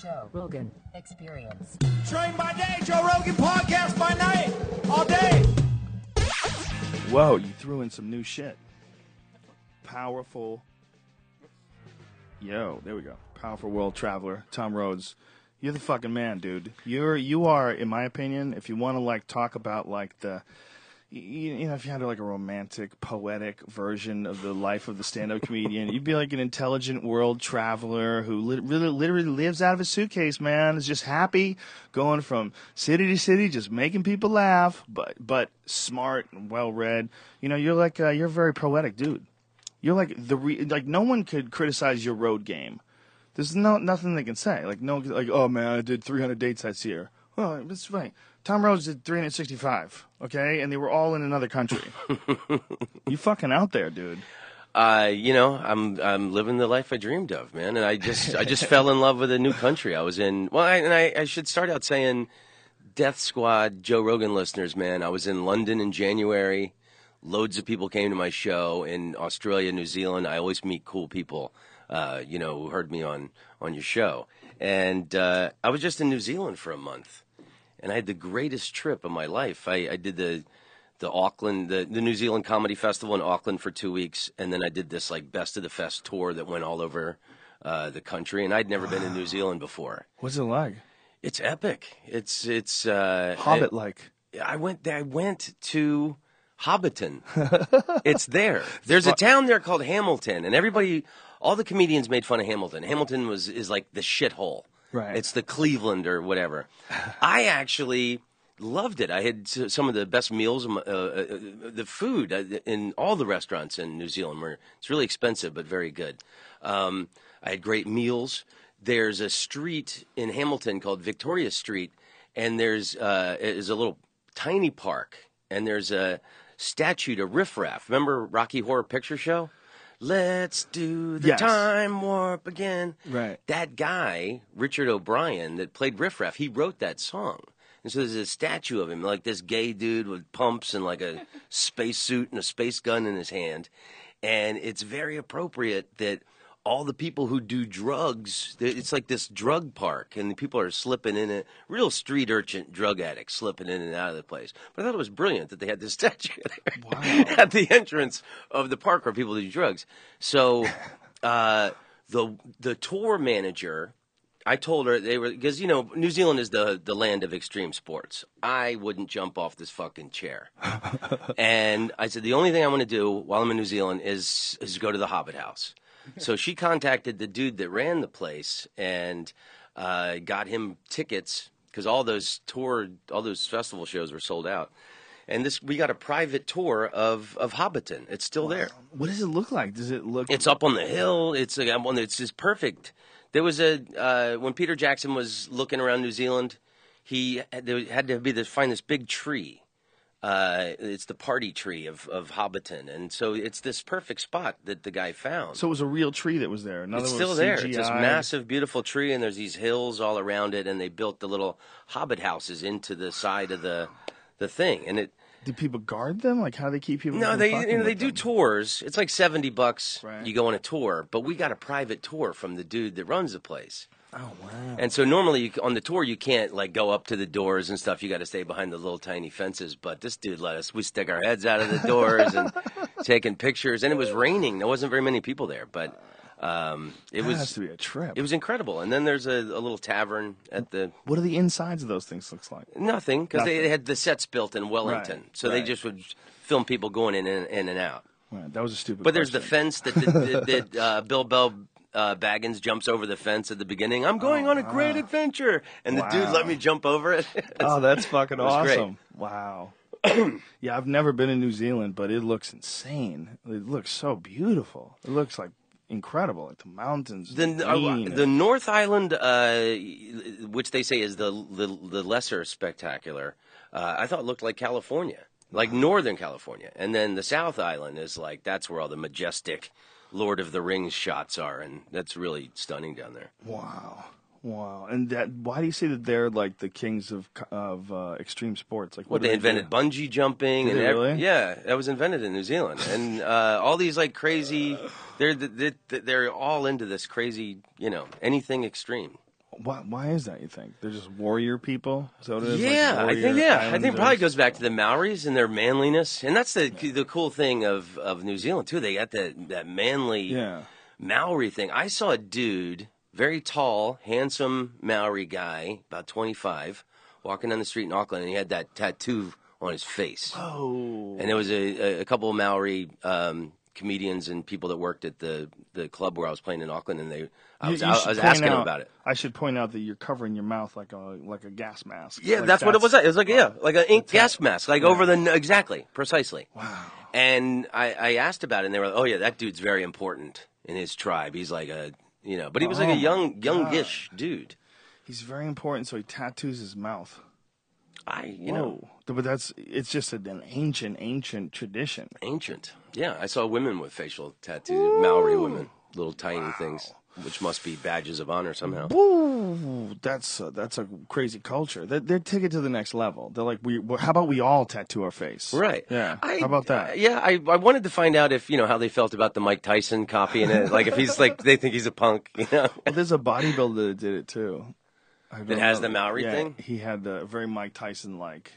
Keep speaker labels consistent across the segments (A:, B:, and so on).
A: Joe Rogan Experience.
B: Train by day, Joe Rogan podcast by night, all day.
C: Whoa, you threw in some new shit. Powerful. Yo, there we go. Powerful world traveler, Tom Rhodes. You're the fucking man, dude. You are, in my opinion, if you want to like talk about like the, you know, if you had like a romantic, poetic version of the life of the stand-up comedian, you'd be like an intelligent world traveler who literally lives out of a suitcase, man. Is just happy, going from city to city, just making people laugh, but smart and well-read. You know, you're like you're a very poetic dude. You're like like no one could criticize your road game. There's nothing they can say. Like oh man, I did 300 dates that year. Oh, that's right. Tom Rhodes did 365. Okay, and they were all in another country. You fucking out there, dude.
D: You know, I'm living the life I dreamed of, man. And I just fell in love with a new country. I was in. Well, I should start out saying, Death Squad, Joe Rogan listeners, man. I was in London in January. Loads of people came to my show in Australia, New Zealand. I always meet cool people. You know, who heard me on your show. And I was just in New Zealand for a month, and I had the greatest trip of my life. I did the Auckland, the New Zealand Comedy Festival in Auckland for 2 weeks, and then I did this like Best of the Fest tour that went all over the country, and I'd never been in New Zealand before.
C: What's it like?
D: It's epic. It's
C: Hobbit-like.
D: I went to Hobbiton. It's there. There's a town there called Hamilton, and all the comedians made fun of Hamilton. Hamilton is like the shithole.
C: Right.
D: It's the Cleveland or whatever. I actually loved it. I had some of the best meals. The food in all the restaurants in New Zealand it's really expensive but very good. I had great meals. There's a street in Hamilton called Victoria Street, and there's is a little tiny park, and there's a statue to Riff Raff. Remember Rocky Horror Picture Show? Let's do the time warp again.
C: Right.
D: That guy, Richard O'Brien, that played Riff Raff, he wrote that song. And so there's a statue of him, like this gay dude with pumps and like a space suit and a space gun in his hand. And it's very appropriate that all the people who do drugs, it's like this drug park, and the people are slipping in it, real street urchin drug addicts slipping in and out of the place. But I thought it was brilliant that they had this statue there at the entrance of the park where people do drugs. So the tour manager, I told her because, you know, New Zealand is the land of extreme sports. I wouldn't jump off this fucking chair. And I said, the only thing I want to do while I'm in New Zealand is go to the Hobbit House. So she contacted the dude that ran the place and got him tickets because all those festival shows were sold out. And we got a private tour of Hobbiton. It's still there.
C: What does it look like? Does it look?
D: It's up on the hill. It's just perfect. There was when Peter Jackson was looking around New Zealand, there had to find this big tree. It's the party tree of Hobbiton, and so it's this perfect spot that the guy found.
C: So it was a real tree that was there.
D: It's still there. It's this massive, beautiful tree, and there's these hills all around it, and they built the little hobbit houses into the side of the thing. And
C: do people guard them? Like, how do they keep people?
D: No, they do tours. It's like $70.
C: Right.
D: You go on a tour, but we got a private tour from the dude that runs the place.
C: Oh, wow.
D: And so normally on the tour, you can't like go up to the doors and stuff. You got to stay behind the little tiny fences. But this dude let us. We stick our heads out of the doors and taking pictures. And it was raining. There wasn't very many people there, but it
C: has to be a trip.
D: It was incredible. And then there's a little tavern at the.
C: What do the insides of those things look like?
D: Nothing, because they had the sets built in Wellington,
C: right,
D: so they just would film people going in and out.
C: Right, that was a stupid.
D: But there's
C: question.
D: the fence that Bill Bell. Baggins jumps over the fence at the beginning. I'm going on a great adventure, and the dude let me jump over it.
C: Oh, that's fucking awesome!
D: Great.
C: Wow. Yeah, I've never been in New Zealand, but it looks insane. It looks so beautiful. It looks like incredible, like the mountains.
D: The North Island, which they say is the lesser spectacular, I thought looked like California, like Northern California, and then the South Island is like that's where all the majestic Lord of the Rings shots are, and that's really stunning down there.
C: Wow. And why do you say that they're like the kings of extreme sports? Like,
D: what they invented bungee jumping,
C: did they really?
D: Yeah, that was invented in New Zealand, and all these like crazy. They're all into this crazy, anything extreme.
C: Why is that, you think? They're just warrior people? So it is,
D: Yeah,
C: like
D: I think
C: warrior
D: I think it probably
C: islanders?
D: goes back to the Maoris and their manliness, and that's the cool thing of New Zealand too. They got that manly
C: Yeah.
D: Maori thing. I saw a dude, very tall, handsome Maori guy, about 25, walking down the street in Auckland, and he had that tattoo on his face.
C: Oh.
D: And there was a couple of Maori comedians and people that worked at the club where I was playing in Auckland, and I was asking them about it.
C: I should point out that you're covering your mouth like a gas mask.
D: Yeah,
C: Like
D: that's what it was. It was like like an ink gas mask, like
C: Yeah.
D: over the exactly, precisely.
C: Wow.
D: And I asked about it, and they were like, "Oh yeah, that dude's very important in his tribe. He's like but he was like a youngish dude.
C: He's very important, so he tattoos his mouth.
D: You know,
C: But it's just an ancient tradition.
D: ancient. Yeah, I saw women with facial tattoos, Maori women, little tiny things, which must be badges of honor somehow.
C: Ooh, that's a crazy culture. They take it to the next level. They're like, how about we all tattoo our face?
D: Right.
C: Yeah. How about that?
D: I wanted to find out if, how they felt about the Mike Tyson copying it. Like, if he's like, they think he's a punk,
C: Well, there's a bodybuilder that did it too.
D: That has the Maori thing?
C: He had the very Mike Tyson-like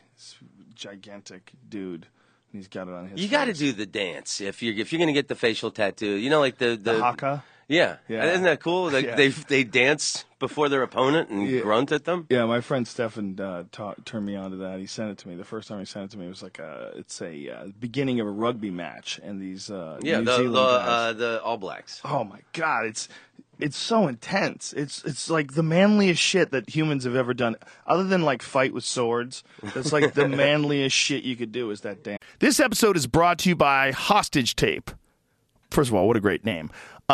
C: gigantic dude. And he's got it on his
D: You got to
C: face.
D: do the dance if you're going to get the facial tattoo. Like the
C: haka?
D: Yeah.
C: Yeah.
D: Isn't that cool? Like
C: Yeah.
D: they dance before their opponent and grunt at them.
C: Yeah, my friend Stefan turned me on to that. He sent it to me. The first time he sent it to me, it was like it's a beginning of a rugby match, and these New Zealand guys.
D: The All Blacks.
C: Oh my God, it's so intense. It's like the manliest shit that humans have ever done, other than like fight with swords. It's like the manliest shit you could do is that dance. This episode is brought to you by Hostage Tape. First of all, what a great name.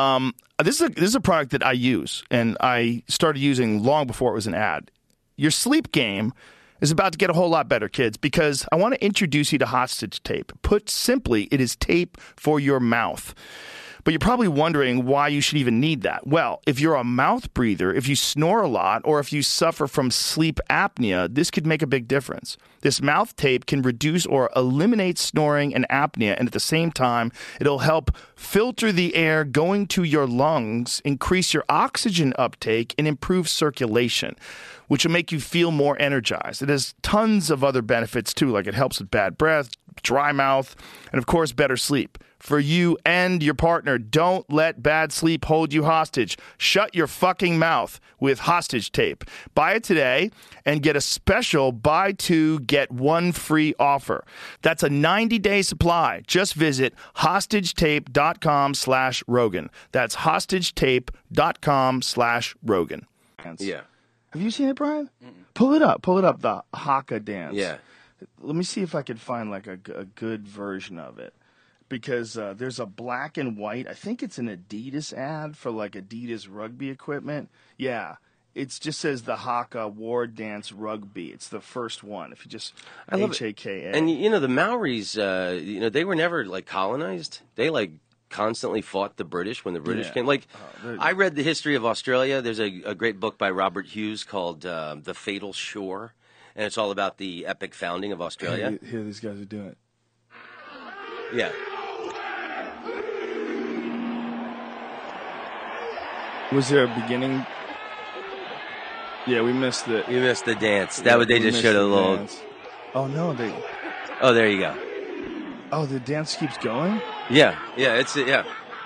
C: This is a product that I use, and I started using long before it was an ad. Your sleep game is about to get a whole lot better, kids, because I want to introduce you to Hostage Tape. Put simply, it is tape for your mouth. But you're probably wondering why you should even need that. Well, if you're a mouth breather, if you snore a lot, or if you suffer from sleep apnea, this could make a big difference. This mouth tape can reduce or eliminate snoring and apnea, and at the same time, it'll help filter the air going to your lungs, increase your oxygen uptake, and improve circulation, which will make you feel more energized. It has tons of other benefits, too, like it helps with bad breath, dry mouth, and, of course, better sleep. For you and your partner, don't let bad sleep hold you hostage. Shut your fucking mouth with Hostage Tape. Buy it today and get a special buy two, get one free offer. That's a 90-day supply. Just visit hostagetape.com/Rogan. That's hostagetape.com/Rogan.
D: Yeah.
C: Have you seen it, Brian? Pull it up, the haka dance.
D: Yeah.
C: Let me see if I can find like a good version of it. Because there's a black and white, I think it's an Adidas ad for like Adidas rugby equipment. Yeah, it just says the Haka War Dance Rugby. It's the first one. If you just
D: I love it.
C: HAKA.
D: And the Maoris, they were never like colonized. They like constantly fought the British when the British came. Like, I read the history of Australia. There's a great book by Robert Hughes called The Fatal Shore, and it's all about the epic founding of Australia.
C: Here these guys are doing it.
D: Yeah.
C: Was there a beginning? Yeah, we missed it.
D: You missed the dance. That would they
C: We
D: just
C: missed
D: showed a
C: the
D: little.
C: dance. Oh no,
D: Oh, there you go.
C: Oh, the dance keeps going.
D: Yeah. It's yeah.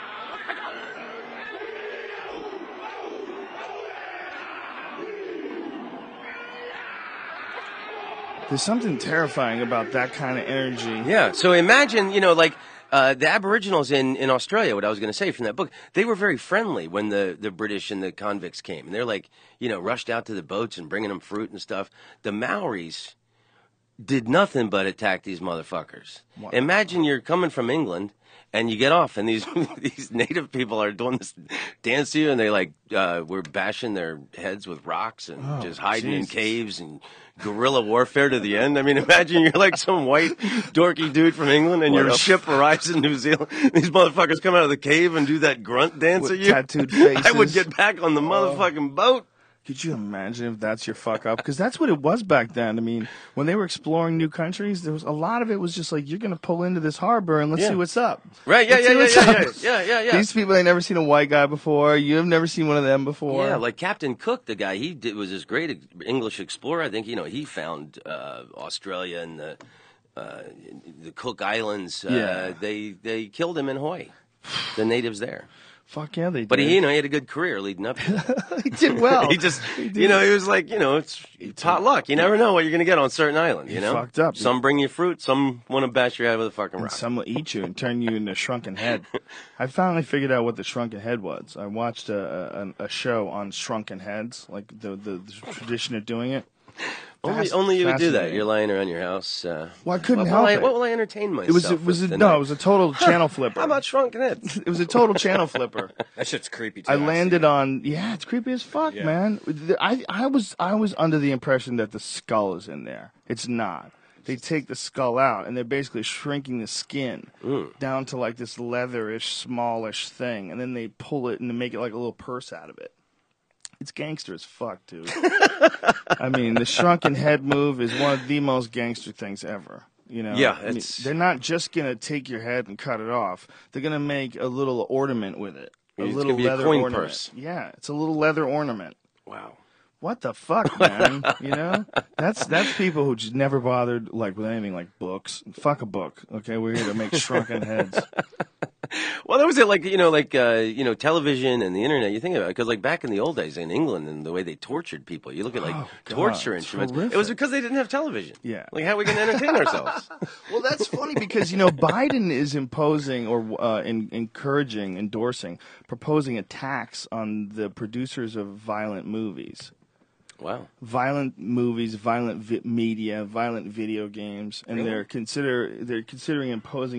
C: There's something terrifying about that kind of energy.
D: Yeah. So imagine, the Aboriginals in Australia, what I was going to say from that book, they were very friendly when the British and the convicts came. And they're like, rushed out to the boats and bringing them fruit and stuff. The Maoris did nothing but attack these motherfuckers.
C: Wow.
D: Imagine you're coming from England and you get off and these these native people are doing this dance to you and they were bashing their heads with rocks and just hiding in
C: Jesus.
D: caves and guerrilla warfare to the end. I mean, imagine you're like some white dorky dude from England and your ship arrives in New Zealand. These motherfuckers come out of the cave and do that grunt dance
C: With
D: at you.
C: tattooed faces.
D: I would get back on the motherfucking boat.
C: Could you imagine if that's your fuck up? Because that's what it was back then. I mean, when they were exploring new countries, there was a lot of it was just like, you're going to pull into this harbor and let's see what's up.
D: Right,
C: Let's see what's up.
D: yeah.
C: These people ain't never seen a white guy before. You have never seen one of them before.
D: Yeah, like Captain Cook, the guy was this great English explorer. I think he found Australia and the Cook Islands. They killed him in Hawaii. The natives there.
C: Fuck yeah, they did.
D: But he had a good career leading up to that.
C: He did well.
D: He was like, it's pot luck. You never know what you're going to get on certain islands, you know?
C: Fucked up.
D: Some bring you fruit, some want to bash your head with a fucking rock.
C: And some will eat you and turn you into a shrunken head. I finally figured out what the shrunken head was. I watched a show on shrunken heads, like the tradition of doing it.
D: Only you would do that. You're lying around your house.
C: Well, I couldn't help it.
D: What will I entertain myself?
C: It was a total channel flipper.
D: How about shrunken heads?
C: It was a total channel flipper.
B: That shit's creepy too.
C: I landed on it's creepy as fuck, man. I was under the impression that the skull is in there. It's not. They take the skull out and they're basically shrinking the skin down to like this leatherish, smallish thing, and then they pull it and they make it like a little purse out of it. It's gangster as fuck, dude. I mean, the shrunken head move is one of the most gangster things ever. You know?
D: Yeah,
C: I mean, they're not just gonna take your head and cut it off. They're gonna make a little ornament with it.
D: It's
C: little
D: gonna be
C: leather
D: a coin
C: ornament.
D: purse.
C: Yeah, it's a little leather ornament.
D: Wow.
C: What the fuck, man? You know, that's people who just never bothered like with anything like books. Fuck a book. Okay, we're here to make shrunken heads.
D: Well, that was it. Like television and the internet. You think about it, because like back in the old days in England and the way they tortured people. You look at torture instruments.
C: horrific.
D: It was because they didn't have television.
C: Yeah.
D: Like how are we going to entertain ourselves?
C: Well, that's funny because Biden is imposing or endorsing, proposing a tax on the producers of violent movies.
D: Wow.
C: Violent movies, violent media, violent video games, and
D: Really?
C: they're considering imposing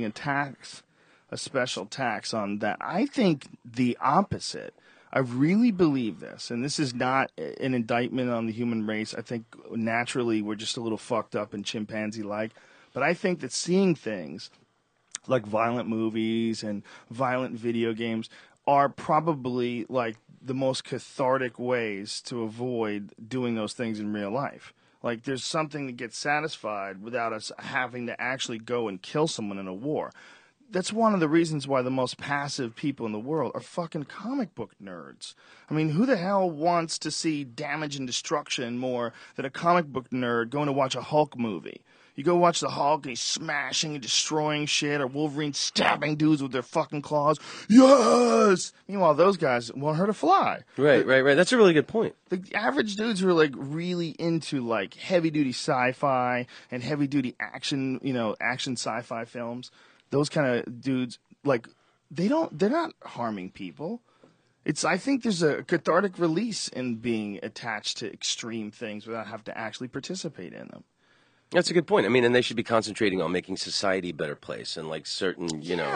C: a special tax on that. I think the opposite. I really believe this, and this is not an indictment on the human race. I think naturally we're just a little fucked up and chimpanzee-like, but I think that seeing things like violent movies and violent video games are probably like the most cathartic ways to avoid doing those things in real life. Like there's something that gets satisfied without us having to actually go and kill someone in a war. That's one of the reasons why the most passive people in the world are fucking comic book nerds. I mean, who the hell wants to see damage and destruction more than a comic book nerd going to watch a Hulk movie? You go watch the Hulk and he's smashing and destroying shit, or Wolverine stabbing dudes with their fucking claws. Yes! Meanwhile, those guys won't hurt a fly.
D: Right. That's a really good point.
C: The average dudes who are like really into like heavy duty sci-fi and heavy duty action, action sci-fi films, those kind of dudes, like they're not harming people. I think there's a cathartic release in being attached to extreme things without having to actually participate in them.
D: That's a good point. I mean, and they should be concentrating on making society a better place, and like certain,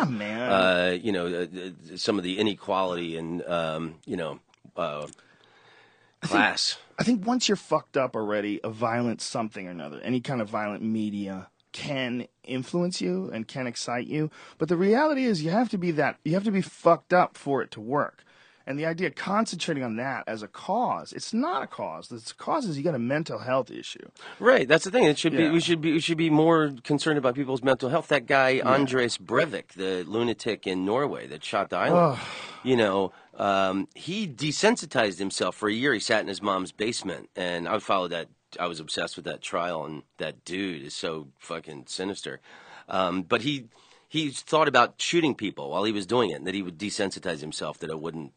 D: some of the inequality and class.
C: I think once you're fucked up already, a violent something or another, any kind of violent media can influence you and can excite you. But the reality is you have to be fucked up for it to work. And the idea of concentrating on that as a cause, it's not a cause. The cause is you got a mental health issue.
D: Right, that's the thing. It should be we should be more concerned about people's mental health. That guy Andres Breivik, the lunatic in Norway that shot the island, he desensitized himself for a year. He sat in his mom's basement, and I followed that. I was obsessed with that trial, and that dude is so fucking sinister. But he thought about shooting people while he was doing it, and that he would desensitize himself, that it wouldn't,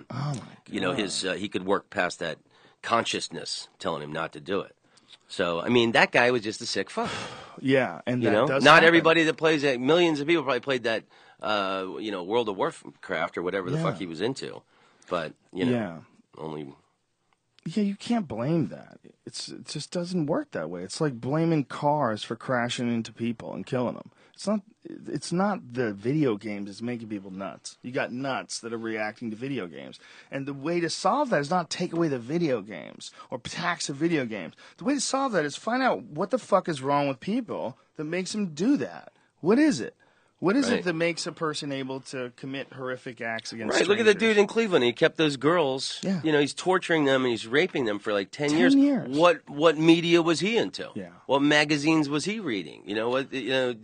D: he could work past that consciousness telling him not to do it. So, I mean, that guy was just a sick fuck.
C: Yeah, and that does
D: not
C: happen.
D: everybody that plays that, millions of people probably played that, World of Warcraft or whatever the fuck he was into. But, only...
C: Yeah, you can't blame that. It just doesn't work that way. It's like blaming cars for crashing into people and killing them. It's not the video games that's making people nuts. You got nuts that are reacting to video games. And the way to solve that is not take away the video games or tax the video games. The way to solve that is find out what the fuck is wrong with people that makes them do that. What is it? What is
D: Right.
C: it that makes a person able to commit horrific acts against
D: Right, look at the
C: strangers?
D: dude in Cleveland. He kept those girls.
C: Yeah.
D: You know, he's torturing them and he's raping them for like 10
C: 10
D: years.
C: years.
D: What media was he into?
C: Yeah.
D: What magazines was he reading? You know what?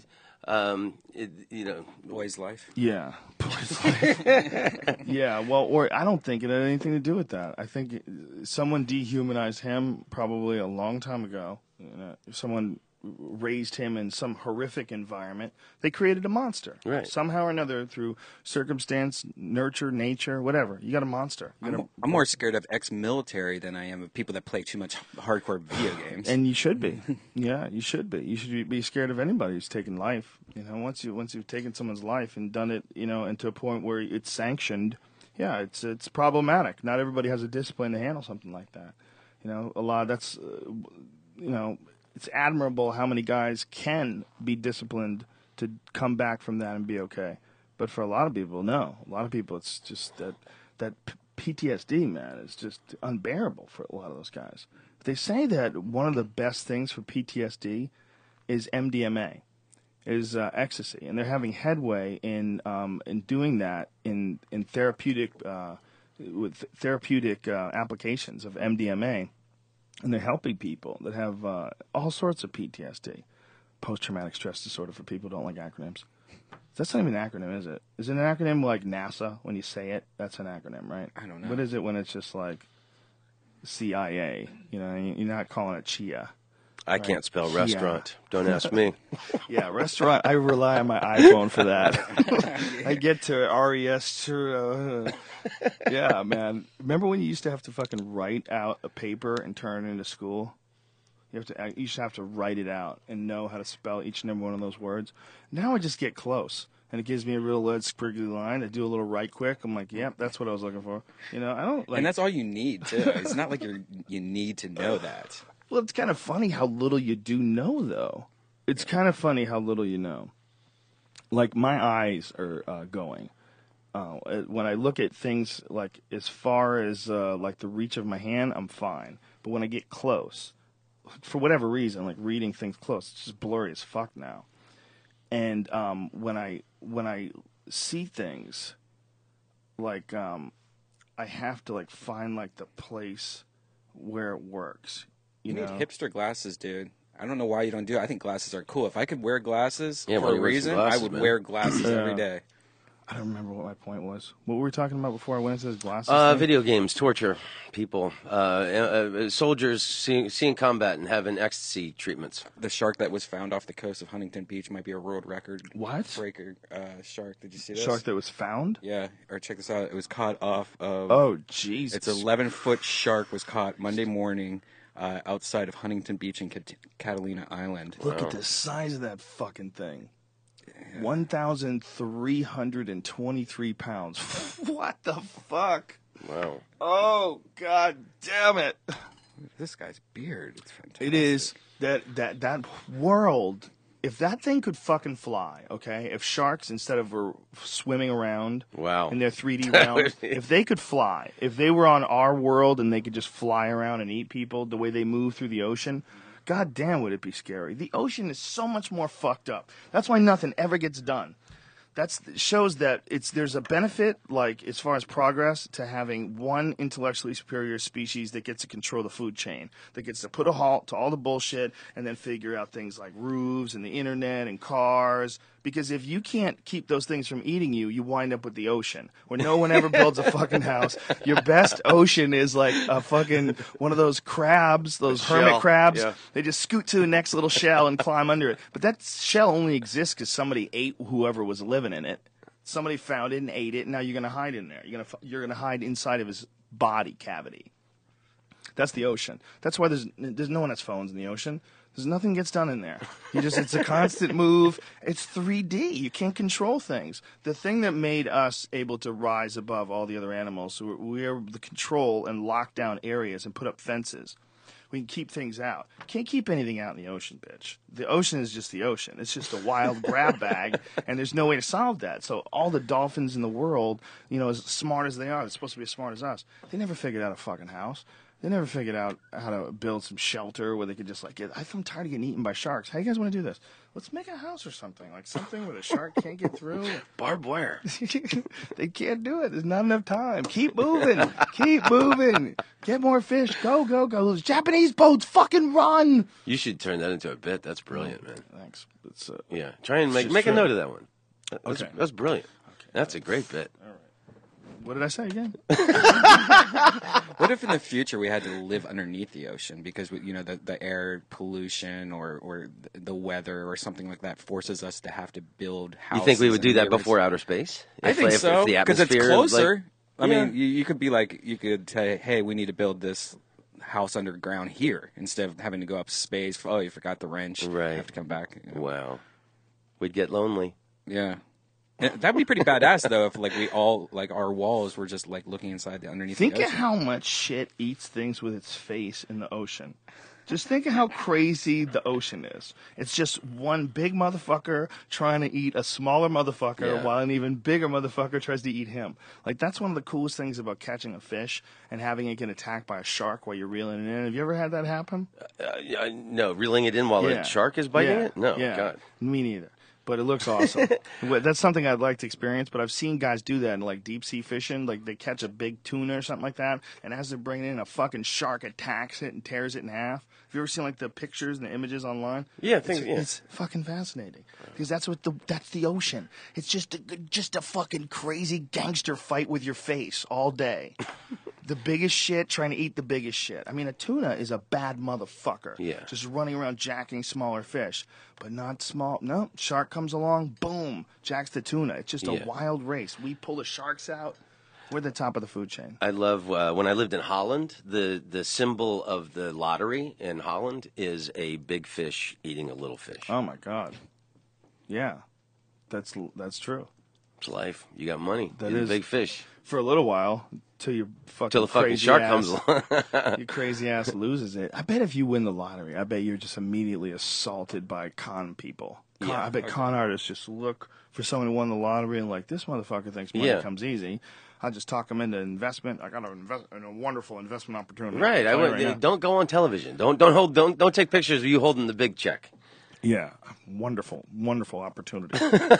E: Boy's Life.
C: Yeah. Yeah, well, or I don't think it had anything to do with that. I think someone dehumanized him probably a long time ago. Someone raised him in some horrific environment. They created a monster.
D: Right.
C: Somehow or another, through circumstance, nurture, nature, whatever. You got a monster. You got
E: I'm more scared of ex-military than I am of people that play too much hardcore video games.
C: And you should be. Yeah, you should be. You should be scared of anybody who's taken life. You know, once you've taken someone's life and done it, you know, and to a point where it's sanctioned, yeah, it's problematic. Not everybody has a discipline to handle something like that. You know, a lot. That's you know, it's admirable how many guys can be disciplined to come back from that and be okay. But for a lot of people, no. A lot of people, it's just that PTSD, man, is just unbearable for a lot of those guys. They say that one of the best things for PTSD is MDMA, is ecstasy, and they're having headway in doing that in therapeutic with therapeutic applications of MDMA, and they're helping people that have all sorts of PTSD, post-traumatic stress disorder. For people who don't like acronyms, that's not even an acronym, is it? Is it an acronym like NASA? When you say it, that's an acronym, right?
E: I don't know.
C: What is it when it's just like CIA? You know, you're not calling it CHIA.
D: I can't spell restaurant. Don't ask me.
C: Yeah, restaurant. I rely on my iPhone for that. I get to RES. Yeah, man. Remember when you used to have to fucking write out a paper and turn it into school? You used to have to write it out and know how to spell each and every one of those words. Now I just get close, and it gives me a real lead squiggly line. I do a little right quick. I'm like, yep, that's what I was looking for. You know, I don't like.
E: And that's all you need too. It's not like you need to know that.
C: Well, it's kind of funny how little you do know, though. It's kind of funny how little you know. Like, my eyes are going. When I look at things, like, as far as, like, the reach of my hand, I'm fine. But when I get close, for whatever reason, like, reading things close, it's just blurry as fuck now. And when I see things, like, I have to, like, find, like, the place where it works.
E: You need
C: know?
E: hipster glasses, dude. I don't know why you don't do it. I think glasses are cool. If I could wear glasses
D: Yeah, why
E: for
D: you
E: a
D: wear some
E: reason,
D: glasses,
E: I would
D: man?
E: wear glasses every day.
C: I don't remember what my point was. What were we talking about before I went into this glasses thing?
D: Video games, torture people, soldiers seeing combat and having ecstasy treatments.
E: The shark that was found off the coast of Huntington Beach might be a world record
C: What?
E: breaker shark. Did you see this?
C: Shark that was found?
E: Yeah, or check this out. It was caught off of...
C: Oh, Jesus.
E: It's 11-foot shark was caught Monday morning outside of Huntington Beach and Catalina Island.
C: Look at the size of that fucking thing. 1,323 pounds. What the fuck?
D: Wow.
C: Oh, God damn it.
E: This guy's beard. It's fantastic.
C: It is that world. If that thing could fucking fly, okay? If sharks, instead of swimming around
D: Wow.
C: in their 3D realm, if they could fly, if they were on our world and they could just fly around and eat people the way they move through the ocean, god damn would it be scary. The ocean is so much more fucked up. That's why nothing ever gets done. That shows that there's a benefit, like, as far as progress, to having one intellectually superior species that gets to control the food chain, that gets to put a halt to all the bullshit and then figure out things like roofs and the internet and cars. Because if you can't keep those things from eating you, you wind up with the ocean, where no one ever builds a fucking house. Your best ocean is like a fucking one of those crabs, those hermit
D: shell,
C: crabs.
D: yeah.
C: They just scoot to the next little shell and climb under it. But that shell only exists because somebody ate whoever was living in it. Somebody found it and ate it, and now you're going to hide in there. You're gonna hide inside of his body cavity. That's the ocean. That's why there's no one has phones in the ocean. There's nothing gets done in there. It's a constant move. It's 3D. You can't control things. The thing that made us able to rise above all the other animals, so we're able to control and lock down areas and put up fences. We can keep things out. Can't keep anything out in the ocean, bitch. The ocean is just the ocean. It's just a wild grab bag, and there's no way to solve that. So all the dolphins in the world, as smart as they are, they're supposed to be as smart as us. They never figured out a fucking house. They never figured out how to build some shelter where they could just like get. I'm tired of getting eaten by sharks. How you guys want to do this? Let's make a house or something, like something where the shark can't get through.
D: Barbed wire.
C: They can't do it. There's not enough time. Keep moving. Keep moving. Get more fish. Go, go, go. Those Japanese boats fucking run.
D: You should turn that into a bit. That's brilliant, man.
C: Thanks. It's,
D: Yeah, try and make
C: just
D: a
C: true.
D: note of that one.
C: Okay.
D: That's brilliant. That's a great bit.
C: what did I say again?
E: What if in the future we had to live underneath the ocean because the air pollution or the weather or something like that forces us to have to build houses?
D: You think we would do
E: and
D: that
E: live in-
D: before outer space?
E: I think so
D: the
E: because it's
D: atmosphere,
E: closer.
D: like-
E: I mean, you could be like you could say, hey, we need to build this house underground here instead of having to go up space. Oh, you forgot the wrench.
D: Right.
E: You have to come back.
D: Wow. We'd get lonely.
E: Yeah. That'd be pretty badass though if like we all like our walls were just like looking inside the underneath
C: Think
E: the
C: of
E: ocean.
C: how much shit eats things with its face in the ocean. Just think of how crazy the ocean is. It's just one big motherfucker trying to eat a smaller motherfucker
D: Yeah.
C: while an even bigger motherfucker tries to eat him. Like, that's one of the coolest things about catching a fish and having it get attacked by a shark while you're reeling it in. Have you ever had that happen?
D: No, reeling it in while a shark is biting it? No,
C: Yeah.
D: God.
C: Me neither. But it looks awesome. That's something I'd like to experience, but I've seen guys do that in like deep sea fishing. Like they catch a big tuna or something like that, and as they're bringing it in, a fucking shark attacks it and tears it in half. Have you ever seen like the pictures and the images online?
D: Yeah,
C: It's fucking fascinating because that's the ocean. It's just a fucking crazy gangster fight with your face all day. The biggest shit trying to eat the biggest shit. I mean, a tuna is a bad motherfucker.
D: Yeah.
C: Just running around jacking smaller fish. But not small. No, shark comes along, boom, jacks the tuna. It's just a
D: Yeah.
C: wild race. We pull the sharks out. We're the top of the food chain.
D: I love when I lived in Holland. The symbol of the lottery in Holland is a big fish eating a little fish.
C: Oh, my God. Yeah, that's true.
D: It's life. You got money.
C: That
D: You're
C: is-
D: the big fish.
C: For a little while, till your fucking
D: Till the fucking
C: crazy
D: shark
C: ass,
D: comes along.
C: your crazy ass loses it. I bet if you win the lottery, I bet you're just immediately assaulted by con people. I bet con artists just look for someone who won the lottery and like, this motherfucker thinks money
D: Yeah.
C: comes easy. I'll just talk him into investment. I got a wonderful investment opportunity.
D: Right.
C: I'll tell you right now.
D: Don't go on television. Don't take pictures of you holding the big check.
C: Yeah, wonderful opportunity.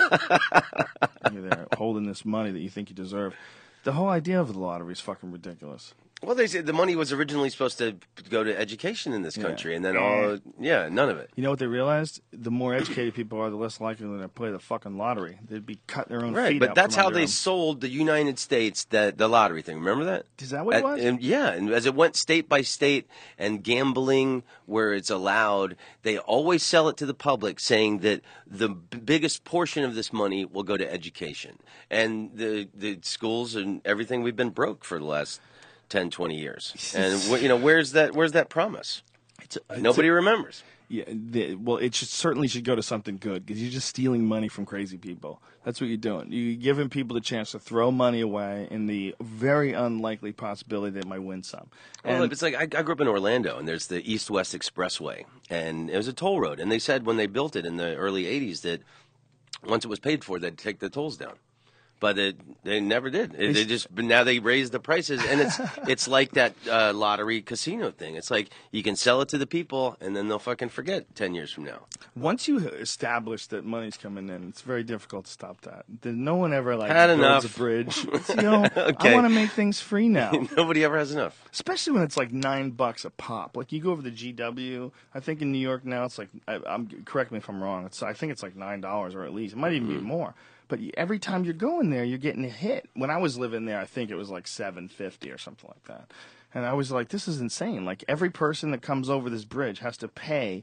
C: You're there holding this money that you think you deserve. The whole idea of the lottery is fucking ridiculous.
D: Well, they said the money was originally supposed to go to education in this country, and then none of it.
C: You know what they realized? The more educated people are, the less likely they're to play the fucking lottery. They'd be cutting their own
D: Right,
C: feet
D: but
C: out
D: that's
C: from
D: how
C: under
D: they
C: them.
D: sold the United States the lottery thing. Remember that?
C: Is that what it was?
D: And as it went state by state and gambling where it's allowed, they always sell it to the public saying that the biggest portion of this money will go to education. And the schools and everything, we've been broke for the last 10, 20 years. And where's that promise? Nobody remembers.
C: Yeah, it certainly should go to something good because you're just stealing money from crazy people. That's what you're doing. You're giving people the chance to throw money away in the very unlikely possibility they might win some.
D: Well,
C: And
D: it's like I grew up in Orlando, and there's the East-West Expressway, and it was a toll road. And they said when they built it in the early 80s that once it was paid for, they'd take the tolls down. But they never did. But now they raise the prices, and it's like that lottery casino thing. It's like you can sell it to the people, and then they'll fucking forget 10 years from now.
C: once you establish that money's coming in, it's very difficult to stop that. No one ever
D: Had
C: builds
D: enough.
C: a bridge.
D: Okay.
C: I want to make things free now.
D: Nobody ever has enough.
C: Especially when it's like $9 a pop. Like you go over to GW. I think in New York now it's like correct me if I'm wrong. I think it's like $9 or at least it might even be more. But every time you're going there, you're getting a hit. When I was living there, I think it was like $7.50 or something like that. And I was like, this is insane. Like every person that comes over this bridge has to pay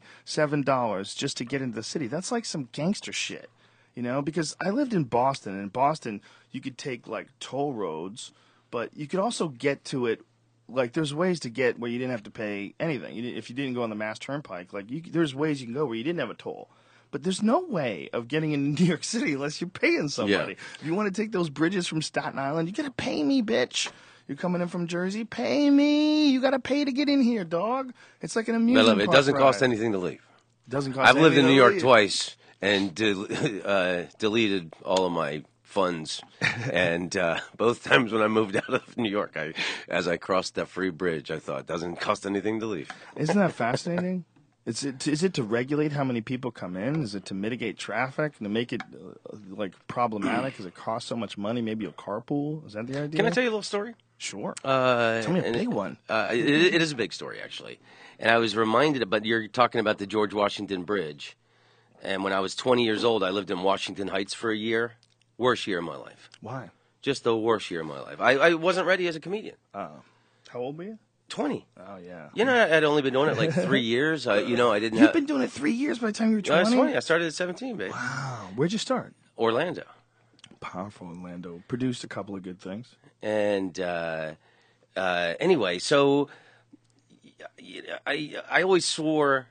C: $7 just to get into the city. That's like some gangster shit, Because I lived in Boston, and in Boston you could take like toll roads, but you could also get to it. Like, there's ways to get where you didn't have to pay anything. If you didn't go on the Mass Turnpike, there's ways you can go where you didn't have a toll. But there's no way of getting into New York City unless you're paying somebody.
D: Yeah.
C: If you want to take those bridges from Staten Island, you got to pay me, bitch. You're coming in from Jersey, pay me. You got to pay to get in here, dog. It's like an amusement
D: It
C: park
D: doesn't cost
C: ride.
D: anything to leave.
C: Doesn't cost
D: I've lived in
C: anything
D: New
C: to
D: York
C: leave.
D: twice and deleted all of my funds. And both times when I moved out of New York, as I crossed that free bridge, I thought, it doesn't cost anything to leave.
C: Isn't that fascinating? Is it to regulate how many people come in? Is it to mitigate traffic? To make it like problematic? Does it cost so much money? Maybe a carpool? Is that the idea?
D: Can I tell you a little story?
C: Sure. Tell me a big one.
D: It is a big story, actually. And I was reminded, but you're talking about the George Washington Bridge. And when I was 20 years old, I lived in Washington Heights for a year. Worst year of my life.
C: Why?
D: Just the worst year of my life. I wasn't ready as a comedian.
C: How old were you?
D: 20.
C: Oh, yeah.
D: You know, I'd only been doing it like 3 years. I didn't
C: You've been doing it 3 years by the time you were 20?
D: I was 20. I started at 17, baby.
C: Wow. Where'd you start?
D: Orlando.
C: Powerful Orlando. Produced a couple of good things.
D: And anyway, so I always swore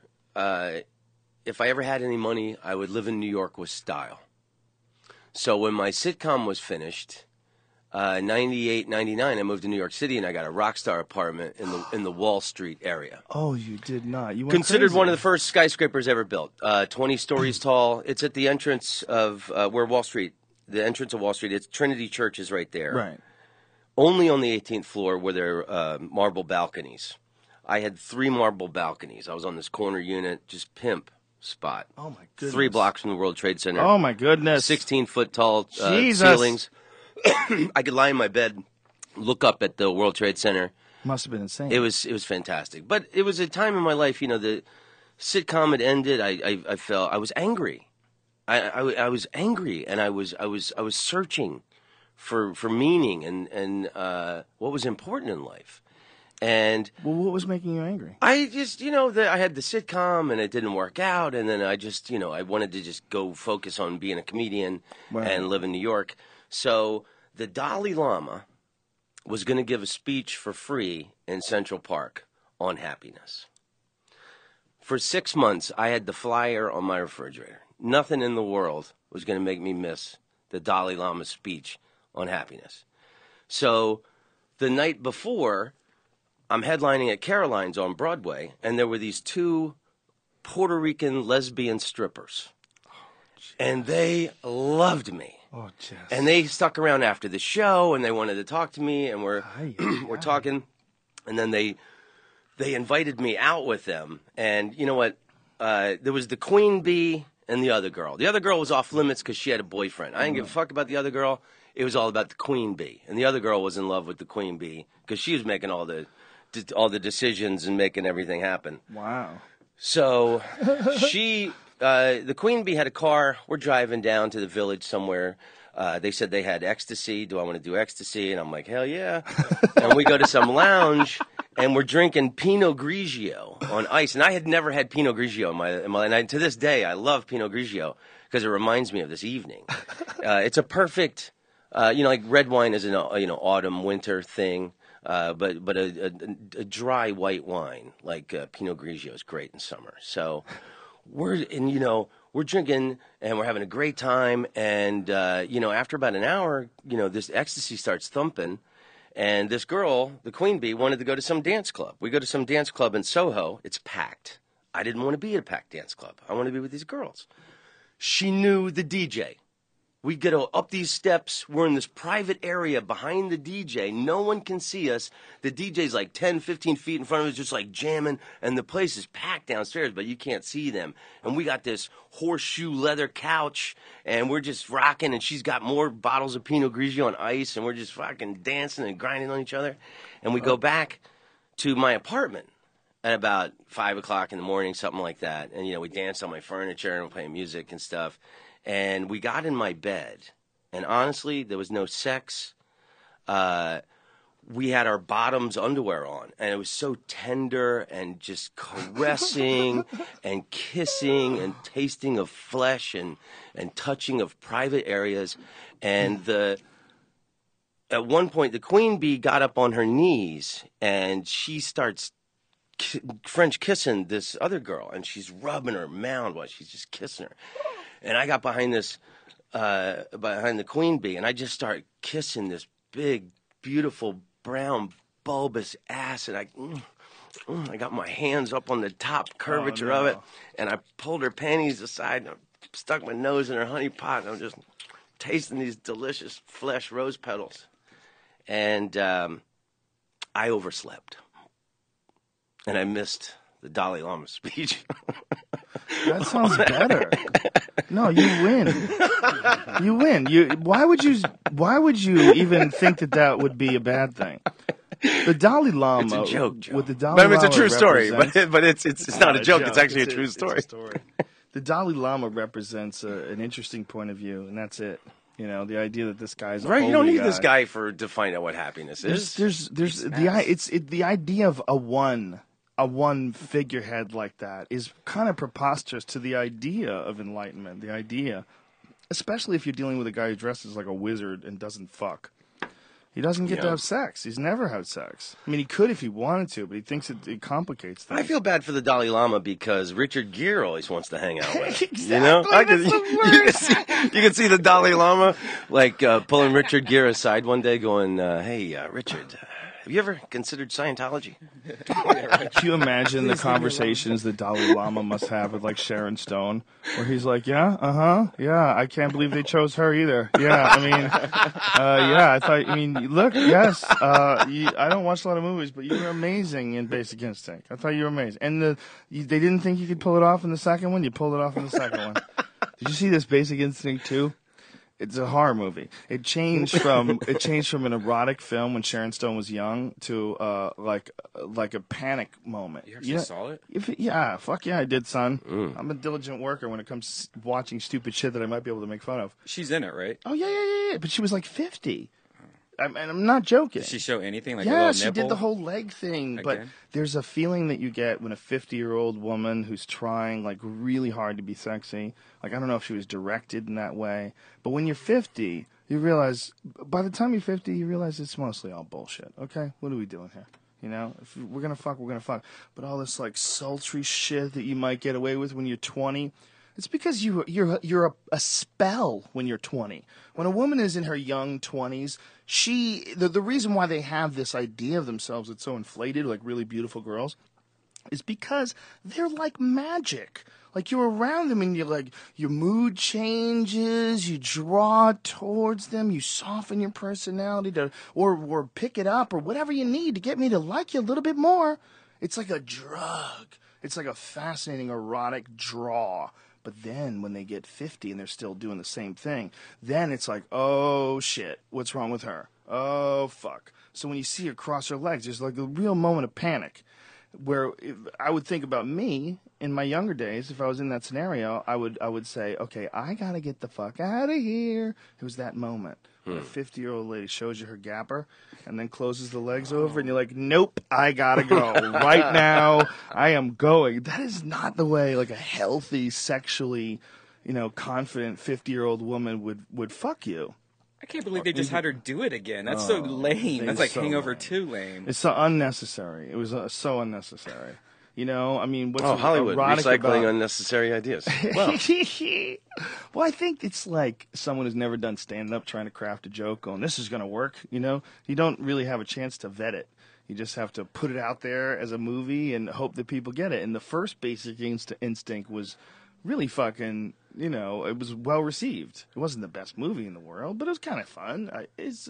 D: if I ever had any money, I would live in New York with style. So when my sitcom was finished, 98, 99, I moved to New York City and I got a Rockstar apartment in the Wall Street area.
C: Oh, you did not. You went
D: Considered
C: crazy.
D: one of the first skyscrapers ever built. 20 stories tall. It's at the entrance of where Wall Street, the entrance of Wall Street. It's Trinity Church is right there.
C: Right.
D: Only on the 18th floor were there marble balconies. I had 3 marble balconies. I was on this corner unit, just pimp spot.
C: Oh, my goodness.
D: 3 blocks from the World Trade Center.
C: Oh, my goodness.
D: 16-foot tall
C: Jesus.
D: ceilings. I could lie in my bed, look up at the World Trade Center.
C: Must have been insane.
D: It was fantastic. But it was a time in my life, the sitcom had ended. I felt I was angry. I was angry, and I was searching for meaning and what was important in life. And
C: well, what was making you angry?
D: I just, I had the sitcom and it didn't work out. And then I just, I wanted to just go focus on being a comedian and live in New York. So the Dalai Lama was going to give a speech for free in Central Park on happiness. For 6 months, I had the flyer on my refrigerator. Nothing in the world was going to make me miss the Dalai Lama's speech on happiness. So the night before, I'm headlining at Caroline's on Broadway, and there were these 2 Puerto Rican lesbian strippers. And they loved me.
C: Oh, Jess.
D: And they stuck around after the show, and they wanted to talk to me, and we're talking. And then they invited me out with them. And you know what? There was the queen bee and the other girl. The other girl was off limits because she had a boyfriend. I didn't give a fuck about the other girl. It was all about the queen bee. And the other girl was in love with the queen bee because she was making all the decisions and making everything happen.
C: Wow.
D: So the queen bee had a car. We're driving down to the village somewhere. They said they had ecstasy. Do I want to do ecstasy? And I'm like, hell yeah. And we go to some lounge, and we're drinking Pinot Grigio on ice. And I had never had Pinot Grigio in my and to this day, I love Pinot Grigio because it reminds me of this evening. It's a perfect, like red wine is an autumn, winter thing. But a dry white wine like Pinot Grigio is great in summer. So we're drinking and we're having a great time. And after about an hour, this ecstasy starts thumping. And this girl, the queen bee, wanted to go to some dance club. We go to some dance club in Soho. It's packed. I didn't want to be at a packed dance club. I wanted to be with these girls. She knew the DJ. We get up these steps. We're in this private area behind the DJ. No one can see us. The DJ's like 10, 15 feet in front of us, just like jamming. And the place is packed downstairs, but you can't see them. And we got this horseshoe leather couch, and we're just rocking. And she's got more bottles of Pinot Grigio on ice, and we're just fucking dancing and grinding on each other. And we go back to my apartment at about 5 o'clock in the morning, something like that. And, we danced on my furniture and we're playing music and stuff. And we got in my bed, and honestly, there was no sex. We had our bottoms underwear on, and it was so tender and just caressing and kissing and tasting of flesh and touching of private areas. And at one point, the queen bee got up on her knees, and she starts French kissing this other girl, and she's rubbing her mound while she's just kissing her. And I got behind behind the queen bee, and I just start kissing this big, beautiful, brown, bulbous ass, and I got my hands up on the top curvature of it, and I pulled her panties aside, and I stuck my nose in her honey pot, and I'm just tasting these delicious flesh rose petals. And I overslept. And I missed the Dalai Lama speech.
C: That sounds better. No, you win. You win. Why would you even think that would be a bad thing? The Dalai Lama.
D: It's a joke, Joe.
C: What the Dalai
D: But it's
C: Lama
D: a true story.
C: represents-
D: But it's not a joke. It's actually a true
C: It's
D: story.
C: a story. The Dalai Lama represents an interesting point of view, and that's it. You know, the idea that this guy's a
D: Right? You don't
C: holy
D: need this guy to find out what happiness is.
C: There's the idea of a one figurehead like that is kind of preposterous to the idea of enlightenment. The idea, especially if you're dealing with a guy who dresses like a wizard and doesn't fuck. He doesn't get to have sex. He's never had sex. I mean, he could if he wanted to, but he thinks it complicates things.
D: I feel bad for the Dalai Lama because Richard Gere always wants to hang out with him.
C: Exactly,
D: You know,
C: that's the
D: you can see the Dalai Lama like pulling Richard Gere aside one day, going, "Hey, Richard, have you ever considered Scientology?"
C: Can you imagine the conversations the Dalai Lama must have with like Sharon Stone, where he's like, yeah, I can't believe they chose her either. Yeah, I mean, I thought, look, yes, I don't watch a lot of movies, but you were amazing in Basic Instinct. I thought you were amazing, and they didn't think you could pull it off in the second one. You pulled it off in the second one. Did you see this Basic Instinct 2? It's a horror movie. It changed from an erotic film when Sharon Stone was young to like a panic moment.
E: You actually saw it?
C: Fuck yeah, I did, son. I'm a diligent worker when it comes to watching stupid shit that I might be able to make fun of.
E: She's in it, right?
C: Oh yeah. But she was like 50. And I'm not joking.
E: Did she show anything? Like a
C: Yeah,
E: little
C: she
E: nipple?
C: did the whole leg thing. But
E: Again?
C: there's a feeling that you get when a 50-year-old woman who's trying like really hard to be sexy, like I don't know if she was directed in that way, but when you're 50, you realize, by the time you're 50, you realize it's mostly all bullshit. Okay? What are we doing here? You know, if we're going to fuck, we're going to fuck. But all this like sultry shit that you might get away with when you're 20, it's because you're a spell when you're 20. When a woman is in her young 20s, the reason why they have this idea of themselves that's so inflated, like really beautiful girls, is because they're like magic. Like you're around them and you're like, your mood changes, you draw towards them, you soften your personality or pick it up or whatever you need to get me to like you a little bit more. It's like a drug. It's like a fascinating erotic draw. But then when they get 50 and they're still doing the same thing, then it's like, oh shit, what's wrong with her? Oh fuck. So when you see her cross her legs, there's like a real moment of panic where I would think about me in my younger days. If I was in that scenario, I would say, okay, I gotta get the fuck out of here. It was that moment where a 50-year-old lady shows you her gapper and then closes the legs over and you're like, nope, I gotta go right now. I am going. That is not the way like a healthy, sexually, confident 50-year-old woman would fuck you.
E: I can't believe they just had her do it again. That's so lame. That's like
C: so
E: Hangover
C: lame.
E: 2 lame.
C: It's so unnecessary. It was so unnecessary. What's
D: Hollywood,
C: erotic
D: recycling
C: about...
D: unnecessary ideas. Well,
C: Well, I think it's like someone who's never done stand-up trying to craft a joke going, this is going to work, You don't really have a chance to vet it. You just have to put it out there as a movie and hope that people get it. And the first Basic Instinct was really fucking, it was well received. It wasn't the best movie in the world, but it was kind of fun. It's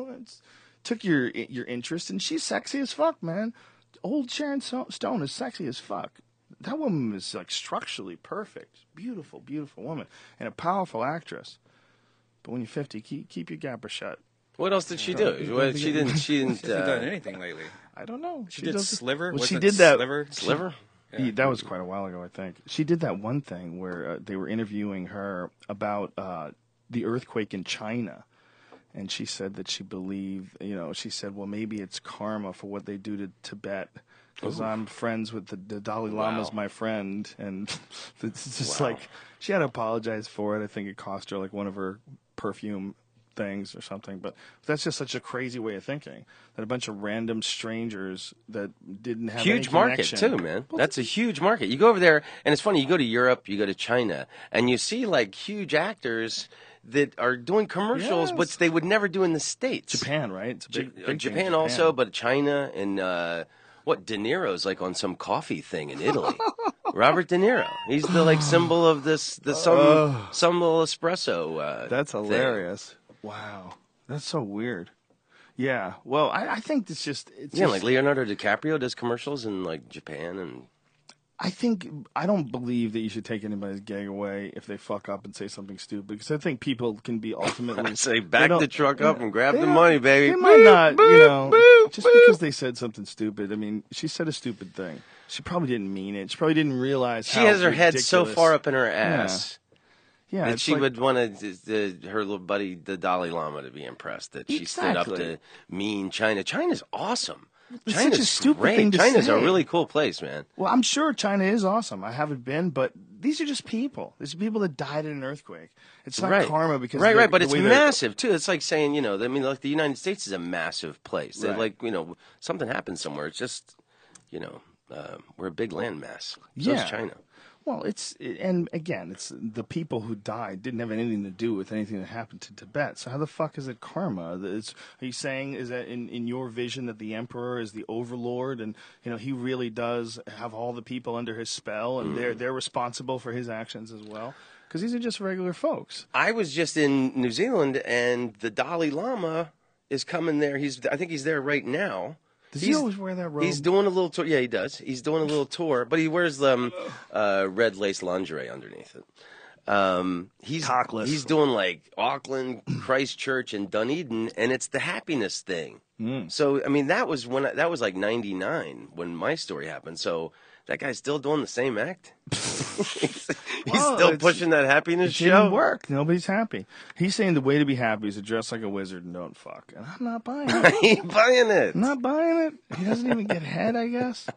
C: took your interest, and she's sexy as fuck, man. Old Sharon Stone is sexy as fuck. That woman is like structurally perfect. Beautiful, beautiful woman. And a powerful actress. But when you're 50, keep your gapper shut.
D: what else did she do? Well, she didn't.
E: She hasn't done anything lately.
C: I don't know.
E: She did Sliver?
C: Well,
E: Wasn't
C: she
E: it
C: did that.
E: Sliver?
D: Sliver?
C: Yeah, that was quite a while ago, I think. She did that one thing where they were interviewing her about the earthquake in China. And she said that she believed, she said, well, maybe it's karma for what they do to Tibet. Because I'm friends with the Dalai Lama's my friend. And it's just like, she had to apologize for it. I think it cost her like one of her perfume things or something. But that's just such a crazy way of thinking. That a bunch of random strangers that didn't have
D: Huge
C: any
D: market
C: connection.
D: too, man. That's a huge market. You go over there, and it's funny. You go to Europe, you go to China, and you see like huge actors that are doing commercials,
C: Yes.
D: which they would never do in the States.
C: Japan, right? It's a big thing in
D: Japan also, but China and De Niro's like on some coffee thing in Italy. Robert De Niro. He's the like symbol of this some little espresso.
C: That's
D: thing.
C: hilarious. Wow, that's so weird. Yeah. Well, I think it's just
D: Like Leonardo DiCaprio does commercials in like Japan and.
C: I don't believe that you should take anybody's gag away if they fuck up and say something stupid, because I think people can be ultimately
D: say back the truck up and grab the money, baby.
C: They might not, just because they said something stupid. I mean, she said a stupid thing. She probably didn't mean it. She probably didn't realize.
D: She
C: how
D: has her head
C: ridiculous.
D: so far up in her ass.
C: Yeah,
D: that she would want her little buddy, the Dalai Lama, to be impressed that she stood up to mean China. China's awesome.
C: It's
D: China's
C: such a stupid
D: great.
C: thing to
D: China's
C: say.
D: a really cool place, man.
C: Well, I'm sure China is awesome. I haven't been, but these are just people. These are people that died in an earthquake. It's not karma because
D: right, but it's massive too. It's like saying, like the United States is a massive place.
C: Right.
D: Like, something happens somewhere. It's just, we're a big landmass. So
C: Yeah.
D: is China.
C: Well, and again, it's the people who died didn't have anything to do with anything that happened to Tibet. So how the fuck is it karma? Are you saying is that in your vision that the emperor is the overlord and he really does have all the people under his spell and they're responsible for his actions as well? Because these are just regular folks.
D: I was just in New Zealand and the Dalai Lama is coming there. I think he's there right now.
C: Does he always wear that robe?
D: He's doing a little tour. Yeah, he does. He's doing a little tour, but he wears red lace lingerie underneath it. He's
C: Cockless.
D: He's doing like Auckland, Christchurch, and Dunedin, and it's the happiness thing. So I mean, that was like '99 when my story happened. So that guy's still doing the same act. He's still pushing that happiness
C: It
D: show.
C: didn't work. Nobody's happy. He's saying the way to be happy is to dress like a wizard and don't fuck. And I'm not buying it.
D: I ain't buying it.
C: I'm not buying it. He doesn't even get head, I guess.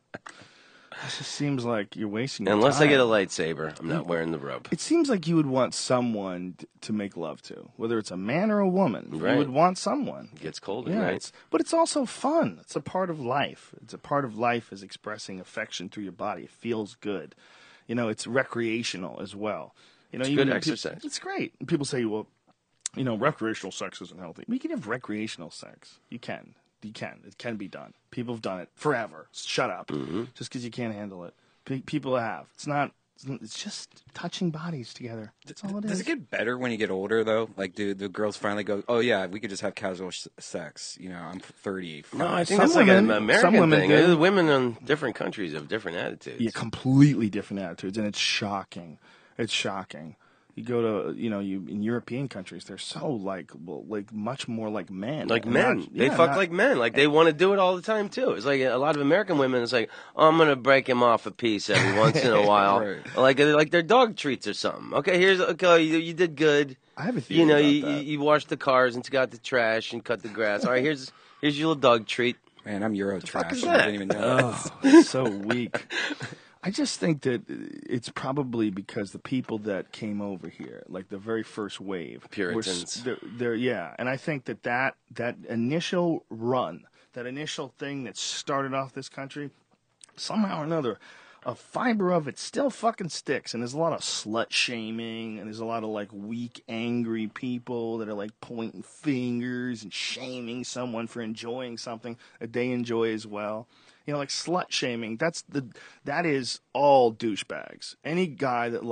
C: It just seems like you're wasting your
D: Unless
C: time.
D: I get a lightsaber, I'm not wearing the robe.
C: It seems like you would want someone to make love to, whether it's a man or a woman.
D: Right.
C: You would want someone.
D: It gets cold at
C: Yeah,
D: night.
C: but it's also fun. It's a part of life. It's a part of life is expressing affection through your body. It feels good. It's recreational as well.
D: It's good exercise.
C: It's great. And people say, well, recreational sex isn't healthy. You can have recreational sex. You can. It can be done. People have done it forever. Shut up. Just because you can't handle it. People have. It's just touching bodies together. That's all it is.
E: Does it get better when you get older, though? Like, do the girls finally go, oh, yeah, we could just have casual sex. I'm 30.
D: No, I think
C: Some
D: that's like an
C: women-
D: American
C: some women
D: thing.
C: do.
D: Women in different countries have different attitudes.
C: Yeah, completely different attitudes, and it's shocking. It's shocking. You go to, in European countries, they're so much more like men.
D: Like
C: And
D: men.
C: not-
D: They
C: yeah,
D: fuck
C: not-
D: like men. Like they want to do it all the time, too. It's like a lot of American women, it's like, oh, I'm going to break him off a piece every once in a while.
E: Right.
D: Like their dog treats or something. Okay, you did good.
C: I have a theory about that.
D: You washed the cars and took out the trash and cut the grass. All right, here's your little dog treat.
E: Man, I'm Euro
D: fuck
E: trash.
D: is
E: I
D: that?
E: didn't even know.
C: It's so weak. I just think that it's probably because the people that came over here, like the very first wave,
D: Puritans.
C: They're and I think that initial run, that initial thing that started off this country, somehow or another, a fiber of it still fucking sticks. And there's a lot of slut shaming, and there's a lot of like weak, angry people that are like pointing fingers and shaming someone for enjoying something that they enjoy as well. Like slut shaming, that is all douchebags. Any guy that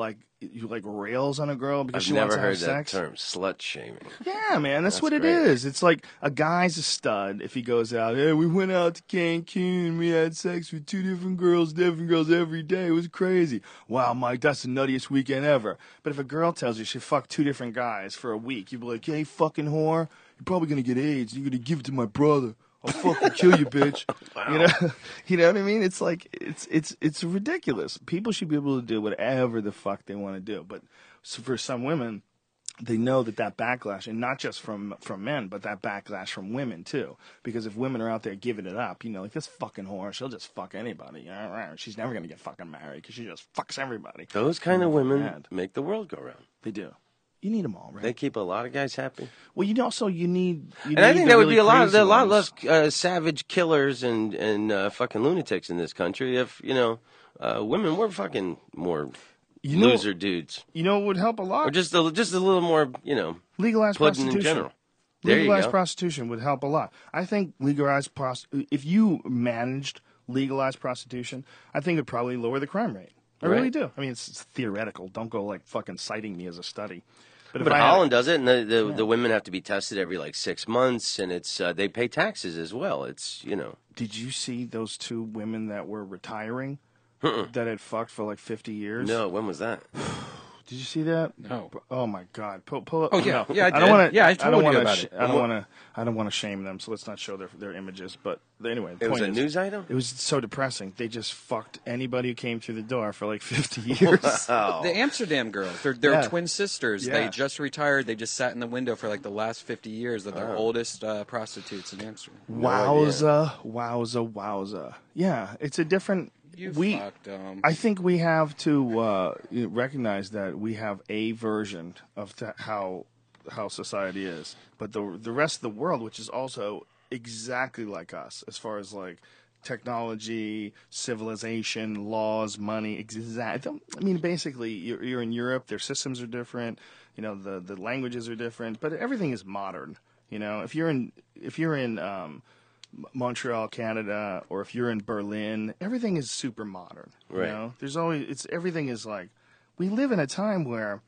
C: rails on a girl because
D: I've
C: she wants
D: never
C: to have
D: heard that
C: sex.
D: term, slut shaming.
C: Yeah, man, that's what it
D: great.
C: is. It's like a guy's a stud if he goes out. Hey, we went out to Cancun. We had sex with two different girls every day. It was crazy. Wow, Mike, that's the nuttiest weekend ever. But if a girl tells you she fucked two different guys for a week, you'd be like, hey, fucking whore, you're probably gonna get AIDS. You're gonna give it to my brother. I'll fucking kill you, bitch.
D: Wow.
C: You know what I mean? It's like it's ridiculous. People should be able to do whatever the fuck they want to do. But for some women, they know that backlash, and not just from men, but that backlash from women too. Because if women are out there giving it up, like this fucking whore, she'll just fuck anybody. She's never gonna get fucking married because she just fucks everybody.
D: Those kind of women
C: Mad.
D: make the world go round.
C: They do. You need them all, right?
D: They keep a lot of guys happy.
C: Well, you need.
D: And I think
C: the
D: there would
C: really
D: be a lot
C: crazy ones.
D: less savage killers and fucking lunatics in this country if women were fucking more loser dudes,
C: You know what would help a lot?
D: or just a little more
C: Legalize
D: pudding in
C: prostitution.
D: general. There you
C: Legalized
D: go.
C: prostitution would help a lot. I think if you managed legalized prostitution, I think it would probably lower the crime rate. I really
D: Right.
C: do. I mean, it's theoretical. Don't go like fucking citing me as a study. if
D: But
C: I had-
D: Holland does it, and the women have to be tested every like 6 months, and it's they pay taxes as well. It's
C: Did you see those two women that were retiring that had fucked for like 50 years?
D: no. When was that?
C: Did you see that?
E: No.
C: Oh my God! Pull up.
E: Oh, yeah.
C: No.
E: Yeah, I
C: don't
E: did.
C: want to.
E: Yeah, I told you
C: wanna
E: about it.
C: I don't want to. I don't want to shame them. So let's not show their images. But anyway, the
D: It was
C: point
D: a
C: is,
D: news item.
C: It was so depressing. They just fucked anybody who came through the door for like 50 years.
D: Oh,
E: The Amsterdam girls, they're
C: Yeah.
E: twin sisters.
C: Yeah.
E: They just retired. They just sat in the window for like the last 50 years. They're the oldest prostitutes in Amsterdam.
C: Wowza. Yeah, it's a different.
E: You
C: we.
E: fucked them.
C: I think we have to recognize that we have a version of how society is, but the rest of the world, which is also exactly like us, as far as like technology, civilization, laws, money. I mean, basically, you're in Europe. Their systems are different. You know, the languages are different, but everything is modern. You know, if you're in Montreal, Canada, or if you're in Berlin, everything is super modern. You
D: Right.
C: know, everything is like, we live in a time where,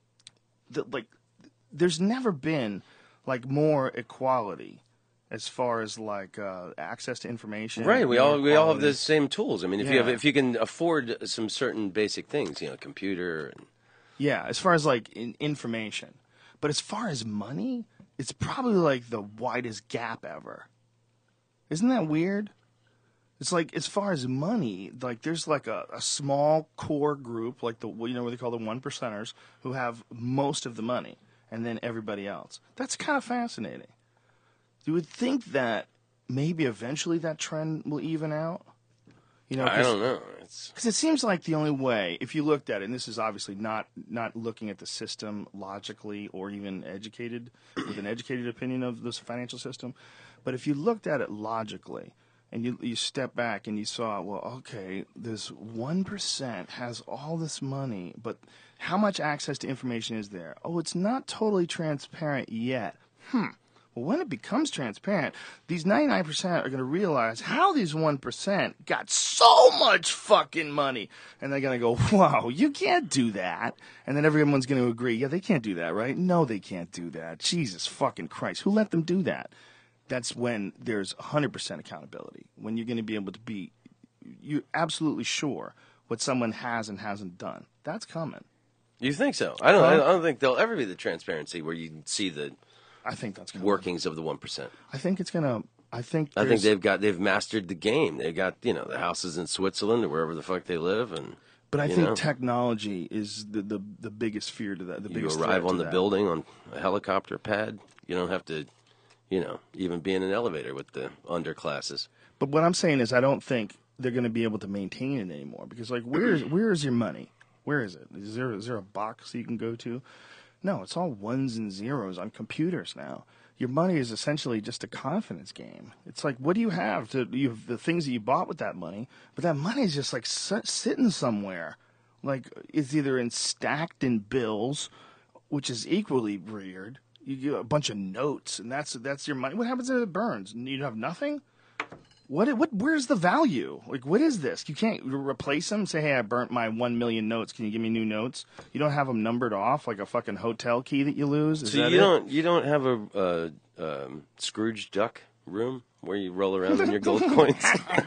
C: there's never been like more equality as far as like access to information.
D: right. We
C: more
D: all have
C: equality.
D: the same tools. I mean,
C: Yeah.
D: if you can afford some certain basic things, computer. And,
C: Yeah, as far as like information, but as far as money, it's probably like the widest gap ever. Isn't that weird? It's like as far as money, like there's like a small core group, like what they call the 1%ers, who have most of the money, and then everybody else. That's kind of fascinating. You would think that maybe eventually that trend will even out.
D: I don't know.
C: Because it seems like the only way, if you looked at it, and this is obviously not looking at the system logically or even with an educated opinion of this financial system, but if you looked at it logically and you step back and you saw, well, okay, this 1% has all this money, but how much access to information is there? Oh, it's not totally transparent yet. Well, when it becomes transparent, these 99% are going to realize how these 1% got so much fucking money. And they're going to go, wow, you can't do that. And then everyone's going to agree, yeah, they can't do that, right? No, they can't do that. Jesus fucking Christ. Who let them do that? That's when there's 100% accountability. When you're going to be able to you're absolutely sure what someone has and hasn't done. That's coming.
D: You think so? I don't think there'll ever be the transparency where you see the
C: I think that's coming.
D: workings of the 1%.
C: I think it's going to, I think
D: they've mastered the game. They've got the houses in Switzerland or wherever the fuck they live, and
C: But I think technology is the biggest fear to that. The
D: you
C: biggest
D: arrive
C: threat
D: on
C: to
D: the
C: that.
D: building on a helicopter pad. You don't have to, even be in an elevator with the underclasses.
C: But what I'm saying is, I don't think they're going to be able to maintain it anymore because, like, where is your money? Where is it? Is there a box that you can go to? No, it's all ones and zeros on computers now. Your money is essentially just a confidence game. It's like, what do you have? You have the things that you bought with that money, but that money is just like sitting somewhere. Like, it's either stacked in bills, which is equally weird. You get a bunch of notes, and that's your money. What happens if it burns? You have nothing? Where's the value? Like, what is this? You can't replace them and say, hey, I burnt my 1 million notes. Can you give me new notes? You don't have them numbered off like a fucking hotel key that you lose? Is
D: So
C: that
D: you don't have a Scrooge Duck room where you roll around in your gold coins?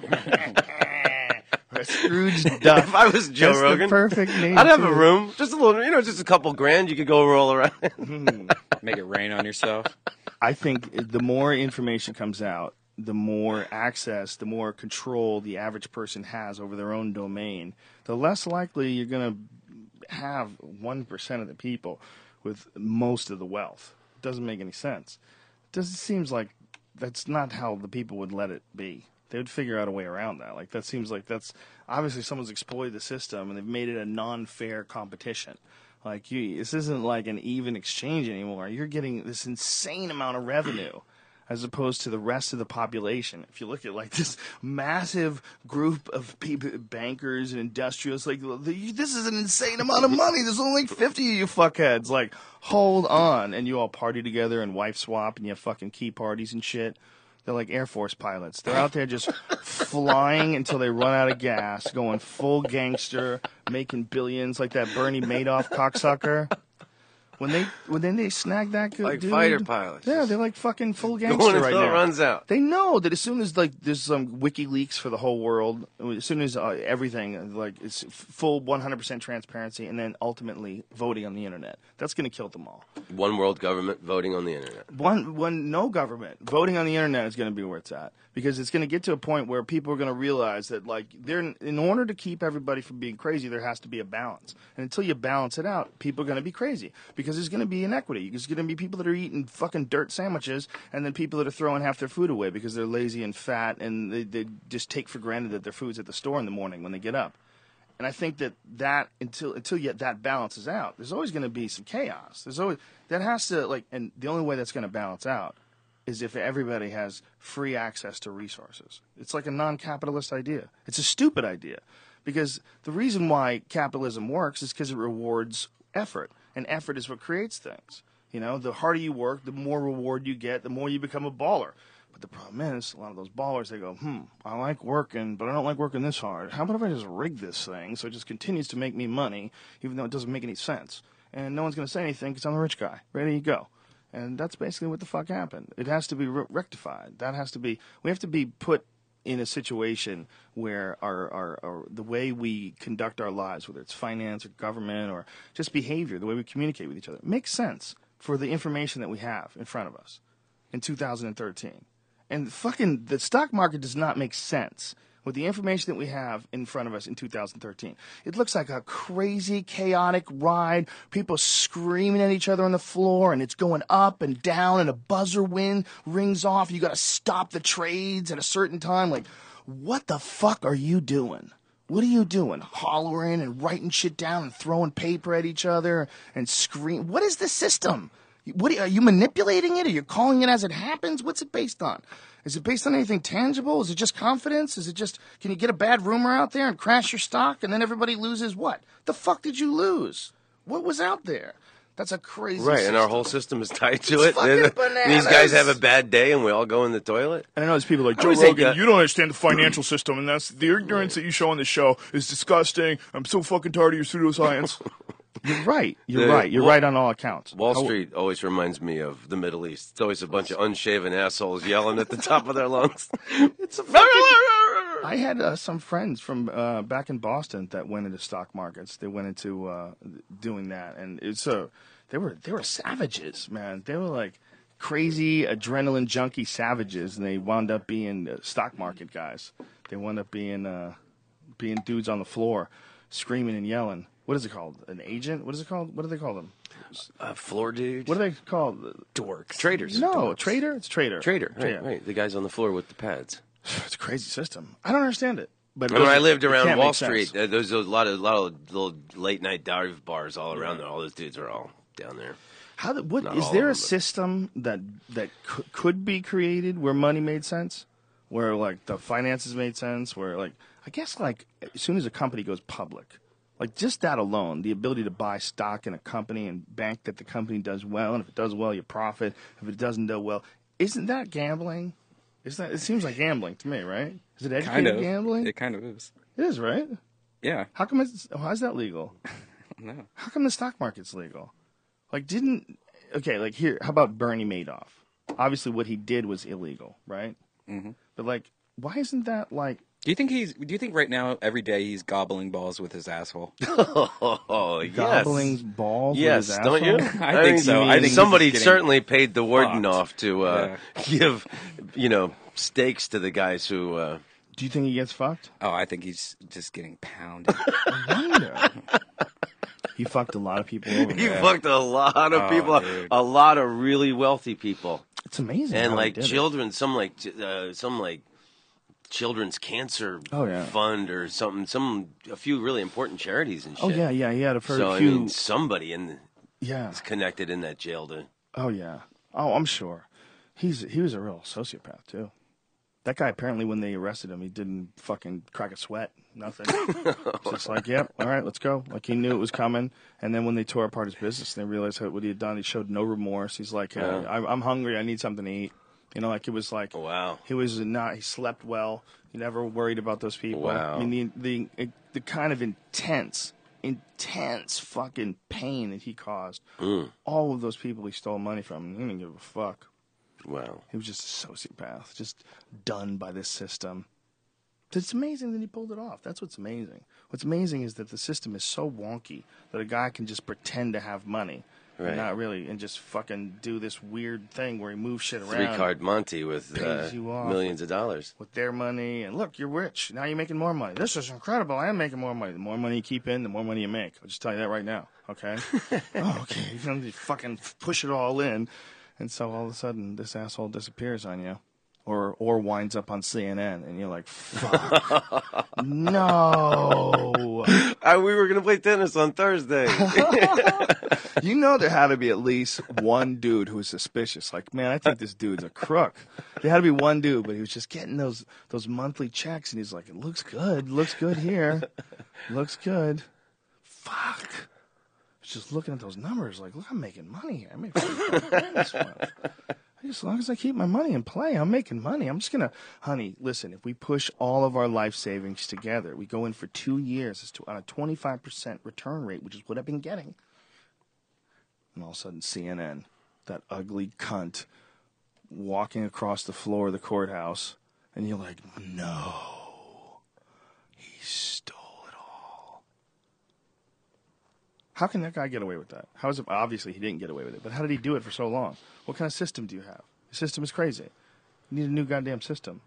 C: A Scrooge Duck.
D: If I was Joe
C: That's
D: Rogan,
C: the perfect name.
D: I'd have a
C: too.
D: room, just a little, just a couple grand. You could go roll around.
E: Make it rain on yourself.
C: I think the more information comes out, the more access, the more control the average person has over their own domain, the less likely you're going to have 1% of the people with most of the wealth. It doesn't make any sense. It seems like that's not how the people would let it be. They would figure out a way around that. Like, that seems like that's obviously someone's exploited the system and they've made it a non-fair competition. Like, this isn't like an even exchange anymore. You're getting this insane amount of revenue as opposed to the rest of the population. If you look at like this massive group of people, bankers and industrialists, like, this is an insane amount of money. There's only like 50 of you fuckheads. Like, hold on. And you all party together and wife swap and you have fucking key parties and shit. They're like Air Force pilots. They're out there just flying until they run out of gas, going full gangster, making billions like that Bernie Madoff cocksucker. When they snag that good
D: Like
C: dude,
D: fighter pilots.
C: Yeah, they're like fucking full
D: Going
C: gangster right
D: until it
C: now.
D: runs out.
C: They know that as soon as like there's some WikiLeaks for the whole world, as soon as everything like it's full 100% transparency, and then ultimately voting on the internet, that's going to kill them all.
D: One world government voting on the internet.
C: No government voting on the internet is going to be where it's at, because it's going to get to a point where people are going to realize that like in order to keep everybody from being crazy, there has to be a balance, and until you balance it out, people are going to be crazy because there's going to be inequity. There's going to be people that are eating fucking dirt sandwiches, and then people that are throwing half their food away because they're lazy and fat, and they just take for granted that their food's at the store in the morning when they get up. And I think that until that balances out, there's always going to be some chaos. There's always that has to like, and the only way that's going to balance out is if everybody has free access to resources. It's like a non-capitalist idea. It's a stupid idea, because the reason why capitalism works is because it rewards effort, and effort is what creates things. You know, the harder you work, the more reward you get, the more you become a baller. But the problem is, a lot of those ballers, they go, I like working, but I don't like working this hard. How about if I just rig this thing so it just continues to make me money, even though it doesn't make any sense? And no one's going to say anything because I'm the rich guy. Ready, you go. And that's basically what the fuck happened. It has to be rectified. We have to be put in a situation where our the way we conduct our lives, whether it's finance or government or just behavior, the way we communicate with each other, makes sense for the information that we have in front of us in 2013. And fucking the stock market does not make sense with the information that we have in front of us in 2013. It looks like a crazy, chaotic ride, people screaming at each other on the floor, and it's going up and down, and a buzzer rings off. You got to stop the trades at a certain time. Like, what the fuck are you doing? What are you doing? Hollering and writing shit down and throwing paper at each other and scream. What is the system? Are you manipulating it? Are you calling it as it happens? What's it based on? Is it based on anything tangible? Is it just confidence? Is it just, can you get a bad rumor out there and crash your stock and then everybody loses what? The fuck did you lose? What was out there? That's a crazy
D: Right,
C: system.
D: and our whole system is tied to
C: It's
D: it.
C: fucking bananas.
D: These guys have a bad day and we all go in the toilet.
C: And I know there's people like,
B: Joe
D: always think
B: Rogan,
D: that-
B: you don't understand the financial system, and that's the ignorance that you show on the show is disgusting. I'm so fucking tired of your pseudoscience.
C: You're right. You're
D: The-
C: right. You're right on all accounts.
D: Wall
C: How-
D: Street always reminds me of the Middle East. It's always a bunch of unshaven assholes yelling at the top of their lungs.
C: It's a fucking... I had some friends from back in Boston that went into stock markets. They went into doing that, and it's they were savages, man. They were like crazy adrenaline junkie savages, and they wound up being stock market guys. They wound up being dudes on the floor, screaming and yelling. What is it called? An agent? What is it called? What do they call them?
D: Floor dude.
C: What are they called?
E: Dorks.
D: Traders.
C: No, trader. It's trader.
D: Trader. Right,
C: Yeah.
D: right. The guys on the floor with the pads.
C: It's a crazy system. I don't understand it. But
D: When I lived
C: it
D: around
C: can't
D: Wall
C: make sense.
D: Street, there's a lot of little late night dive bars all around there. All those dudes are all down there.
C: What
D: Not
C: is
D: all
C: there
D: of
C: a
D: them, but-
C: system that could be created where money made sense, where like the finances made sense, where like I guess like as soon as a company goes public, like just that alone, the ability to buy stock in a company and bank that the company does well, and if it does well, you profit. If it doesn't do well, isn't that gambling? It seems like gambling to me, right? Is it educated
E: Kind of.
C: gambling?
E: It kind of is.
C: It is, right?
E: Yeah.
C: How come how's that legal?
E: No.
C: How come the stock market's legal? Like, like here, how about Bernie Madoff? Obviously, what he did was illegal, right? Mm-hmm. But like, why isn't that like?
E: Do you think right now every day he's gobbling balls with his asshole?
D: Oh, yes.
C: Gobbling balls
D: Yes,
C: with his
D: don't you?
C: asshole?
E: I think so. I think he's
D: somebody
E: just getting
D: certainly paid the warden
E: fucked.
D: off to give, steaks to the guys who.
C: Do you think he gets fucked?
E: Oh, I think he's just getting pounded.
C: I wonder. He fucked a lot of people over.
D: He
C: there.
D: fucked a lot of people,
E: dude.
D: a lot of really wealthy people,
C: It's amazing.
D: and
C: how he
D: like
C: did it.
D: children, some children's cancer
C: Oh, yeah.
D: fund or something, a few really important charities and shit.
C: Oh yeah, yeah. He had a few.
D: So I mean, somebody
C: yeah.
D: is connected in that jail to.
C: Oh yeah. Oh, I'm sure. He was a real sociopath too. That guy apparently, when they arrested him, he didn't fucking crack a sweat. Nothing. Just like, yep, all right, let's go. Like he knew it was coming. And then when they tore apart his business, and they realized what he had done. He showed no remorse. He's like, I'm hungry. I need something to eat. You know, like it was like
D: Wow.
C: he slept well. He never worried about those people.
D: Wow.
C: I mean, the kind of intense fucking pain that he caused. All of those people he stole money from, he didn't give a fuck.
D: Wow.
C: He was just a sociopath, just done by this system. It's amazing that he pulled it off. That's what's amazing. What's amazing is that the system is so wonky that a guy can just pretend to have money.
D: Right.
C: And not really, and just fucking do this weird thing where he moves shit around.
D: Three-card Monty with
C: Pays you off.
D: millions of dollars.
C: With their money, and look, you're rich. Now you're making more money. This is incredible. I am making more money. The more money you keep in, the more money you make. I'll just tell you that right now, okay? Oh, okay. You're going to fucking push it all in, and so all of a sudden, this asshole disappears on you. Or winds up on CNN, and you're like, fuck. No.
D: We were going to play tennis on Thursday.
C: You know there had to be at least one dude who was suspicious. Like, man, I think this dude's a crook. There had to be one dude, but he was just getting those monthly checks, and he's like, it looks good. Looks good here. Looks good. Fuck. I was just looking at those numbers like, look, I'm making money here. I made $45 this month. As long as I keep my money in play, I'm making money. I'm just going to, honey, listen, if we push all of our life savings together, we go in for 2 years on a 25% return rate, which is what I've been getting. And all of a sudden, CNN, that ugly cunt, walking across the floor of the courthouse, and you're like, no, he stole it all. How can that guy get away with that? How is it? Obviously, he didn't get away with it, but how did he do it for so long? What kind of system do you have? The system is crazy. You need a new goddamn system.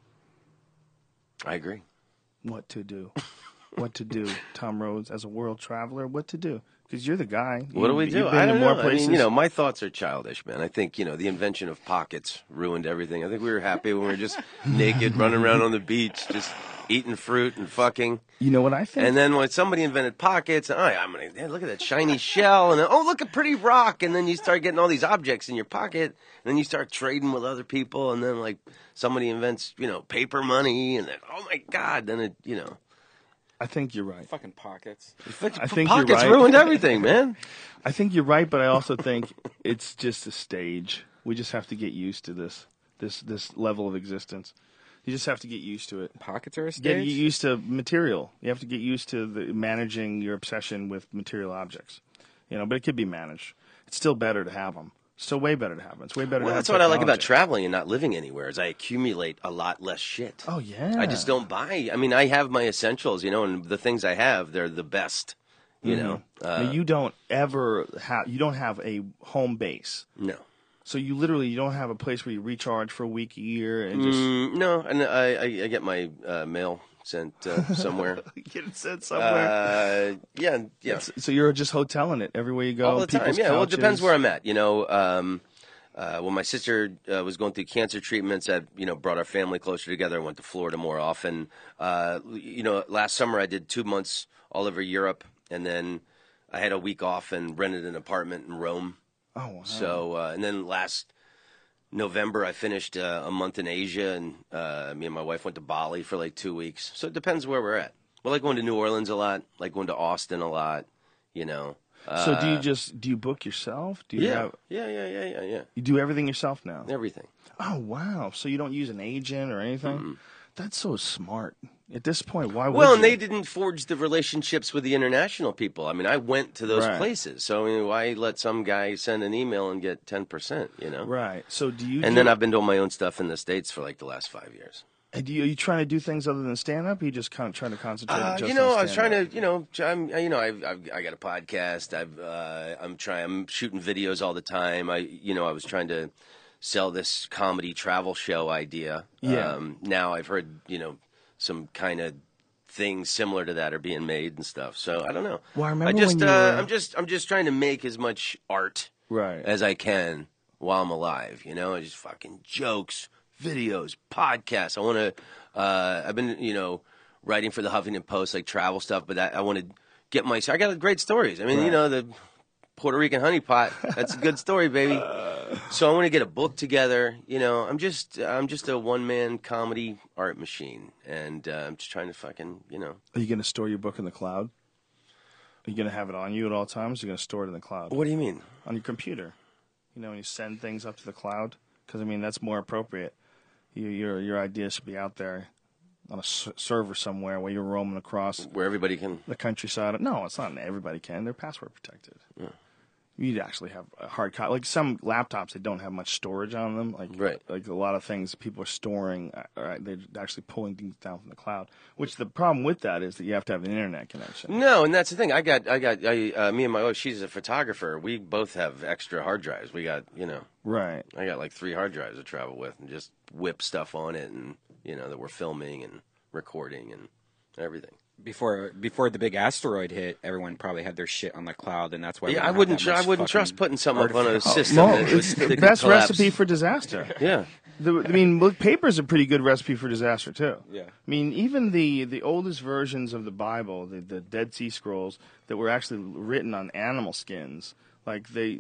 D: I agree.
C: What to do? What to do, Tom Rhodes, as a world traveler? What to do? Because you're the guy.
D: What do we do?
C: You've been
D: I
C: to
D: don't
C: more
D: know.
C: places.
D: I mean, my thoughts are childish, man. I think, the invention of pockets ruined everything. I think we were happy when we were just naked, running around on the beach, just eating fruit and fucking.
C: You know what I think?
D: And then when somebody invented pockets, I'm going to look at that shiny shell, and then, look at pretty rock, and then you start getting all these objects in your pocket, and then you start trading with other people, and then like somebody invents, paper money, and then oh my god, then it,
C: I think you're right.
E: Fucking pockets.
C: I think you're
D: pockets
C: right.
D: ruined everything, man.
C: I think you're right, but I also think it's just a stage. We just have to get used to this level of existence. You just have to get used to it.
E: Pockets are a
C: Get
E: stage?
C: used to material. You have to get used to managing your obsession with material objects. But it could be managed. It's still better to have them. Still way better to have them. It's way better
D: Well,
C: to have
D: that's what I like about
C: technology.
D: traveling and not living anywhere is I accumulate a lot less shit.
C: Oh, yeah.
D: I just don't buy. I mean, I have my essentials, and the things I have, they're the best.
C: Now, you don't ever have. You don't have a home base.
D: No.
C: So you don't have a place where you recharge for a week, a year, and just
D: No, and I get my mail sent somewhere.
C: get it sent somewhere.
D: Yeah.
C: So you're just hoteling it everywhere you go.
D: All the time.
C: people's
D: Yeah, well, it depends
C: couches.
D: where I'm at. When my sister was going through cancer treatments, that brought our family closer together. I went to Florida more often. Last summer I did 2 months all over Europe, and then I had a week off and rented an apartment in Rome.
C: Oh, wow.
D: So, and then last November I finished a month in Asia, and me and my wife went to Bali for like 2 weeks. So it depends where we're at. We like going to New Orleans a lot, like going to Austin a lot,
C: So do you book yourself? Do you
D: Yeah,
C: have,
D: yeah.
C: you do everything yourself now?
D: Everything.
C: Oh, wow. So you don't use an agent or anything? That's so smart. At this point, why would
D: Well,
C: you?
D: and they didn't forge the relationships with the international people. I mean, I went to those
C: Right.
D: places. So, why let some guy send an email and get 10%,
C: Right. So do you
D: And then I've been doing my own stuff in the States for like the last 5 years.
C: are you trying to do things other than stand-up? Or you just kind of trying to concentrate just on
D: I was trying
C: stand-up?
D: to, I got a podcast. I'm shooting videos all the time. I was trying to sell this comedy travel show idea.
C: Yeah.
D: Now I've heard, some kind of things similar to that are being made and stuff. So I don't know.
C: Well, I remember when you were-
D: I'm just trying to make as much art
C: Right.
D: as I can while I'm alive. Just fucking jokes, videos, podcasts. I want to. I've been writing for the Huffington Post, like travel stuff, but I want to get my. I got great stories. I mean,
C: Right.
D: the Puerto Rican honeypot. That's a good story, baby. So I want to get a book together. I'm just a one-man comedy art machine, and I'm just trying to fucking.
C: Are you going to store your book in the cloud? Are you going to have it on you at all times? Or are you going to store it in the cloud?
D: What do you mean?
C: On your computer. When you send things up to the cloud, because I mean that's more appropriate. Your ideas should be out there on a server somewhere where you're roaming across
D: Where everybody can.
C: the countryside. No, it's not everybody can. They're password protected.
D: Yeah.
C: You'd actually have a hard copy. Like some laptops, they don't have much storage on them. Like a lot of things people are storing, they're actually pulling things down from the cloud. Which the problem with that is that you have to have an internet connection.
D: No, and that's the thing. Me and my wife, she's a photographer. We both have extra hard drives. We got,
C: Right.
D: I got like 3 hard drives to travel with and just whip stuff on it and, that we're filming and recording and everything.
E: Before the big asteroid hit, everyone probably had their shit on the cloud, and that's why.
D: Yeah, I wouldn't trust putting something up on a system.
C: No,
D: that
C: it's
D: that
C: the
D: could
C: best
D: collapse.
C: recipe for disaster.
D: Yeah.
C: Look, paper's a pretty good recipe for disaster too.
E: Yeah.
C: I mean, even the oldest versions of the Bible, the Dead Sea Scrolls that were actually written on animal skins, like they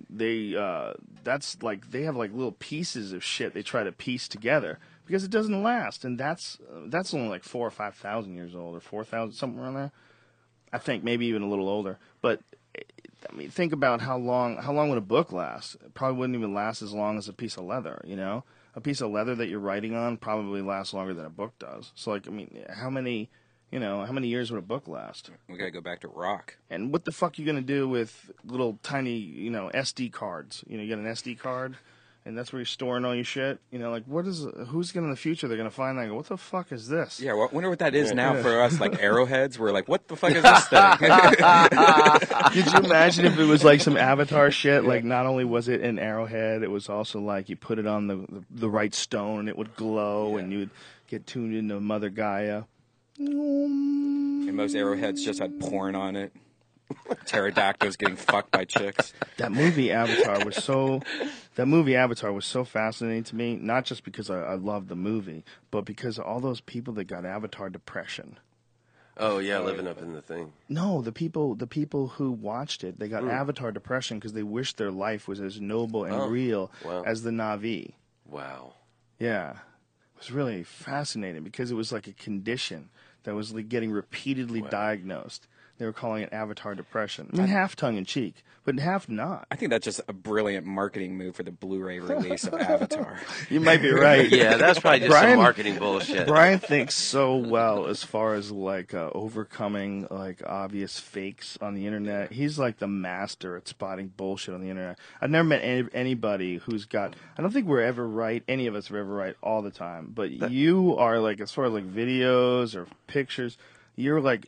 C: have like little pieces of shit they try to piece together because it doesn't last, and that's only like 4,000 or 5,000 years old, or 4,000, something around there. I think maybe even a little older. But I mean, think about how long would a book last? It probably wouldn't even last as long as a piece of leather. A piece of leather that you're writing on probably lasts longer than a book does. So, like, I mean, how many years would a book last?
E: We gotta go back to rock.
C: And what the fuck are you gonna do with little tiny, SD cards? You get an SD card, and that's where you're storing all your shit. Who's gonna in the future? They're gonna find that and go, what the fuck is this?
E: Yeah, I wonder what that is now for us, like arrowheads. We're like, what the fuck is this thing?
C: Could you imagine if it was like some Avatar shit? Like, not only was it an arrowhead, it was also like you put it on the right stone and it would glow, and you'd get tuned into Mother Gaia.
E: And most arrowheads just had porn on it. Pterodactyls getting fucked by chicks.
C: That movie Avatar was so fascinating to me, not just because I loved the movie, but because of all those people that got Avatar depression.
D: Oh, yeah, living up in the thing.
C: No, the people who watched it, they got Avatar depression because they wished their life was as noble and real as the Na'vi.
D: Wow.
C: Yeah. It was really fascinating because it was like a condition that was like getting repeatedly diagnosed. They were calling it Avatar depression. I mean, half tongue-in-cheek, but half not.
E: I think that's just a brilliant marketing move for the Blu-ray release of Avatar.
C: You might be right.
D: Yeah, that's probably just some marketing bullshit.
C: Brian thinks so well as far as like overcoming like obvious fakes on the internet. He's like the master at spotting bullshit on the internet. I've never met anybody who's got. I don't think we're ever right. Any of us are ever right all the time. But you are like, as far as like videos or pictures, you're like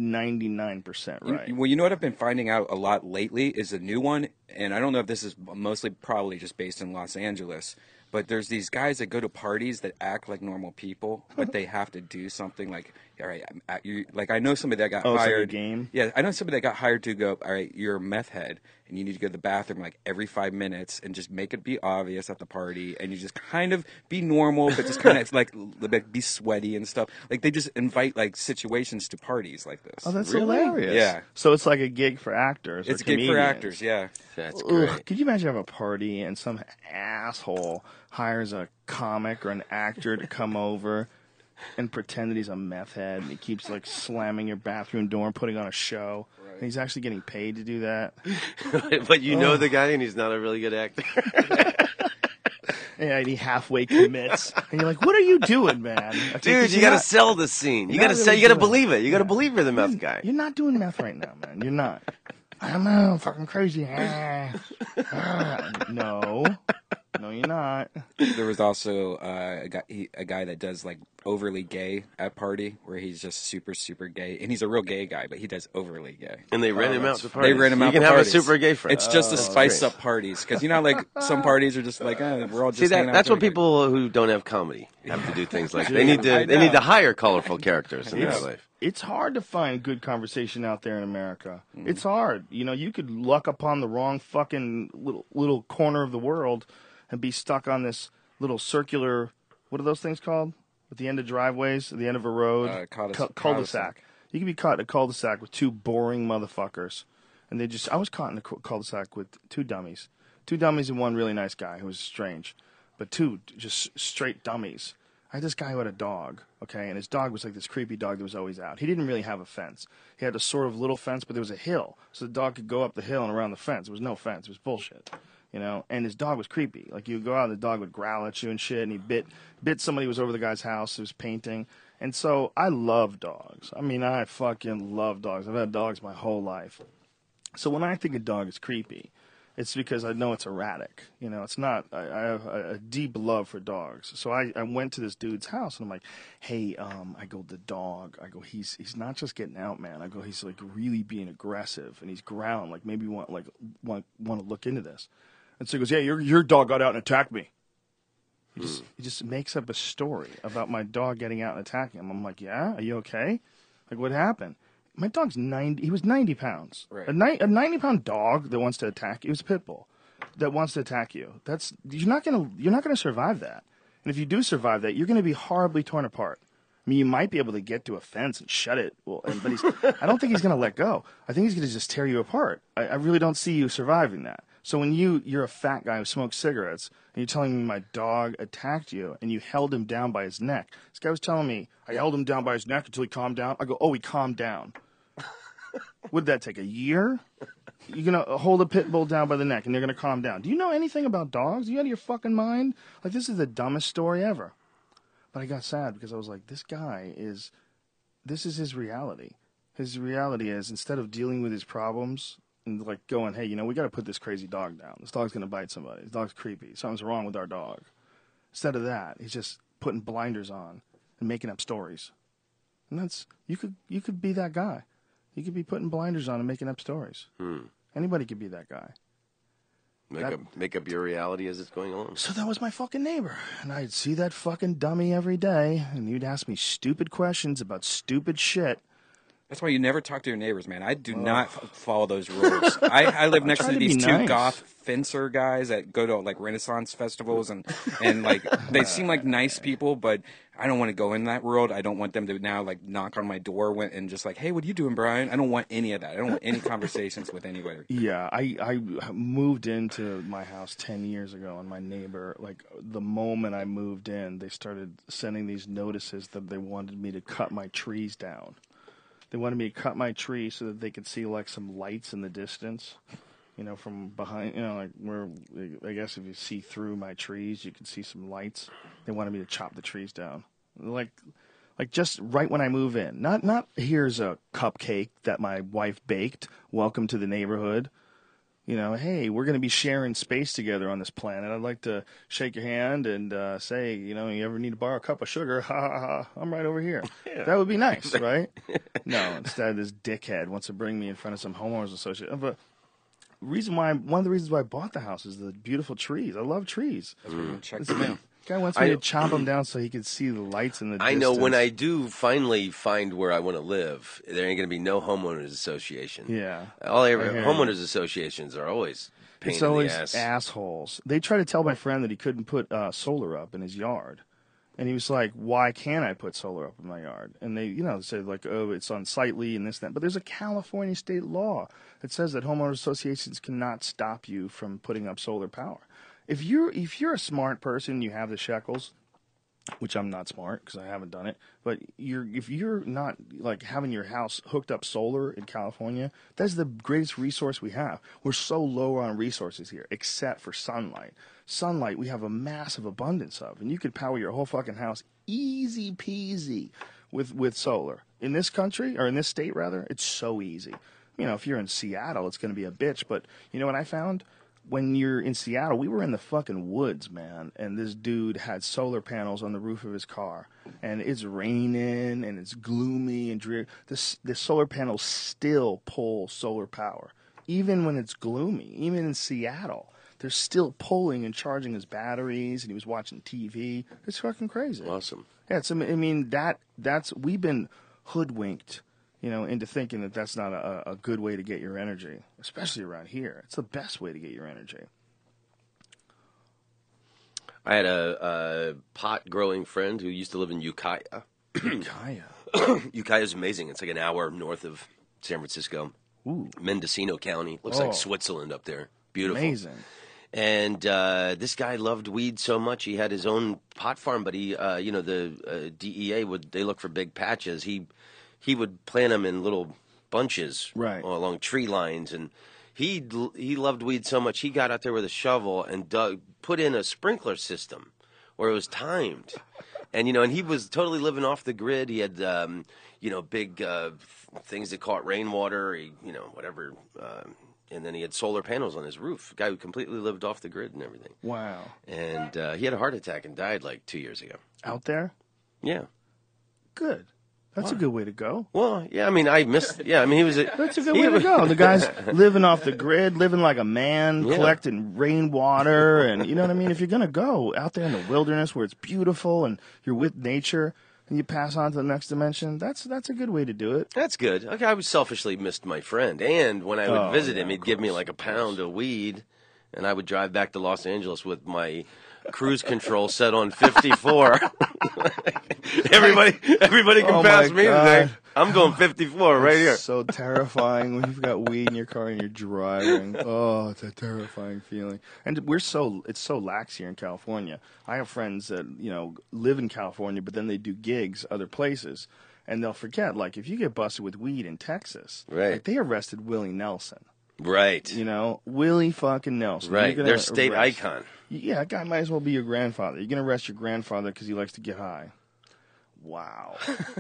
C: 99% right.
E: Well, you know what I've been finding out a lot lately is a new one, and I don't know if this is mostly probably just based in Los Angeles, but there's these guys that go to parties that act like normal people, but they have to do something like, all right, I know somebody that got hired.
C: It's like a game?
E: Yeah, I know somebody that got hired to go, all right, you're a meth head, and you need to go to the bathroom like every 5 minutes and just make it be obvious at the party, and you just kind of be normal, but just kind of like be sweaty and stuff. Like they just invite like situations to parties like this.
C: Oh, that's hilarious.
E: Yeah.
C: So it's like a gig for actors.
E: It's
C: or
E: a gig for
C: comedians.
E: actors, yeah.
D: That's
C: Ugh,
D: great.
C: could you imagine having a party and some asshole hires a comic or an actor to come over and pretend that he's a meth head, and he keeps like slamming your bathroom door and putting on a show, and he's actually getting paid to do that?
D: But you know the guy, and he's not a really good actor.
C: And he halfway commits, and you're like, "What are you doing, man?"
D: Dude, you got to sell the scene. You got to
C: really
D: sell. You got to
C: doing it.
D: believe it. You got to believe you're the meth guy.
C: You're not doing meth right now, man. You're not. I'm fucking crazy. No, you're not.
E: There was also a guy that does like overly gay at party, where he's just super, super gay, and he's a real gay guy, but he does overly gay.
D: And they rent him out to parties.
E: They rent him out.
D: You can
E: to
D: have
E: parties.
D: a super gay friend.
E: It's just to spice up parties, because like some parties are just like, we're all just.
D: See,
E: hanging out
D: that's what
E: together.
D: people who don't have comedy have to do things like. They need to hire colorful characters in their life.
C: It's hard to find good conversation out there in America. It's hard. You could luck upon the wrong fucking little corner of the world and be stuck on this little circular, what are those things called? At the end of driveways, at the end of a road? Cul-de-sac. You could be caught in a cul-de-sac with two boring motherfuckers. And I was caught in a cul-de-sac with two dummies. Two dummies and one really nice guy who was strange. But two just straight dummies. I had this guy who had a dog, okay, and his dog was like this creepy dog that was always out. He didn't really have a fence. He had a sort of little fence, but there was a hill, so the dog could go up the hill and around the fence. There was no fence. It was bullshit. you know, and his dog was creepy. Like, you would go out and the dog would growl at you and shit, and he bit somebody who was over the guy's house who was painting. And so I love dogs. I mean, I fucking love dogs. I've had dogs my whole life. So when I think a dog is creepy, it's because I know it's erratic. You know, it's not, I have a deep love for dogs. So I went to this dude's house and I'm like, hey, I go, the dog, I go, he's not just getting out, man. I go, he's like really being aggressive and he's growling, like maybe want to look into this. And so he goes, yeah, your dog got out and attacked me. He just makes up a story about my dog getting out and attacking him. I'm like, yeah, are you okay? Like, what happened? My dog's 90. He was 90 pounds.
E: Right.
C: A 90-pound dog that wants to attack you. It was a pit bull that wants to attack you. You're not gonna survive that. And if you do survive that, you're gonna be horribly torn apart. I mean, you might be able to get to a fence and shut it. Well, but I don't think he's gonna let go. I think he's gonna just tear you apart. I really don't see you surviving that. So when you're a fat guy who smokes cigarettes and you're telling me my dog attacked you and you held him down by his neck. This guy was telling me I held him down by his neck until he calmed down. I go, oh, he calmed down. Would that take a year? You're going to hold a pit bull down by the neck and they're going to calm down. Do you know anything about dogs? Are you out of your fucking mind? Like, this is the dumbest story ever. But I got sad because I was like, this is his reality. His reality is, instead of dealing with his problems and like going, hey, you know, we got to put this crazy dog down. This dog's going to bite somebody. This dog's creepy. Something's wrong with our dog. Instead of that, he's just putting blinders on and making up stories. And that's, you could be that guy. You could be putting blinders on and making up stories. Anybody could be that guy.
D: Make up your reality as it's going along.
C: So that was my fucking neighbor. And I'd see that fucking dummy every day, and you'd ask me stupid questions about stupid shit.
E: That's why you never talk to your neighbors, man. I do not follow those rules. I live next to these two goth fencer guys that go to like Renaissance festivals and like they seem like nice people, but I don't want to go in that world. I don't want them to now like knock on my door and just like, hey, what are you doing, Brian? I don't want any of that. I don't want any conversations with anybody.
C: Yeah, I moved into my house 10 years ago, and my neighbor, like the moment I moved in, they started sending these notices that they wanted me to cut my trees down. They wanted me to cut my tree so that they could see like some lights in the distance, you know, from behind, you know, like where, I guess if you see through my trees, you can see some lights. They wanted me to chop the trees down. Like just right when I move in. Not here's a cupcake that my wife baked. Welcome to the neighborhood. You know, hey, we're going to be sharing space together on this planet. I'd like to shake your hand and say, you know, you ever need to borrow a cup of sugar? Ha, ha, ha. I'm right over here. Yeah. That would be nice, right? No, instead this dickhead wants to bring me in front of some homeowners association. But one of the reasons why I bought the house is the beautiful trees. I love trees.
E: That's where you check them out.
C: Guy wants me to chop them down so he could see the lights in the distance.
D: I know when I do finally find where I want to live, there ain't going to be no homeowners association.
C: Yeah.
D: Homeowners associations are always pain in the ass.
C: Assholes. They tried to tell my friend that he couldn't put solar up in his yard. And he was like, why can't I put solar up in my yard? And they, you know, said like, oh, it's unsightly and this and that. But there's a California state law that says that homeowners associations cannot stop you from putting up solar power. If you're a smart person, you have the shekels, which I'm not smart because I haven't done it. But if you're not like having your house hooked up solar in California, that's the greatest resource we have. We're so low on resources here, except for sunlight. Sunlight we have a massive abundance of, and you could power your whole fucking house easy peasy with solar. In this country, or in this state rather, it's so easy. You know, if you're in Seattle, it's going to be a bitch. But you know what I found? When you're in Seattle, we were in the fucking woods, man, and this dude had solar panels on the roof of his car, and it's raining, and it's gloomy and dreary. The solar panels still pull solar power, even when it's gloomy. Even in Seattle, they're still pulling and charging his batteries, and he was watching TV. It's fucking crazy.
D: Awesome.
C: Yeah, I mean, that's we've been hoodwinked, you know, into thinking that that's not a good way to get your energy, especially around here. It's the best way to get your energy.
D: I had a pot-growing friend who used to live in Ukiah.
C: Ukiah?
D: Ukiah is amazing. It's like an hour north of San Francisco.
C: Ooh.
D: Mendocino County. Looks like Switzerland up there. Beautiful.
C: Amazing.
D: And this guy loved weed so much. He had his own pot farm, but he, you know, the DEA they look for big patches. He would plant them in little bunches
C: right
D: along tree lines, and He loved weed so much he got out there with a shovel and put in a sprinkler system where it was timed. And and he was totally living off the grid. He had big things that caught rainwater, whatever. And then he had solar panels on his roof. A guy who completely lived off the grid and everything.
C: Wow.
D: And he had a heart attack and died like 2 years ago.
C: Out there?
D: Yeah.
C: Good. That's a good way to go.
D: Well, yeah, I mean, I missed. Yeah, I mean, he was.
C: That's a good way to go. The guy's living off the grid, living like a man, collecting rainwater, and you know what I mean. If you're gonna go out there in the wilderness where it's beautiful and you're with nature, and you pass on to the next dimension, that's a good way to do it.
D: That's good. Okay, I selfishly missed my friend, and when I would visit him, he'd give me like a pound of weed, and I would drive back to Los Angeles with my cruise control set on 54. everybody can pass me today. I'm going 54 right here.
C: It's so terrifying when you've got weed in your car and you're driving. Oh, it's a terrifying feeling. And it's so lax here in California. I have friends that, live in California, but then they do gigs other places. And they'll forget, like, if you get busted with weed in Texas,
D: right.
C: Like, they arrested Willie Nelson.
D: Right.
C: Willie fucking Nelson.
D: Right. Their state icon.
C: Yeah, that guy might as well be your grandfather. You're going to arrest your grandfather because he likes to get high. Wow.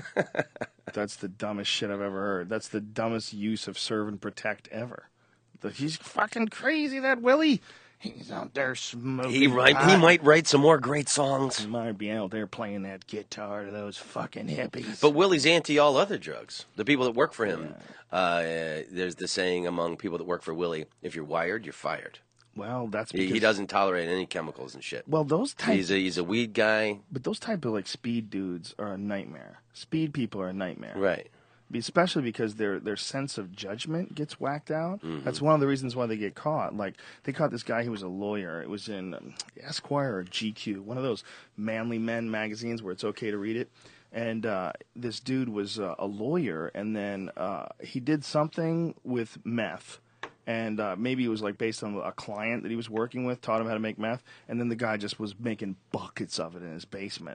C: That's the dumbest shit I've ever heard. That's the dumbest use of serve and protect ever. He's fucking crazy, that Willie. He's out there smoking.
D: He might write some more great songs.
C: He might be out there playing that guitar to those fucking hippies.
D: But Willie's anti all other drugs. The people that work for him, there's the saying among people that work for Willie, if you're wired, you're fired.
C: Well, that's because
D: he doesn't tolerate any chemicals and shit.
C: Well, those type
D: he's a weed guy.
C: But those type of like speed dudes are a nightmare. Speed people are a nightmare.
D: Right.
C: Especially because their sense of judgment gets whacked out.
D: Mm-hmm.
C: That's one of the reasons why they get caught. Like, they caught this guy who was a lawyer. It was in Esquire or GQ, one of those manly men magazines where it's okay to read it. And this dude was a lawyer, and then he did something with meth. And maybe it was like based on a client that he was working with, taught him how to make meth. And then the guy just was making buckets of it in his basement.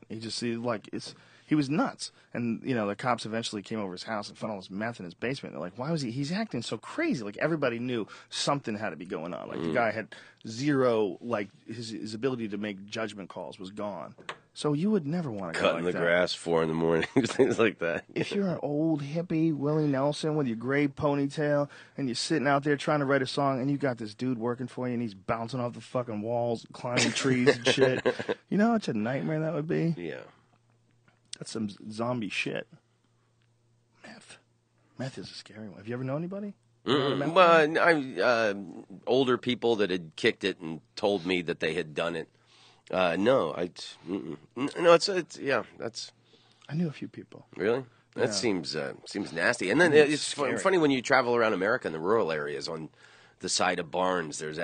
C: He was nuts. And, the cops eventually came over his house and found all this meth in his basement. They're like, why was he's acting so crazy? Like, everybody knew something had to be going on. Like, the guy had zero, like, his ability to make judgment calls was gone. So you would never want to go
D: cutting
C: like
D: the
C: that.
D: grass 4 a.m, things like that.
C: If you're an old hippie, Willie Nelson, with your gray ponytail, and you're sitting out there trying to write a song, and you got this dude working for you, and he's bouncing off the fucking walls, climbing trees and shit. You know how much a nightmare that would be?
D: Yeah.
C: That's some zombie shit. Meth is a scary one. Have you ever known anybody?
D: Older people that had kicked it and told me that they had done it. No, it's that's.
C: I knew a few people.
D: Really? That
C: Yeah.
D: seems nasty. And then it's funny when you travel around America in the rural areas on the side of barns. There's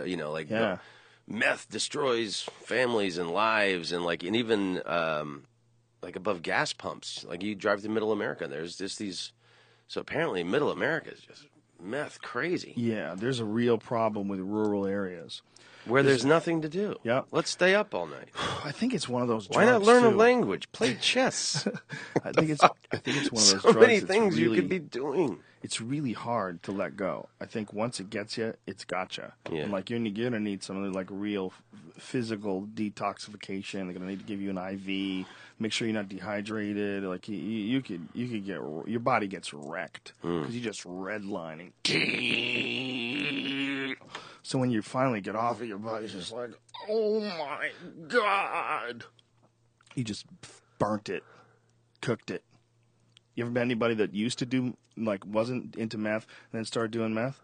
D: meth destroys families and lives, and even like above gas pumps. Like, you drive to Middle America, there's just these. So apparently, Middle America is just meth crazy.
C: Yeah, there's a real problem with rural areas.
D: Where there's nothing to do.
C: Yep.
D: Let's stay up all night.
C: I think it's one of those drugs.
D: Why not learn
C: too.
D: a language? Play chess.
C: I think it's one of those drugs.
D: So many
C: that's
D: things you
C: really-
D: could be doing.
C: It's really hard to let go. I think once it gets you, it's gotcha.
D: Yeah.
C: And like you're gonna need some like real physical detoxification. They're gonna need to give you an IV. Make sure you're not dehydrated. Like you could get your body gets wrecked because you're just redlining. So when you finally get off it, your body's just like, oh my God. You just burnt it, cooked it. You ever met anybody that used to do, like, wasn't into meth and then started doing meth?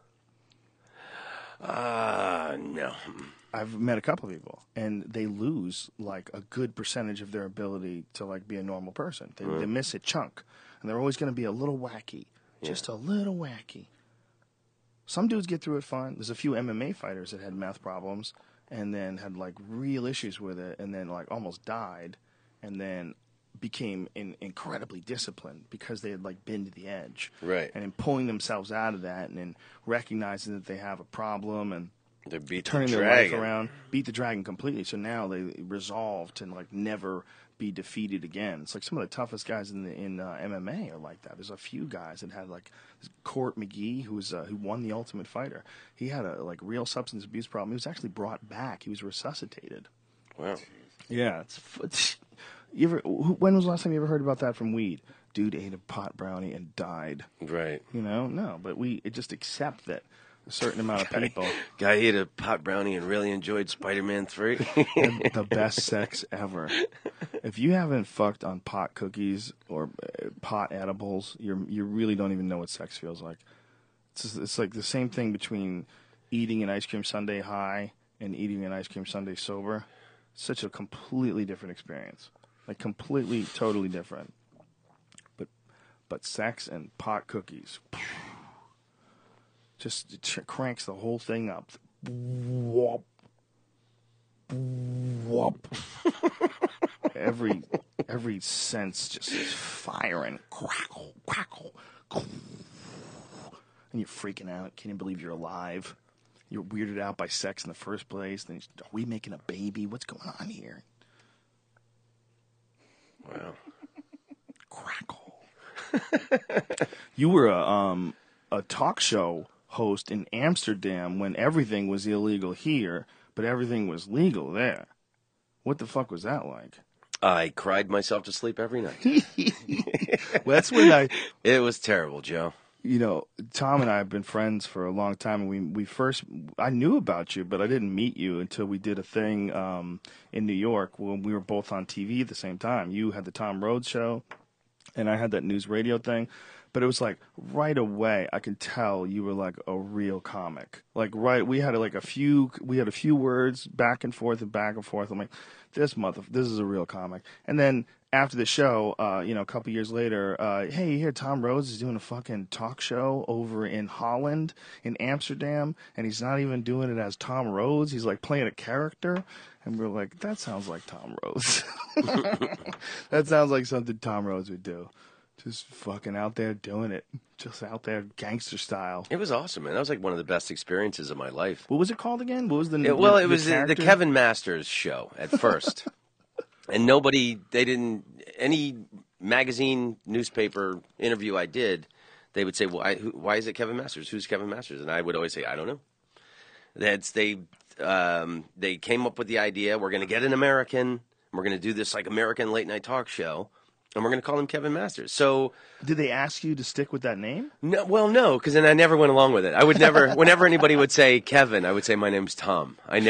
D: No.
C: I've met a couple of people, and they lose, like, a good percentage of their ability to, like, be a normal person. They miss a chunk, and they're always going to be a little wacky, just a little wacky. Some dudes get through it fine. There's a few MMA fighters that had meth problems and then had, like, real issues with it and then, like, almost died and then became incredibly disciplined because they had, like, been to the edge.
D: Right.
C: And in pulling themselves out of that and then recognizing that they have a problem and
D: They beat
C: turning
D: the
C: their life
D: dragon.
C: around, beat the dragon completely. So now they resolve to like never be defeated again. It's like some of the toughest guys in MMA are like that. There's a few guys that had like Court McGee, who won the Ultimate Fighter. He had a like real substance abuse problem. He was actually brought back. He was resuscitated.
D: Wow.
C: Yeah, when was the last time you ever heard about that from weed? Dude ate a pot brownie and died.
D: Right.
C: You know, no, but we just accept that a certain amount of people
D: Guy ate a pot brownie and really enjoyed Spider-Man 3.
C: had the best sex ever. If you haven't fucked on pot cookies or pot edibles, you really don't even know what sex feels like. It's like the same thing between eating an ice cream sundae high and eating an ice cream sundae sober. Such a completely different experience. Like completely, totally different. But sex and pot cookies just cranks the whole thing up. Whoop. Whoop. Every sense just is firing. Crackle, crackle. And you're freaking out. Can't even believe you're alive. You're weirded out by sex in the first place. Then are we making a baby? What's going on here?
D: Wow.
C: Crackle. You were a talk show host in Amsterdam when everything was illegal here, but everything was legal there. What the fuck was that like?
D: I cried myself to sleep every night.
C: Well, that's when
D: It was terrible, Joe.
C: Tom and I have been friends for a long time, and I knew about you, but I didn't meet you until we did a thing in New York when we were both on TV at the same time. You had the Tom Rhodes show, and I had that news radio thing. But it was like right away, I could tell you were like a real comic. Like we had a few words back and forth. I'm like, this is a real comic. And then after the show, a couple years later, hey, you hear Tom Rhodes is doing a fucking talk show over in Holland, in Amsterdam, and he's not even doing it as Tom Rhodes. He's like playing a character. And we're like, that sounds like Tom Rhodes. That sounds like something Tom Rhodes would do. Just fucking out there doing it. Just out there gangster style.
D: It was awesome, man. That was like one of the best experiences of my life.
C: What was it called again? What was the
D: It was the Kevin Masters show at first. And any magazine, newspaper interview I did, they would say, well, why is it Kevin Masters? Who's Kevin Masters? And I would always say, I don't know. They came up with the idea, we're going to get an American, we're going to do this like American late night talk show, and we're going to call him Kevin Masters. So,
C: did they ask you to stick with that name?
D: No, because then I never went along with it. I would never, whenever anybody would say Kevin, I would say my name's Tom. I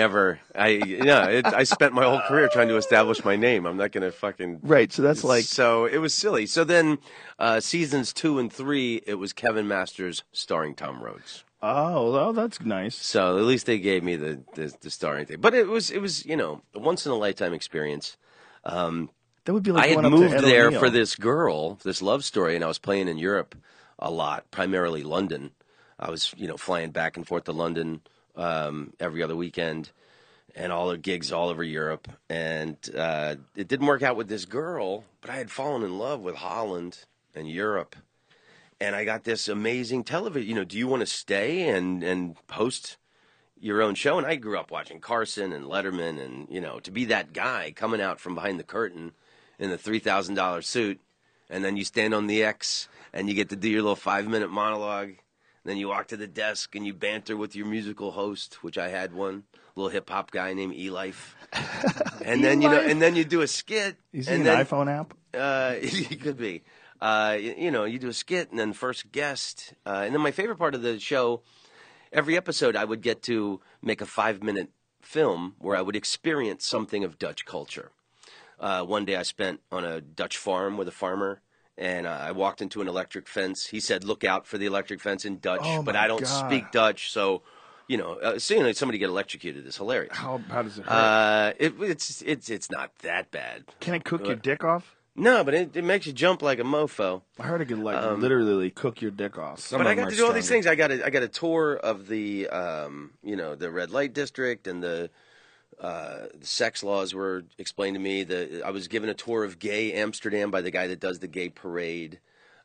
D: spent my whole career trying to establish my name. I'm not going to fucking
C: right. So that's like
D: so it was silly. So then, seasons 2 and 3, it was Kevin Masters starring Tom Rhodes.
C: Oh, well, that's nice.
D: So at least they gave me the starring thing. But it was a once in a lifetime experience.
C: That would be like
D: I had
C: going up
D: moved
C: to Ed
D: there
C: O'Neill.
D: for this girl, this love story, and I was playing in Europe a lot, primarily London. I was, flying back and forth to London every other weekend, and all the gigs all over Europe. And it didn't work out with this girl, but I had fallen in love with Holland and Europe. And I got this amazing television. Do you want to stay and host your own show? And I grew up watching Carson and Letterman, and to be that guy coming out from behind the curtain in the $3,000 suit, and then you stand on the X and you get to do your little 5-minute monologue. And then you walk to the desk and you banter with your musical host, which I had one, little hip hop guy named E-Life. And then and then you do a skit.
C: Is he an iPhone app?
D: He could be. You do a skit and then first guest. And then my favorite part of the show, every episode I would get to make a 5-minute film where I would experience something of Dutch culture. One day I spent on a Dutch farm with a farmer, and I walked into an electric fence. He said, "Look out for the electric fence" in Dutch, but I don't speak Dutch, so seeing somebody get electrocuted is hilarious.
C: How does it hurt?
D: It's not that bad.
C: Can it cook your dick off?
D: No, but it makes you jump like a mofo.
C: I heard it could literally cook your dick off.
D: But I got to do all these things. I got a tour of the the red light district, and the sex laws were explained to me. I was given a tour of gay Amsterdam by the guy that does the gay parade.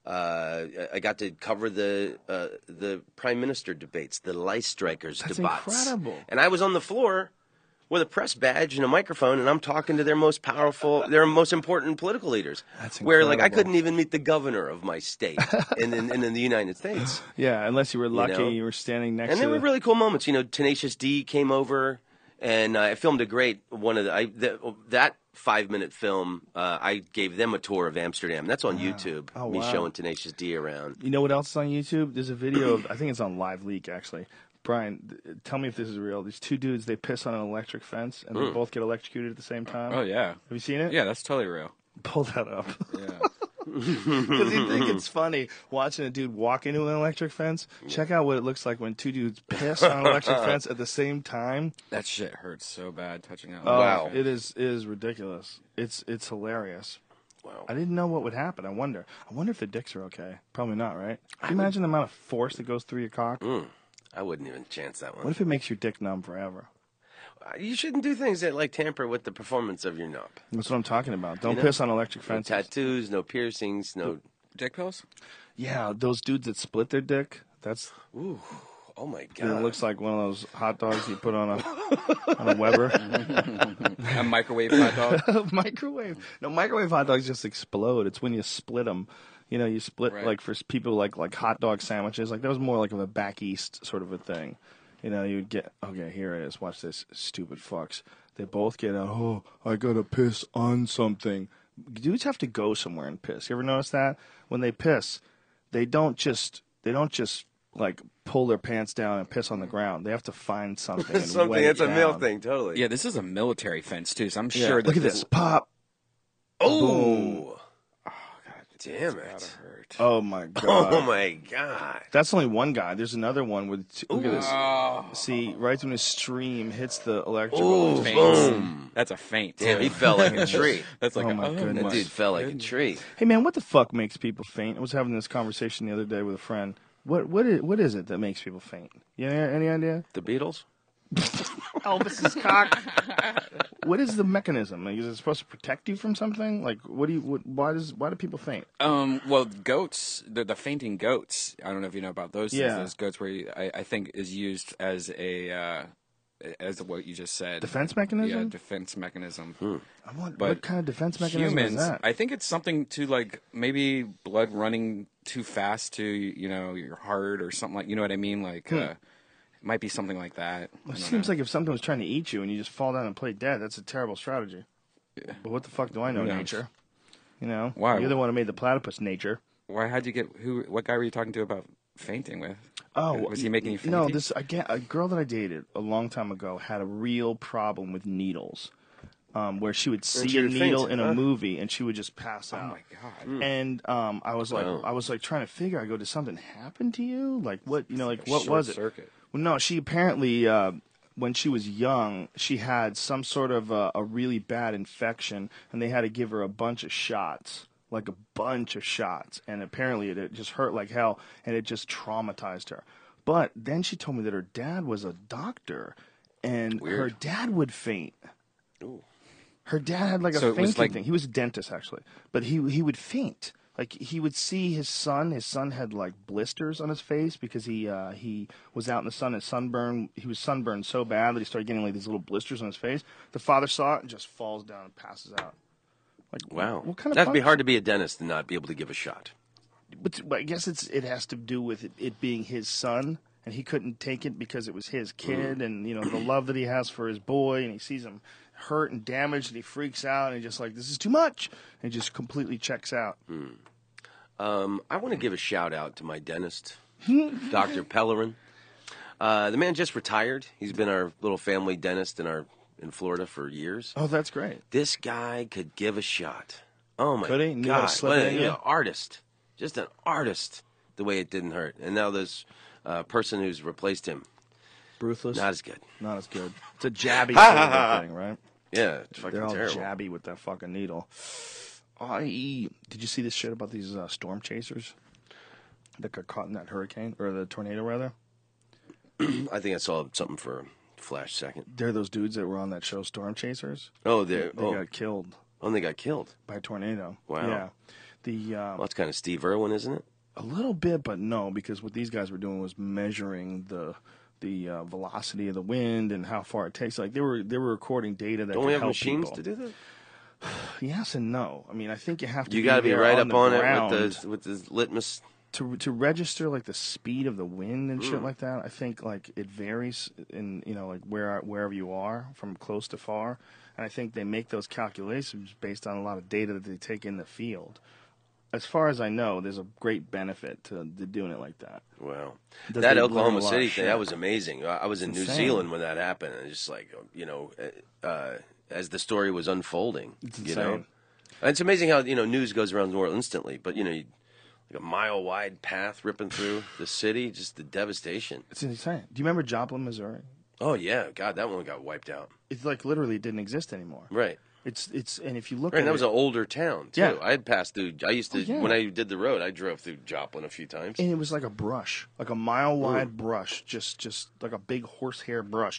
D: I got to cover the prime minister debates, the lice strikers
C: That's
D: debates.
C: incredible.
D: And I was on the floor with a press badge and a microphone, and I'm talking to their most powerful, their most important political leaders.
C: That's
D: where like I
C: incredible.
D: couldn't even meet the governor of my state in the United States.
C: Yeah, unless you were lucky,
D: know?
C: you were standing next
D: And
C: to
D: there were
C: the-
D: really cool moments. You know, Tenacious D came over, and I filmed a great one of that 5-minute film. I gave them a tour of Amsterdam. That's on YouTube.
C: Oh,
D: me
C: wow.
D: showing Tenacious D around.
C: You know what else is on YouTube? There's a video of, I think it's on Live Leak, actually. Brian, tell me if this is real. These two dudes, they piss on an electric fence, and they both get electrocuted at the same time.
E: Oh yeah.
C: Have you seen it?
E: Yeah, that's totally real.
C: Pull that up.
E: Yeah.
C: Because you think it's funny watching a dude walk into an electric fence. Check out what it looks like when two dudes piss on an electric fence at the same time.
E: That shit hurts so bad touching out.
C: Oh,
D: Wow.
C: it is ridiculous. It's hilarious.
D: Wow.
C: I didn't know what would happen. I wonder if the dicks are okay. Probably not, right? Can you imagine the amount of force that goes through your cock?
D: I wouldn't even chance that
C: What
D: one.
C: if it makes your dick numb forever?
D: You shouldn't do things that like tamper with the performance of your knob.
C: That's what I'm talking about. Don't
D: know?
C: piss on electric
D: No
C: fences.
D: tattoos, no piercings, no.
E: Dick pills?
C: Yeah, those dudes that split their dick. That's
D: Ooh, oh my
C: it
D: god!
C: looks like one of those hot dogs you put on a Weber.
E: A microwave hot dog?
C: Microwave. No, microwave hot dogs just explode. It's when you split them. You know, you split
E: Right.
C: like for people like hot dog sandwiches. Like that was more like of a back east sort of a thing. You know, you would get okay. Here it is. Watch this, stupid fucks. They both get out. Oh, I gotta piss on something. Dudes have to go somewhere and piss. You ever notice that when they piss, they don't just like pull their pants down and piss on the ground. They have to find something. And
D: Something.
C: weigh it
D: It's a male
C: down.
D: thing, totally.
E: Yeah, this is a military fence too, so I'm
C: Yeah,
E: sure that
C: look at this. Pop.
D: Oh,
E: God,
D: damn
E: gotta
D: it!
E: hurt.
C: Oh my god.
D: Oh my god!
C: That's only one guy. There's another one with. Look at this. See, right when his stream hits the electrical.
E: Faint.
D: Boom!
E: That's a feint.
D: Damn,
E: too.
D: he fell like a tree.
E: That's like
C: Oh, my goodness.
D: That dude fell like a tree.
C: Hey man, what the fuck makes people faint? I was having this conversation the other day with a friend. What is it that makes people faint? You know, any idea?
D: The Beatles?
C: Elvis's cock. What is the mechanism? Like, is it supposed to protect you from something? Like, why do people faint?
E: Well, goats, the fainting goats. I don't know if you know about those.
C: Yeah.
E: Those goats where I think is used as as what you just said.
C: Defense mechanism?
E: Yeah, defense mechanism.
C: What
E: But
C: kind of defense mechanism
E: Humans,
C: is that?
E: I think it's something to like maybe blood running too fast to your heart or something like, you know what I mean? Like it might be something like that.
C: It
E: I don't
C: seems
E: know.
C: like if something was trying to eat you and you just fall down and play dead, that's a terrible strategy. But what the fuck do I know,
E: Who knows?
C: nature? You know,
E: Why?
C: You're the one who made the platypus, nature.
E: Why? How'd you get? What guy were you talking to about fainting with?
C: Oh,
E: was he making you fainty?
C: No, a girl that I dated a long time ago had a real problem with needles, where she would see
D: she
C: a
D: would
C: needle
D: faint,
C: in a
D: huh?
C: movie and she would just pass
E: Oh
C: out.
E: my god!
C: And I was like trying to figure. I go, did something happen to you? Like what? You know, like what was it?
E: Circuit.
C: Well, no, she apparently, when she was young, she had some sort of a really bad infection, and they had to give her a bunch of shots, like a bunch of shots. And apparently it just hurt like hell, and it just traumatized her. But then she told me that her dad was a doctor, and her dad would faint. Her dad had like a
E: So it was
C: fainting
E: like-
C: thing. He was a dentist, actually. But he would faint. Like he would see his son. His son had like blisters on his face because he was out in the sun and sunburn. He was sunburned so bad that he started getting like these little blisters on his face. The father saw it and just falls down and passes out. Like
D: Wow.
C: what kind of
D: That'd be
C: punishment?
D: hard to be a dentist and not be able to give a shot.
C: But I guess it has to do with it being his son, and he couldn't take it because it was his kid, and you know the love that he has for his boy, and he sees him hurt and damaged, and he freaks out, and he's just like, this is too much, and he just completely checks out.
D: I want to give a shout out to my dentist, Dr. Pellerin. The man just retired. He's been our little family dentist in Florida for years.
C: Oh, that's great.
D: This guy could give a shot. Oh my
C: Could he? Knew how to
D: god!
C: slip
D: What
C: it in you?
D: an artist, just an artist. The way it didn't hurt, and now this person who's replaced him,
C: Ruthless.
D: not as good.
C: Not as good. It's a jabby sort of a thing, right?
D: Yeah, it's fucking
C: They're all
D: terrible.
C: jabby with that fucking needle. Did you see this shit about these storm chasers that got caught in that hurricane, or the tornado, rather?
D: I think I saw something for a flash second.
C: They're those dudes that were on that show, Storm Chasers.
D: Oh,
C: They
D: they
C: got killed
D: they got killed.
C: by a tornado.
D: Wow.
C: Yeah.
D: Well, it's kind of Steve Irwin, isn't it?
C: A little bit, but no, because what these guys were doing was measuring the velocity of the wind and how far it takes. Like they were recording data that
D: Don't
C: could
D: we have
C: help
D: machines
C: people.
D: to do that?
C: Yes and no. I mean, I think you have to.
D: You got to be
C: there
D: right
C: on
D: up
C: the
D: on
C: ground
D: it with the litmus.
C: to register like the speed of the wind and
D: Mm.
C: shit like that. I think like it varies in like wherever you are from close to far, and I think they make those calculations based on a lot of data that they take in the field. As far as I know, there's a great benefit to doing it like that.
D: Wow.
C: That
D: That
C: they learn
D: Oklahoma
C: a lot
D: City
C: of
D: thing,
C: shit.
D: that was amazing. I was in New
C: insane.
D: Zealand when that happened, and it's just like, as the story was unfolding,
C: It's
D: you know.
C: insane.
D: And it's amazing how, news goes around the world instantly, but, like a mile-wide path ripping through the city, just the devastation.
C: It's insane. Do you remember Joplin, Missouri?
D: Oh, yeah. God, that one got wiped out.
C: It's like literally didn't exist anymore.
D: Right.
C: It's and if you look
D: Right,
C: at
D: and that was
C: it,
D: an older town, too.
C: Yeah.
D: I had passed through,
C: yeah.
D: when I did the road, I drove through Joplin a few times.
C: and it was like a brush, like a mile wide brush, just like a big horsehair brush,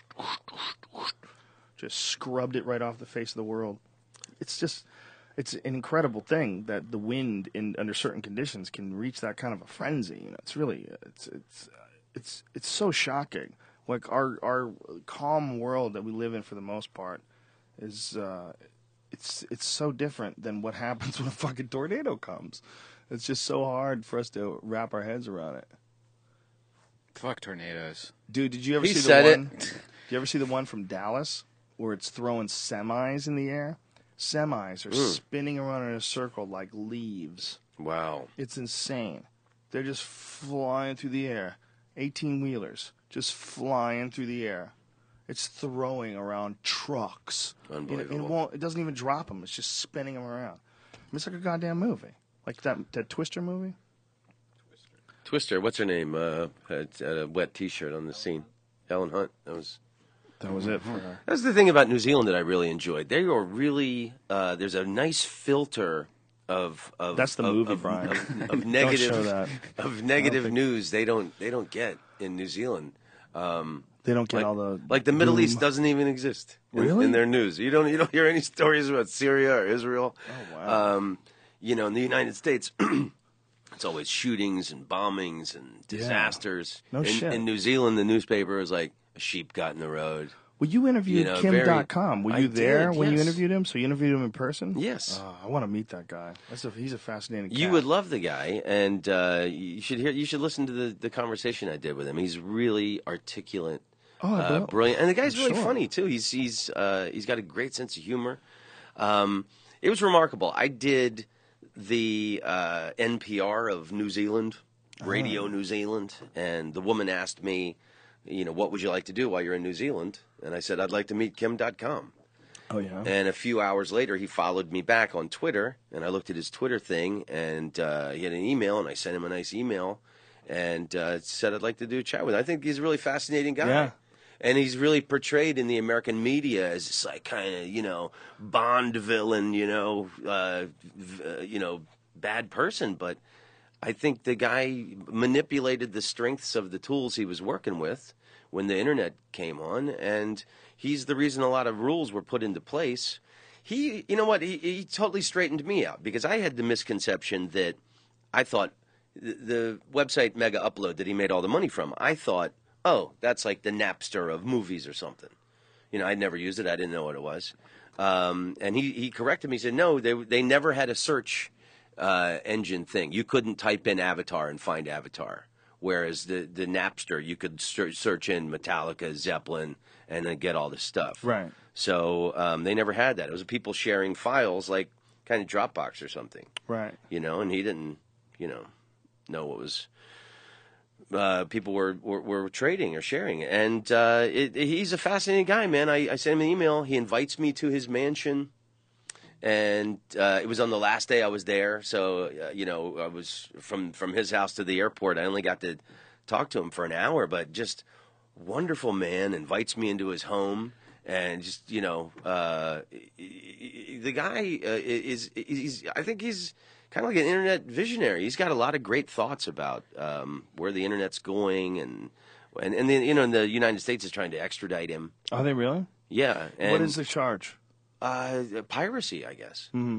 C: just scrubbed it right off the face of the world. It's an incredible thing that the wind under certain conditions can reach that kind of a frenzy. It's really it's so shocking. Like our calm world that we live in for the most part is it's so different than what happens when a fucking tornado comes. It's just so hard for us to wrap our heads around it.
E: Fuck tornadoes.
C: Dude, did you ever
D: He
C: see
D: said
C: the
D: it.
C: one? Did you ever see the one from Dallas where it's throwing semis in the air? Semis are spinning around in a circle like leaves.
D: Wow.
C: It's insane. They're just flying through the air. 18-wheelers just flying through the air. It's throwing around trucks.
D: Unbelievable.
C: It doesn't even drop them. It's just spinning them around. It's like a goddamn movie. Like that Twister movie.
D: Twister, what's her name? Had a wet T-shirt on the scene. Helen Hunt. That was
C: it for her.
D: That's the thing about New Zealand that I really enjoyed. They are really there's a nice filter of
C: That's the movie, Brian.
D: of negative
C: Don't show that.
D: of negative news they don't get in New Zealand.
C: They don't get all the
D: Like the Middle
C: boom.
D: East doesn't even exist
C: Really?
D: in their news. You don't hear any stories about Syria or Israel.
C: Oh, wow.
D: In the United States, it's always shootings and bombings and disasters.
C: No shit.
D: In New Zealand, the newspaper is like a sheep got in the road.
C: Well, you interviewed Kim.com. Were
D: I
C: you there
D: did,
C: when you
D: yes.
C: interviewed him? So you interviewed him in person?
D: Yes.
C: I want to meet that guy. He's a fascinating cat.
D: You would love the guy, and you should listen to the conversation I did with him. He's really articulate, brilliant, and the guy's really funny too. He's got a great sense of humor. It was remarkable. I did the NPR of New Zealand, Radio New Zealand, and the woman asked me, what would you like to do while you're in New Zealand? And I said, I'd like to meet Kim.com.
C: Oh, yeah?
D: And a few hours later, he followed me back on Twitter, and I looked at his Twitter thing, and he had an email, and I sent him a nice email, and said I'd like to do a chat with him. I think he's a really fascinating guy.
C: Yeah.
D: And he's really portrayed in the American media as this like kind of Bond villain, bad person. But I think the guy manipulated the strengths of the tools he was working with when the internet came on, and he's the reason a lot of rules were put into place. He totally straightened me out because I had the misconception that I thought the website Mega Upload that he made all the money from, I thought, oh, that's like the Napster of movies or something. I'd never used it. I didn't know what it was. And he corrected me. He said, no, they never had a search engine thing. You couldn't type in Avatar and find Avatar. Whereas the Napster, you could search in Metallica, Zeppelin, and then get all this stuff.
C: Right.
D: So they never had that. It was people sharing files like kind of Dropbox or something.
C: Right.
D: And he didn't, know what was people were trading or sharing. And he's a fascinating guy, man. I sent him an email. He invites me to his mansion. And it was on the last day I was there. So, I was from his house to the airport. I only got to talk to him for an hour, but just wonderful man, invites me into his home. And just, the guy I think he's kind of like an internet visionary. He's got a lot of great thoughts about where the internet's going, and then, the United States is trying to extradite him.
C: Are they really?
D: Yeah. And
C: What is the charge?
D: piracy, I guess.
C: Mm-hmm.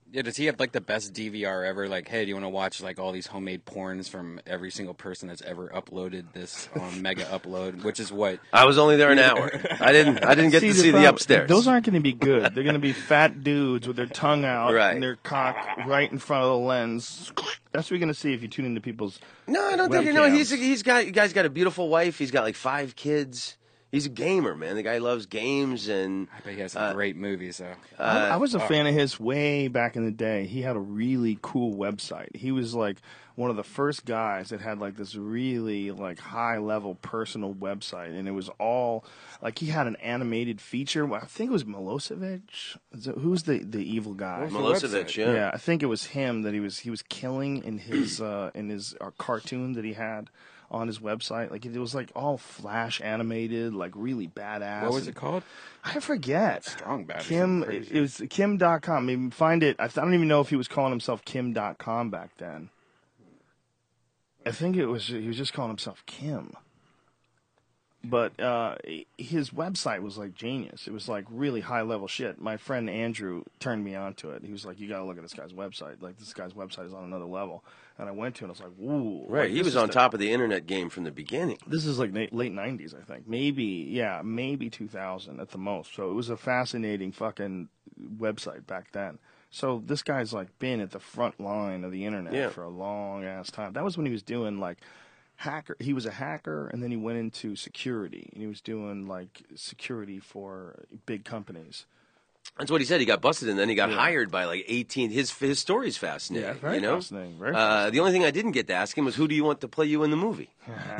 E: Yeah, does he have like the best DVR ever? Like, hey, do you want to watch like all these homemade porns from every single person that's ever uploaded this mega upload? Which is what
D: I was only there an hour. I didn't get to see the upstairs.
C: Those aren't going to be good. They're going to be fat dudes with their tongue out
D: Right.
C: and their cock right in front of the lens. That's what you're going to see if you tune into people's.
D: No, I don't think you know. He's got you guys got a beautiful wife. He's got like 5 kids. He's a gamer, man. The guy loves games, and
E: I bet he has some great movies. So
C: I was a fan of his way back in the day. He had a really cool website. He was like one of the first guys that had like this really like high level personal website, and it was all like he had an animated feature. I think it was Milosevic. Who's the evil guy?
D: Milosevic, yeah.
C: Yeah, I think it was him that he was killing in his cartoon that he had on his website. Like it was like all flash animated, like really badass.
E: what was it called?
C: I forget.
E: Strong Bad.
C: Kim, it was Kim.com. Maybe find it. I don't even know if he was calling himself Kim.com back then. I think he was just calling himself Kim. But his website was like genius. It was like really high level shit. My friend Andrew turned me on to it. He was like, "You got to look at this guy's website. Like this guy's website is on another level." And I went to it and I was like, "Woo!"
D: Right,
C: Like,
D: he
C: this
D: was
C: is
D: on top of the internet game from the beginning.
C: This is like late 90s, I think. Maybe 2000 at the most. So it was a fascinating fucking website back then. So this guy's like been at the front line of the internet for a long ass time. That was when he was doing like hacker. He was a hacker, and then he went into security, and he was doing like security for big companies.
D: That's what he said. He got busted, and then he got hired by like 18. His story's fascinating.
C: Yeah, very
D: you know?
C: fascinating. Very fascinating.
D: The only thing I didn't get to ask him was, who do you want to play you in the movie?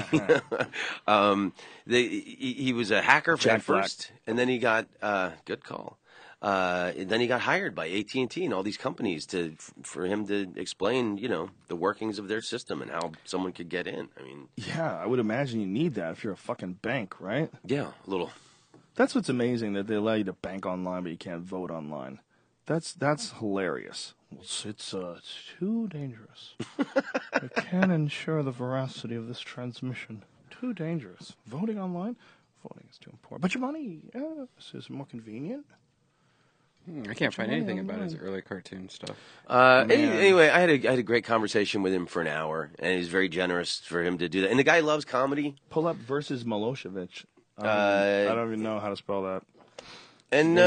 D: He was a hacker
C: Jack
D: at first, and then he got good call. And then he got hired by AT&T and all these companies for him to explain, the workings of their system and how someone could get in. I mean,
C: Yeah, I would imagine you need that if you're a fucking bank, right?
D: yeah, a little.
C: That's what's amazing, that they allow you to bank online, but you can't vote online. That's hilarious. It's too dangerous. I can't ensure the veracity of this transmission. Too dangerous. Voting online? Voting is too important. But your money, yes, is more convenient.
E: I can't find anything about his early cartoon stuff.
D: Anyway, I had a great conversation with him for an hour, and he's very generous for him to do that. And the guy loves comedy.
C: Pull up versus Milosevic. I don't even know how to spell that.
D: And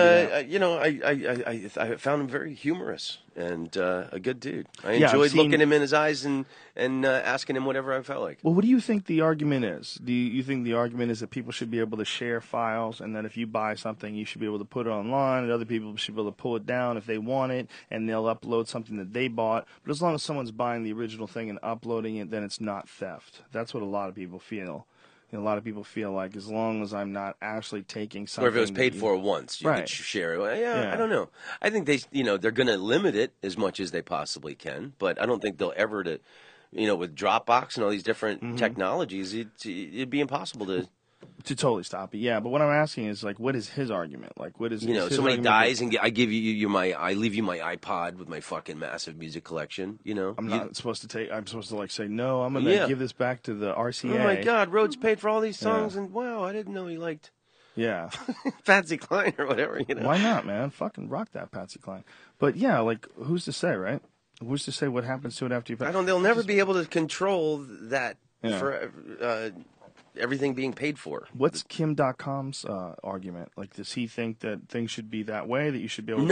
D: I found him very humorous and a good dude. I enjoyed looking him in his eyes and asking him whatever I felt like.
C: Well, what do you think the argument is? Do you think the argument is that people should be able to share files, and that if you buy something, you should be able to put it online, and other people should be able to pull it down if they want it, and they'll upload something that they bought? But as long as someone's buying the original thing and uploading it, then it's not theft. That's what a lot of people feel. A lot of people feel like, as long as I'm not actually taking something,
D: or if it was paid for once, you could share it. Well, I don't know. I think they're going to limit it as much as they possibly can, but I don't think they'll ever with Dropbox and all these different technologies, it'd be impossible to
C: totally stop it. Yeah, but what I'm asking is, like, what is his argument? Like, what is his
D: somebody
C: argument
D: dies and I give I leave you my iPod with my fucking massive music collection.
C: I'm not supposed to take. I'm supposed to say no. I'm gonna give this back to the RCA.
D: Oh my God, Rhodes paid for all these songs, and wow, I didn't know he liked.
C: Yeah,
D: Patsy Cline or whatever.
C: Why not, man? Fucking rock that Patsy Cline. But yeah, like, who's to say, right? Who's to say what happens to it after you pass?
D: They'll never be able to control that for everything being paid for.
C: What's Kim.com's argument? Like, does he think that things should be that way, that you should be able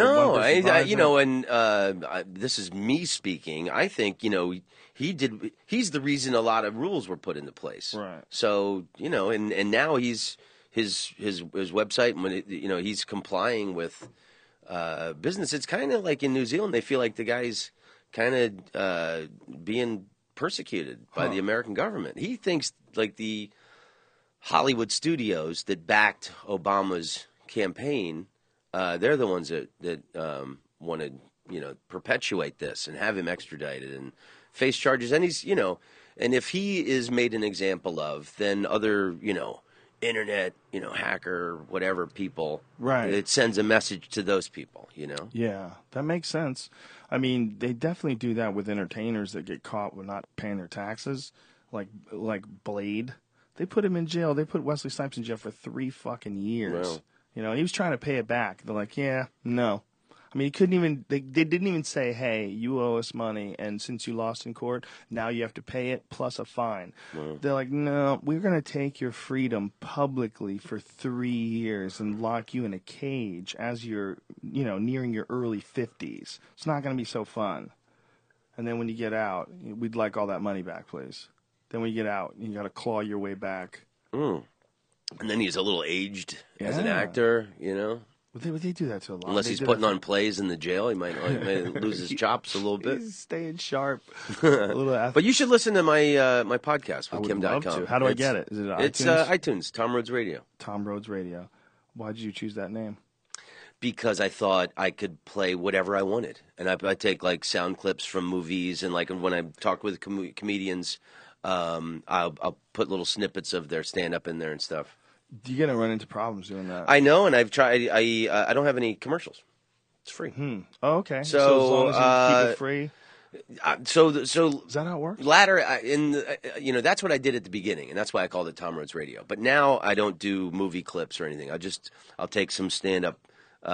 C: to...
D: this is me speaking. I think, he's the reason a lot of rules were put into place.
C: Right.
D: So, and now his website, when he's complying with business. It's kind of like in New Zealand, they feel like the guy's kind of being persecuted by the American government. He thinks like the Hollywood studios that backed Obama's campaign, they're the ones that want to perpetuate this and have him extradited and face charges. And he's and if he is made an example of, then other internet hacker whatever people,
C: right,
D: it sends a message to those people.
C: Yeah, that makes sense. I mean, they definitely do that with entertainers that get caught with not paying their taxes, like Blade. They put him in jail. They put Wesley Snipes in jail for 3 fucking years. Wow. He was trying to pay it back. They're like, yeah, no, I mean, he couldn't even. They didn't even say, "Hey, you owe us money, and since you lost in court, now you have to pay it plus a fine." They're like, "No, we're gonna take your freedom publicly for 3 years and lock you in a cage as you're, nearing your early 50s. It's not gonna be so fun." And then when you get out, we'd like all that money back, please. Then when you get out, you got to claw your way back.
D: And then he's a little aged as an
C: Yeah.
D: actor,
C: Would they do that to a lot?
D: Unless
C: They
D: he's
C: did
D: putting
C: that
D: on plays in the jail, he might lose his chops a little bit.
C: He's staying sharp. A little
D: But you should listen to my my podcast
C: I
D: with
C: would love
D: Kim.com.
C: to. How do I get it? Is it iTunes?
D: It's iTunes, Tom Rhodes Radio.
C: Tom Rhodes Radio. Why did you choose that name?
D: Because I thought I could play whatever I wanted, and I take like sound clips from movies, and like when I talk with comedians, I'll put little snippets of their stand up in there and stuff.
C: You're gonna run into problems doing that.
D: I know, and I've tried. I don't have any commercials. It's free.
C: Oh, okay.
D: So,
C: as long as you keep it free,
D: So
C: is that how it works?
D: latter that's what I did at the beginning, and that's why I called it Tom Rhodes Radio. But now I don't do movie clips or anything. I'll take some stand up,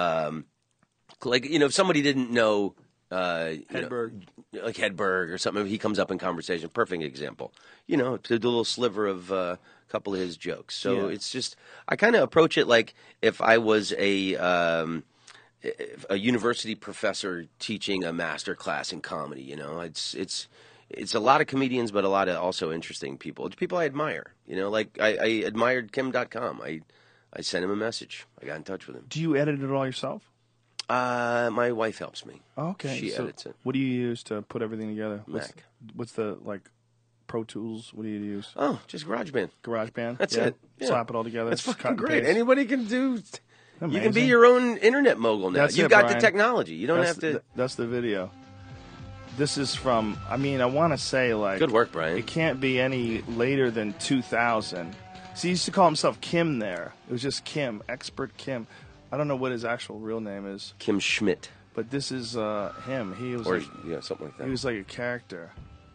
D: if somebody didn't know.
C: Hedberg.
D: Like Hedberg or something. He comes up in conversation. Perfect example. To do a little sliver of a couple of his jokes. So
C: Yeah.
D: it's just I kind of approach it like if I was a university professor teaching a master class in comedy. It's a lot of comedians, but a lot of also interesting people. It's people I admire. Like I admired Kim.com. I sent him a message. I got in touch with him.
C: Do you edit it all yourself?
D: My wife helps me.
C: Oh, okay.
D: She
C: So
D: edits it.
C: What do you use to put everything together?
D: Mac.
C: What's the Pro Tools? What do you use?
D: Oh, just GarageBand.
C: GarageBand.
D: That's
C: Yeah?
D: it. Yeah.
C: Slap it all together.
D: That's
C: just cut
D: fucking
C: and
D: great.
C: paste.
D: Anybody can do. You can be
C: Amazing.
D: your own internet mogul now.
C: That's
D: You've
C: it,
D: got the
C: Brian.
D: technology. You don't have to.
C: That's the video. This is from. I mean, I want to say like.
D: Good work, Brian.
C: It can't be any later than 2000. See, he used to call himself Kim there. It was just Kim, Expert Kim. I don't know what his actual real name is,
D: Kim Schmidt
C: but this is him. He was
D: or
C: like,
D: something like that.
C: he was like a character.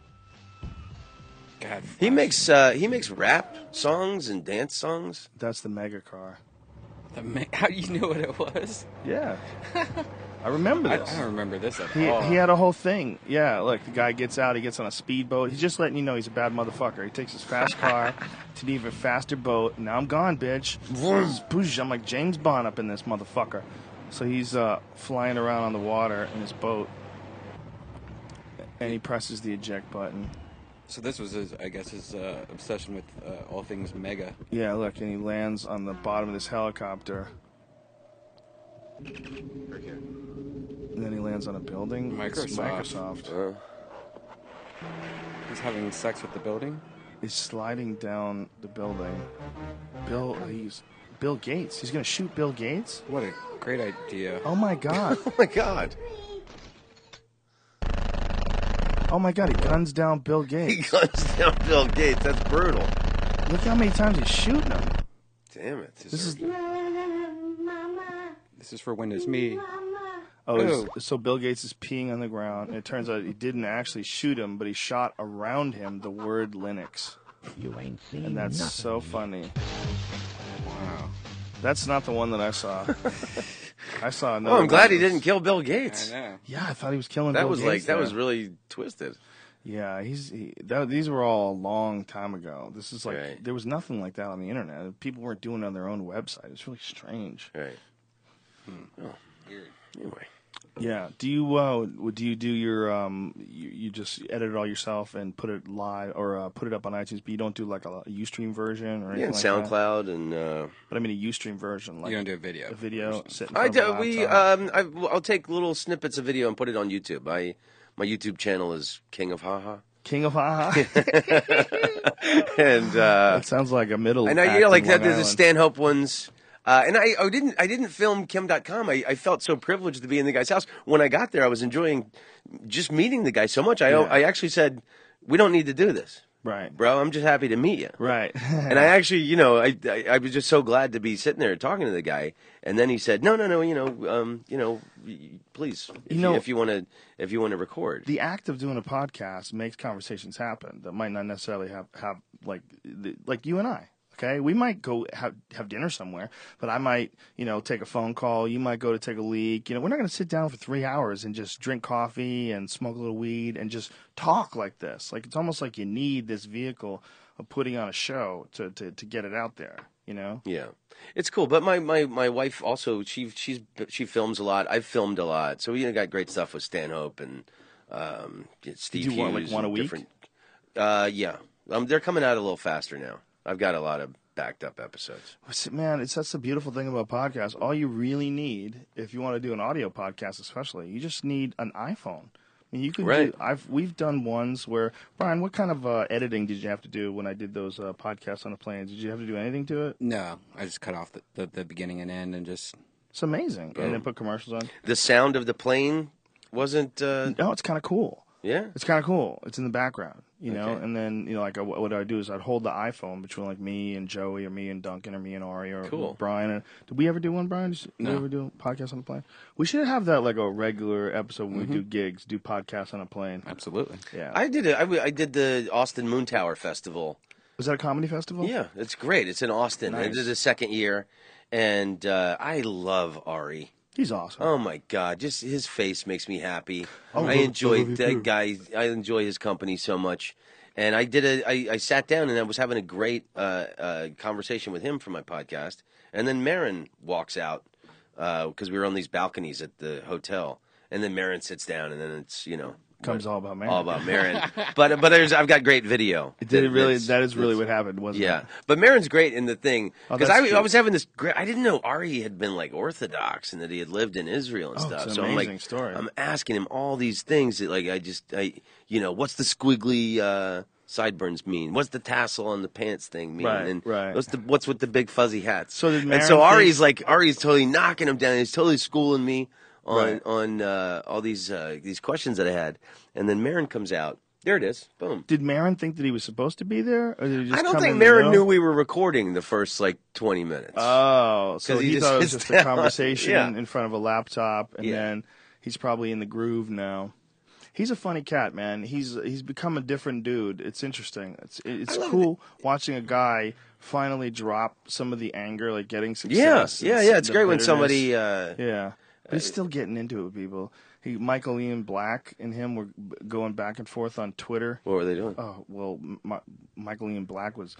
E: God,
D: He makes rap songs and dance songs.
C: That's the mega car.
E: how do you know what it was?
C: Yeah, I remember
E: I
C: this.
E: don't remember this at
C: He
E: all.
C: had a whole thing. Yeah, look, the guy gets out. He gets on a speedboat. He's just letting you know he's a bad motherfucker. He takes his fast car to an even faster boat. Now I'm gone, bitch. Boosh. I'm like James Bond up in this motherfucker. So he's flying around on the water in his boat, and he presses the eject button.
E: So this was his obsession with all things mega.
C: Yeah, look, and he lands on the bottom of this helicopter. And then he lands on a building. It's
E: Microsoft.
C: Microsoft.
E: He's having sex with the building.
C: He's sliding down the building. Bill Gates. He's gonna shoot Bill Gates?
E: What a great idea.
C: Oh my god.
D: Oh my God!
C: Oh my god, he guns down Bill
D: He
C: Gates.
D: guns down Bill Gates. That's brutal.
C: Look how many times he's shooting him.
D: Damn it!
C: This is
E: This is for when it's me.
C: so Bill Gates is peeing on the ground, and it turns out he didn't actually shoot him, but he shot around him the word Linux.
A: You ain't seen
C: And that's
A: nothing.
C: so funny. Wow. That's not the one that I saw. I saw another
D: Oh, I'm glad he
C: one.
D: didn't kill Bill
E: I
D: Gates.
E: know.
C: Yeah, I thought he was killing
D: That
C: Bill
D: was
C: Gates
D: that
C: there.
D: was really twisted.
C: Yeah, these were all a long time ago. This is like
D: Right.
C: there was nothing like that on the internet. People weren't doing it on their own website. It's really strange.
D: Right. Oh, weird. Anyway.
C: Yeah. Do you do your you just edit it all yourself and put it live or put it up on iTunes, but you don't do like a Ustream version or anything
D: Yeah, and
C: like that?
D: SoundCloud and.
C: But I mean a Ustream version, like
E: You don't do a video.
C: a video. Sit in
D: I
C: front of
D: do.
C: a laptop.
D: I'll take little snippets of video and put it on YouTube. My YouTube channel is King of Haha,
C: King of Haha.
D: and
C: That sounds like a middle.
D: and
C: act
D: like
C: in
D: that.
C: Long
D: There's the
C: Island.
D: Stanhope ones. And I didn't film Kim.com. I felt so privileged to be in the guy's house. When I got there, I was enjoying just meeting the guy so much. I actually said, "We don't need to do this,
C: Right.
D: bro. I'm just happy to meet you."
C: Right.
D: And I actually, I was just so glad to be sitting there talking to the guy. And then he said, "No, please, if you want to record."
C: The act of doing a podcast makes conversations happen that might not necessarily have like you and I. okay? We might go have dinner somewhere, but I might, take a phone call. You might go to take a leak. We're not going to sit down for 3 hours and just drink coffee and smoke a little weed and just talk like this. Like, it's almost like you need this vehicle of putting on a show to get it out there,
D: Yeah, it's cool. But my wife also she films a lot. I've filmed a lot, so we got great stuff with Stanhope and Steve
C: Do you want,
D: Hughes.
C: one a
D: and
C: week?
D: different- Yeah, they're coming out a little faster now. I've got a lot of backed up episodes.
C: Man, that's the beautiful thing about podcasts. All you really need, if you want to do an audio podcast, especially, you just need an iPhone. I mean, you can
D: Right.
C: we've done ones where, Brian, what kind of editing did you have to do when I did those podcasts on the plane? Did you have to do anything to it?
E: No, I just cut off the beginning and end and just.
C: It's amazing. And then put commercials on.
D: The sound of the plane wasn't.
C: No, it's kind of cool.
D: Yeah.
C: It's kind of cool. It's in the background, know.
D: Okay.
C: And then what I'd do is I'd hold the iPhone between like me and Joey or me and Duncan or me and Ari or
D: Cool.
C: Brian. And did we ever do one, Brian? Did we ever do a podcast on the plane? We should have that like a regular episode when we do gigs, do podcasts on a plane.
E: Absolutely.
C: Yeah.
D: I did it. I did the Austin Moon Tower Festival.
C: Was that a comedy festival?
D: Yeah, it's great. It's in Austin. I
C: Nice.
D: did the second year, and I love Ari.
C: He's awesome.
D: Oh my God! Just his face makes me happy.
C: Oh,
D: I
C: I
D: enjoy
C: love you too.
D: that guy. I enjoy his company so much. And I sat down and I was having a great conversation with him for my podcast. And then Marin walks out because we were on these balconies at the hotel. And then Marin sits down, and then it's
C: Comes all about Marin.
D: all about Marin. but I've got great video.
C: Did it really? That is really what happened, wasn't
D: Yeah,
C: it?
D: but Marin's great in the thing
C: Oh,
D: because
C: that's
D: I
C: cute.
D: was having this great. I didn't know Ari had been like Orthodox and that he had lived in Israel and
C: Oh,
D: stuff.
C: it's an
D: So I'm like,
C: amazing story.
D: I'm asking him all these things that like what's the squiggly sideburns mean? What's the tassel on the pants thing mean?
C: Right,
D: and
C: right.
D: what's with the big fuzzy hats?
C: So did
D: and
C: Marin
D: so
C: think-
D: Ari's totally knocking him down. He's totally schooling me on
C: Right.
D: all these questions that I had, and then Marin comes out. There it is. Boom.
C: Did Marin think that he was supposed to be there, or did he just
D: I don't
C: come
D: think
C: in the
D: Marin
C: middle?
D: knew we were recording the first 20 minutes.
C: Oh, so
D: 'Cause he
C: he
D: just
C: thought it was
D: sits
C: just a
D: down.
C: conversation
D: Yeah.
C: in front of a laptop, and
D: Yeah.
C: then he's probably in the groove now. He's a funny cat, man. He's become a different dude. It's interesting. It's cool watching a guy finally drop some of the anger, like getting success.
D: yeah. It's
C: the
D: great when
C: bitterness.
D: somebody.
C: Yeah, but he's still getting into it with people. Michael Ian Black and him were going back and forth on Twitter.
D: What were they doing?
C: Oh well, Michael Ian Black was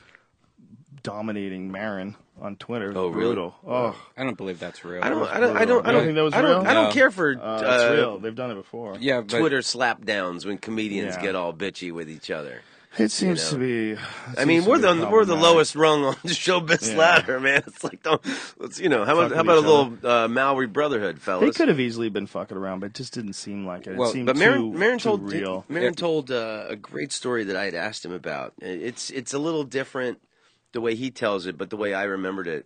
C: dominating Marin on Twitter.
D: Oh, really?
C: Brutal. Oh,
E: I don't believe that's real.
D: I don't
C: think that was real?
D: I don't
E: No.
D: care for
C: it's real. They've done it before.
E: Yeah, but
D: Twitter slapdowns when comedians
C: Yeah.
D: get all bitchy with each other.
C: It seems
D: know.
C: to be.
D: I mean, we're the lowest rung on the showbiz
C: Yeah.
D: ladder, man. It's like, let's how about
C: Fucking
D: a
C: each
D: little Maori brotherhood,
C: They
D: fellas?
C: could have easily been fucking around, but it just didn't seem like it.
E: Well,
C: It seemed
D: But
C: too
D: Marin told
C: real.
D: Marin told a great story that I had asked him about. It's a little different the way he tells it, but the way I remembered it.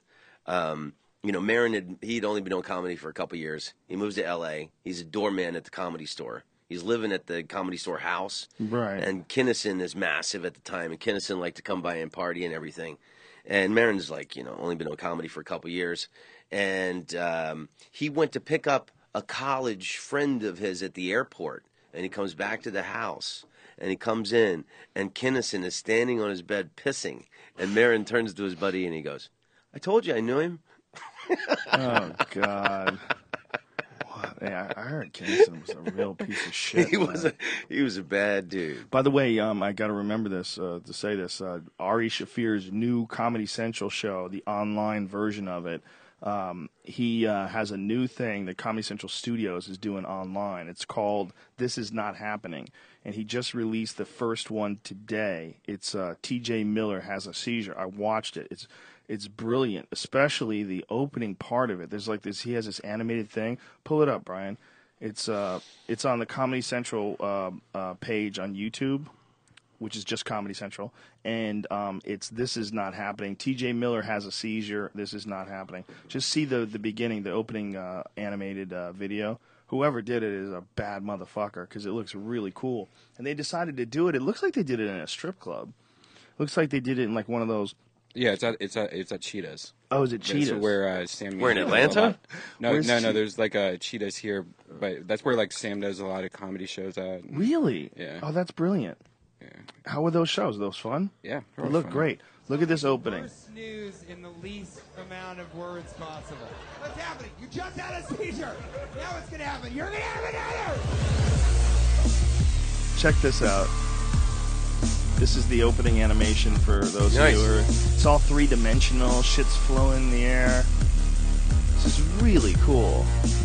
D: Marin he'd only been doing comedy for a couple years. He moves to L.A. He's a doorman at the Comedy Store. He's living at the Comedy Store house.
C: Right.
D: And Kinnison is massive at the time, and Kinnison liked to come by and party and everything. And Marin's only been doing comedy for a couple years. And he went to pick up a college friend of his at the airport, and he comes back to the house. And he comes in, and Kinnison is standing on his bed pissing. And Marin turns to his buddy, and he goes, "I told you I knew him."
C: Oh God. What? Yeah, I heard Kinnison was a real piece of shit.
D: He was
C: man.
D: he was a bad dude.
C: By the way, I got to remember this to say this. Ari Shafir's new Comedy Central show, the online version of it, he has a new thing that Comedy Central Studios is doing online. It's called This Is Not Happening, and he just released the first one today. It's T.J. Miller Has a Seizure. I watched it. It's brilliant, especially the opening part of it. There's like this. He has this animated thing. Pull it up, Brian. It's on the Comedy Central page on YouTube, which is just Comedy Central, and it's This Is Not Happening. T.J. Miller Has a Seizure. This is not happening. Just see the beginning, the opening animated video. Whoever did it is a bad motherfucker because it looks really cool. And they decided to do it. It looks like they did it in a strip club. Looks like they did it in like one of those.
E: yeah, it's at Cheetahs.
C: Oh, is it
E: That's
C: Cheetahs?
E: where Sam.
D: We're in
E: usually does a
D: Atlanta?
E: lot. No,
C: Where's
E: no.
C: Che-
E: There's like a Cheetahs here, but that's where like Sam does a lot of comedy shows at.
C: Really?
E: Yeah.
C: Oh, that's brilliant. How were those shows? Are those fun?
E: Yeah,
C: They look great. Look at this opening.
F: Worst news in the least amount of words possible. What's happening? You just had a seizure. Now what's going to happen? You're going to have another.
C: Check this out. This is the opening animation for those of you who are... It's all three-dimensional. Shit's flowing in the air. This is really cool.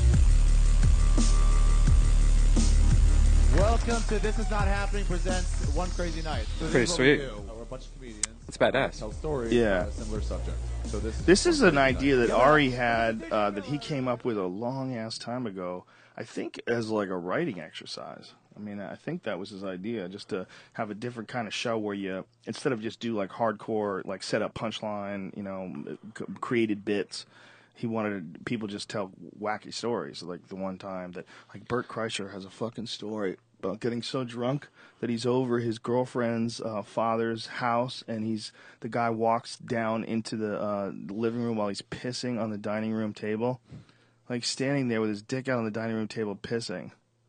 G: Welcome to This Is Not Happening presents One Crazy Night. So
E: Pretty
G: this is what we
E: sweet.
G: do. We're a bunch of comedians.
E: It's badass.
G: Tell stories
C: Yeah.
G: on a similar subject. So
C: This is an idea that Ari had that he came up with a long-ass time ago, I think as like a writing exercise. I mean, I think that was his idea, just to have a different kind of show where you, instead of just do like hardcore, like set up punchline, you know, created bits, he wanted people just tell wacky stories. Like the one time that, like, Bert Kreischer has a fucking story about getting so drunk that he's over his girlfriend's father's house, and the guy walks down into the living room while he's pissing on the dining room table, like standing there with his dick out on the dining room table pissing.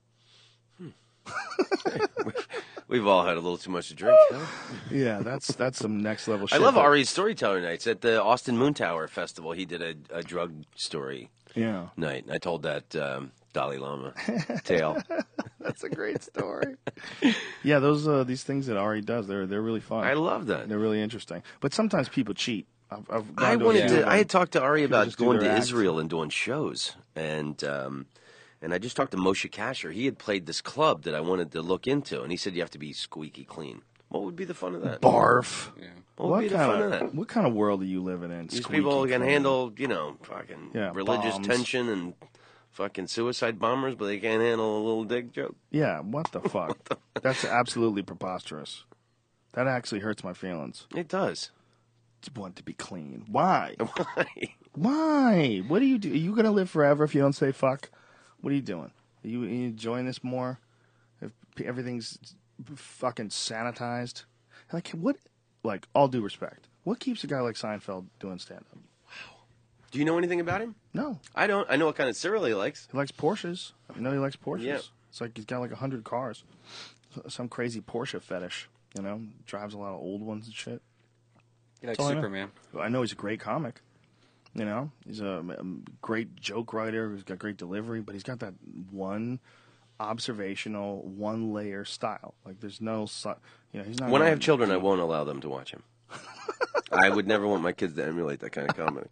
D: We've all had a little too much to drink. Huh?
C: Yeah, that's some next level shit.
D: I love
C: that-
D: Ari's storyteller nights at the Austin Moon Tower Festival. He did a drug story
C: Yeah,
D: night. I told that Dalai Lama tale.
C: that's a great story. Yeah, these things that Ari does, they're really fun.
D: I love that.
C: They're really interesting. But sometimes people cheat. I've gone
D: I
C: to a
D: wanted
C: few of
D: to. I
C: them.
D: had talked to Ari
C: People
D: about
C: just do
D: going to
C: their act.
D: Israel and doing shows, and I just talked to Moshe Kasher. He had played this club that I wanted to look into, and he said you have to be squeaky clean. What would be the fun of that?
C: Barf.
D: What would be the fun of that?
C: What kind of world are you living in?
D: These
C: Squeaky
D: people can
C: clean.
D: handle, fucking
C: Yeah,
D: religious
C: bombs.
D: tension and fucking suicide bombers, but they can't handle a little dick joke.
C: Yeah, what the fuck? That's absolutely preposterous. That actually hurts my feelings.
D: It does.
C: Just want to be clean. Why?
D: Why?
C: Why? What do you do? Are you gonna live forever if you don't say fuck? What are you doing? Are you enjoying this more? If everything's fucking sanitized? Like what? Like, all due respect, what keeps a guy like Seinfeld doing stand-up?
D: Do you know anything about him?
C: No,
D: I don't. I know what kind of cereal he likes.
C: he likes Porsches. I know he likes Porsches.
D: Yeah.
C: It's like he's got like 100 cars. Some crazy Porsche fetish. You know, drives a lot of old ones and shit.
E: You like
C: all I know.
E: Superman.
C: I know he's a great comic. You know, he's a great joke writer. He's got great delivery, but he's got that one observational, one-layer style. Like, there's no, he's not.
D: When I
C: going
D: have children, I won't allow them to watch him. I would never want my kids to emulate that kind of comedy.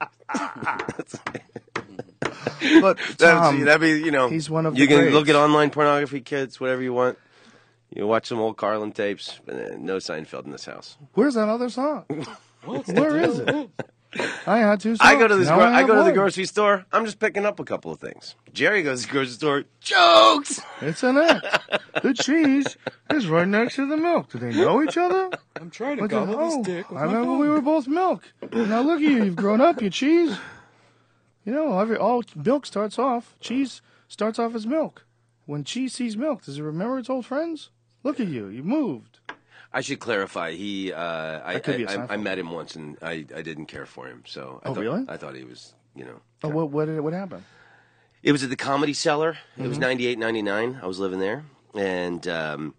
C: But Tom,
D: that'd be,
C: he's one of
D: you
C: the
D: can
C: greats.
D: look at online pornography, kids, whatever you want. You watch some old Carlin tapes, but no Seinfeld in this house.
C: Where's that other song? Where is it? I had two songs.
D: I go to this.
C: Now
D: I
C: have
D: go to the
C: one.
D: grocery store. I'm just picking up a couple of things. Jerry goes to the grocery store. Jokes.
C: It's an act. The cheese is right next to the milk. Do they know each other?
E: I'm trying to
C: What the
E: gobble
C: hell?
E: this dick with
C: I
E: my
C: remember
E: phone.
C: we were both milk. Now look at you. You've grown up. You cheese. You know, all milk starts off. Cheese starts off as milk. When cheese sees milk, does it remember its old friends? Look at you. You moved.
D: I should clarify. He,
C: That could be a
D: I
C: Seinfeld.
D: met him once, and I didn't care for him. So I
C: Oh,
D: thought,
C: really?
D: I thought he was,
C: Oh, what happened?
D: It was at the Comedy Cellar. It
C: Mm-hmm.
D: was 98, 99. I was living there, and the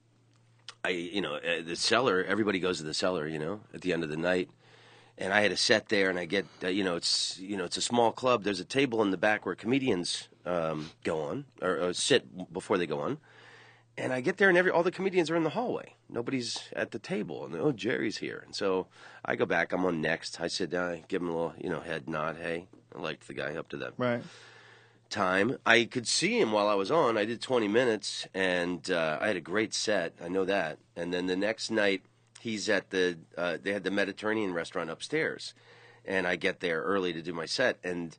D: cellar. Everybody goes to the cellar, at the end of the night. And I had a set there, and I get, it's a small club. There's a table in the back where comedians go on or sit before they go on. And I get there, and all the comedians are in the hallway. Nobody's at the table. And, Jerry's here. And so I go back. I'm on next. I sit down. I give him a little, head nod. Hey, I liked the guy up to that
C: Right.
D: time. I could see him while I was on. I did 20 minutes, and I had a great set. I know that. And then the next night, he's at they had the Mediterranean restaurant upstairs. And I get there early to do my set, and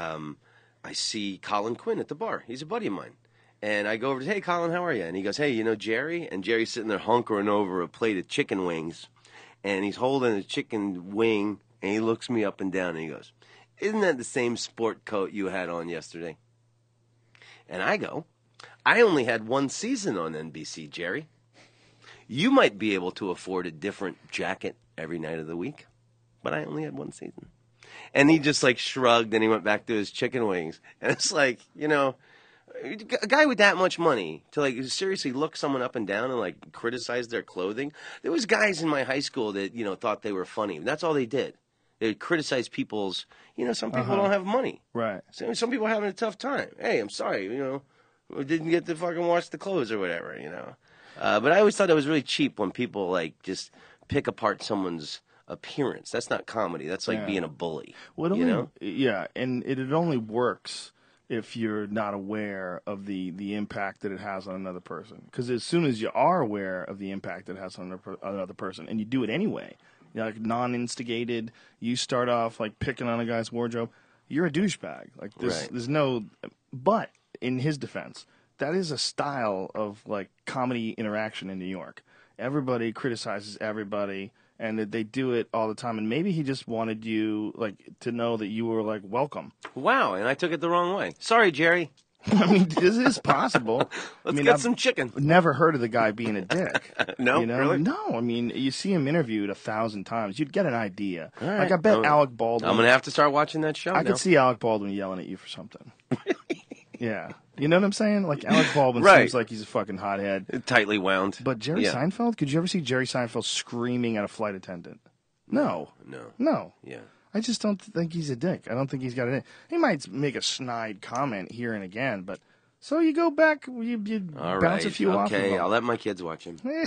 D: I see Colin Quinn at the bar. He's a buddy of mine. And I go over to, hey, Colin, how are you? And he goes, hey, you know Jerry? And Jerry's sitting there hunkering over a plate of chicken wings. And he's holding a chicken wing, and he looks me up and down, and he goes, isn't that the same sport coat you had on yesterday? And I go, I only had one season on NBC, Jerry. You might be able to afford a different jacket every night of the week, but I only had one season. And he just shrugged, and he went back to his chicken wings. And it's a guy with that much money to like seriously look someone up and down and like criticize their clothing. There was guys in my high school that thought they were funny. That's all they did. They would criticize people's. Some people don't have money.
C: Right.
D: Some people are having a tough time. Hey, I'm sorry. We didn't get to fucking wash the clothes or whatever. But I always thought it was really cheap when people like just pick apart someone's appearance. That's not comedy. That's like being a bully.
C: Well, and it only works if you're not aware of the impact that it has on another person. Because as soon as you are aware of the impact that it has on another person, and you do it anyway, like non-instigated, you start off like picking on a guy's wardrobe, you're a douchebag. Like there's no. But in his defense, that is a style of like comedy interaction in New York. Everybody criticizes everybody. And that they do it all the time. And maybe he just wanted you like to know that you were like welcome.
D: Wow, and I took it the wrong way. Sorry, Jerry.
C: I mean, this is possible.
D: Let's get some chicken.
C: Never heard of the guy being a dick.
D: No, really?
C: No, I mean, you see him interviewed 1,000 times, you'd get an idea.
D: Right.
C: Like I bet Alec Baldwin.
D: I'm gonna have to start watching that show.
C: I could see Alec Baldwin yelling at you for something. Yeah. You know what I'm saying? Like, Alec Baldwin seems like he's a fucking hothead.
D: Tightly wound.
C: But Jerry Seinfeld? Could you ever see Jerry Seinfeld screaming at a flight attendant? No.
D: Yeah.
C: I just don't think he's a dick. I don't think he's got it in. He might make a snide comment here and again, but... So you go back, you bounce a few off of
D: Okay,
C: him.
D: I'll let my kids watch him.
E: I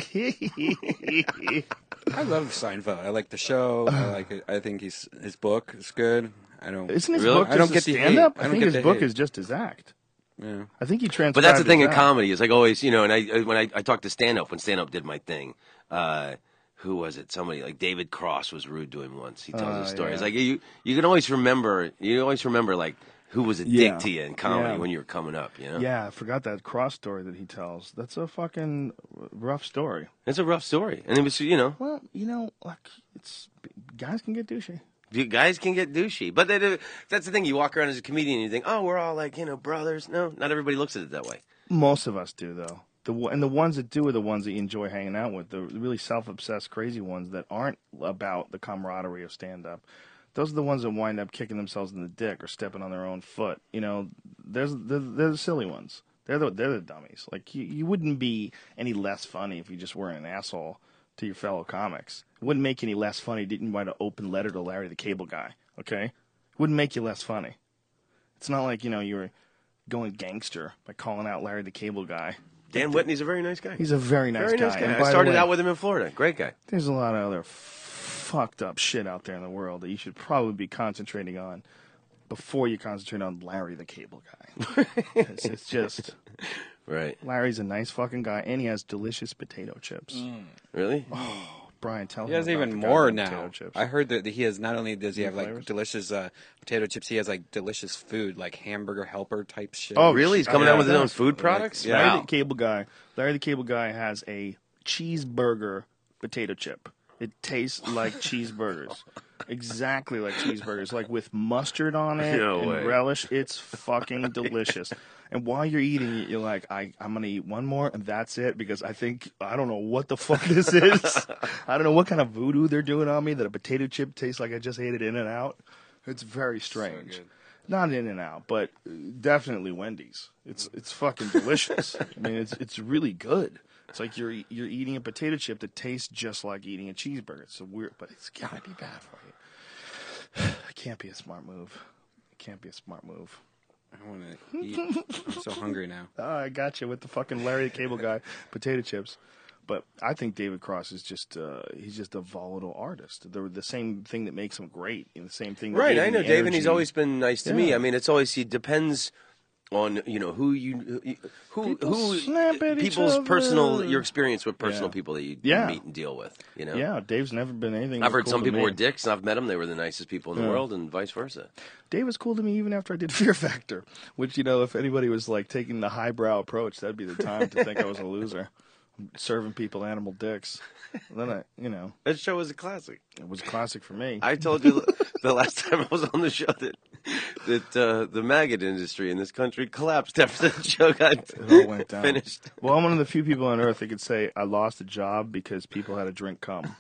E: love Seinfeld. I like the show. I like it. I think his book is good.
C: Isn't his book just a stand-up? I think his book is just his act.
E: Yeah.
C: I think he transcribed.
D: But that's the thing in
C: his
D: comedy is like always, and when I talked to stand-up, when stand-up did my thing, who was it? Somebody like David Cross was rude to him once. He tells a story.
C: Yeah.
D: It's like you can always remember. You always remember like who was a dick to you in comedy when you were coming up.
C: Yeah, I forgot that Cross story that he tells. That's a fucking rough story.
D: It's a rough story, and it was
C: Well, like guys can get douchey.
D: Guys can get douchey, but that's the thing. You walk around as a comedian and you think, oh, we're all like brothers. No, not everybody looks at it that way.
C: Most of us do, though. And the ones that do are the ones that you enjoy hanging out with. The really self-obsessed, crazy ones that aren't about the camaraderie of stand-up. Those are the ones that wind up kicking themselves in the dick or stepping on their own foot. They're the silly ones. They're the dummies. Like you wouldn't be any less funny if you just weren't an asshole to your fellow comics. It wouldn't make you any less funny. Didn't write an open letter to Larry the Cable Guy. Okay, it wouldn't make you less funny. It's not like you were going gangster by calling out Larry the Cable Guy.
D: Dan Whitney's a very nice guy.
C: He's a very nice guy.
D: And I started out with him in Florida. Great guy.
C: There's a lot of other fucked up shit out there in the world that you should probably be concentrating on before you concentrate on Larry the Cable Guy. it's just...
D: Right.
C: Larry's a nice fucking guy, and he has delicious potato chips.
D: Really?
C: Oh, Brian, tell him.
E: He has
C: about
E: even
C: the
E: more
C: goddamn
E: now.
C: potato chips.
E: I heard that he has not only does he have like
C: flavors?
E: delicious potato chips, he has like delicious food, like hamburger helper type shit.
C: Oh,
D: Really? He's coming out with his own food products?
E: Yeah.
C: Larry the Cable Guy has a cheeseburger potato chip. It tastes like cheeseburgers. Exactly like cheeseburgers. Like with mustard on it
D: No
C: and
D: way.
C: relish. It's fucking delicious. And while you're eating it, you're like, I'm going to eat one more and that's it because I don't know what the fuck this is. I don't know what kind of voodoo they're doing on me that a potato chip tastes like I just ate it In-N-Out. It's very strange.
E: good.
C: Not In-N-Out, but definitely Wendy's. It's fucking delicious. I mean, it's really good. It's like you're eating a potato chip that tastes just like eating a cheeseburger. It's weird, but it's gotta be bad for you. It can't be a smart move. It can't be a smart move.
E: I want to eat. I'm so hungry now.
C: Oh, I got you with the fucking Larry the Cable Guy potato chips. But I think David Cross is just he's just a volatile artist. They're the same thing that makes him great, and the same thing. That
D: Right,
C: gave
D: I
C: him
D: know
C: the
D: Dave, and he's
C: energy.
D: always been nice to me.
C: Yeah.
D: I mean, it depends on who
C: People snap at each
D: people's
C: other.
D: personal your experience with personal
C: Yeah.
D: people that you
C: Yeah.
D: meet and deal with.
C: Yeah, Dave's never been anything.
D: I've
C: but
D: heard
C: cool
D: some
C: to
D: people
C: me.
D: were dicks, and I've met them. They were the nicest people in the
C: Yeah.
D: world, and vice versa.
C: Dave was cool to me even after I did Fear Factor, which, if anybody was like taking the highbrow approach, that'd be the time to think I was a loser. Serving people animal dicks. Then
D: That show was a classic.
C: it was a classic for me.
D: I told you the last time I was on the show that the maggot industry in this country collapsed after the show got
C: It all went down.
D: finished.
C: Well, I'm one of the few people on earth that could say I lost a job because people had to drink cum.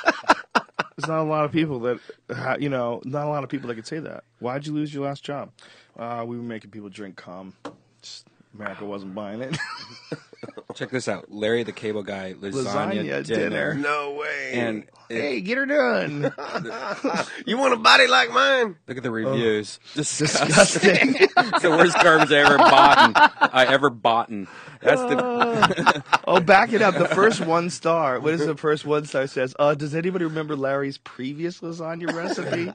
C: There's not a lot of people that, not a lot of people that could say that. Why'd you lose your last job? We were making people drink cum. America wasn't buying it.
E: Check this out. Larry the Cable Guy, lasagna dinner.
D: No way.
E: And
C: Hey, get her done.
D: you want a body like mine?
E: look at the reviews.
C: Disgusting.
E: It's the worst garbage I ever bought. That's the.
C: Oh, back it up. The first 1 star. What is the first 1 star says? Does anybody remember Larry's previous lasagna recipe?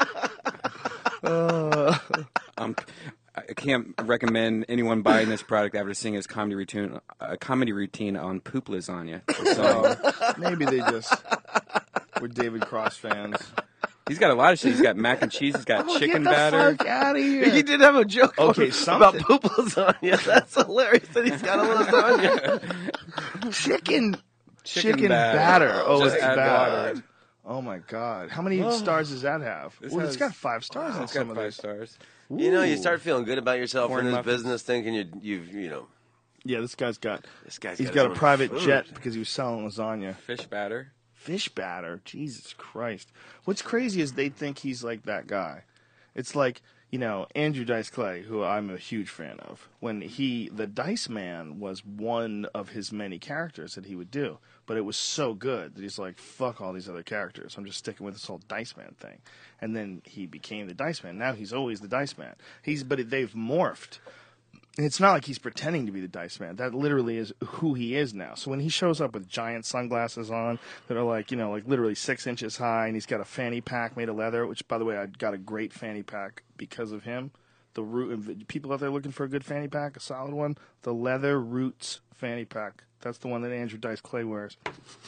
E: I can't recommend anyone buying this product after seeing his comedy routine on poop lasagna. So,
C: Maybe they just were David Cross fans.
E: he's got a lot of shit. He's got mac and cheese. He's got chicken batter.
C: Fuck out of here.
D: He did have a joke
C: Okay,
D: about
C: something.
D: poop lasagna. That's hilarious that he's got a lasagna.
C: Chicken batter. Oh,
E: Just
C: it's
E: add
C: bad.
E: water.
C: Oh my God. How many stars does that have?
E: This
C: Well, it's
E: has-
C: got 5 stars on
E: It's
C: some
E: got
C: of
E: 5
C: these.
E: stars.
D: You know, you
C: Ooh.
D: start feeling good about yourself
E: Corn
D: in this
E: muffins.
D: business, thinking you know,
C: Yeah, this guy's got.
D: this guy's
C: He's
D: got
C: got
D: his
C: a
D: own
C: private
D: food.
C: jet because he was selling lasagna.
E: Fish batter.
C: Fish batter. Jesus Christ. What's crazy is they think he's like that guy. It's like, Andrew Dice Clay, who I'm a huge fan of. When the Dice Man was one of his many characters that he would do. But it was so good that he's like, fuck all these other characters. I'm just sticking with this whole Dice Man thing. And then he became the Dice Man. Now he's always the Dice Man. But they've morphed. And it's not like he's pretending to be the Dice Man. That literally is who he is now. So when he shows up with giant sunglasses on that are like literally 6 inches high, and he's got a fanny pack made of leather, which, by the way, I got a great fanny pack because of him. People out there looking for a good fanny pack, a solid one, the Leather Roots fanny pack. That's the one that Andrew Dice Clay wears.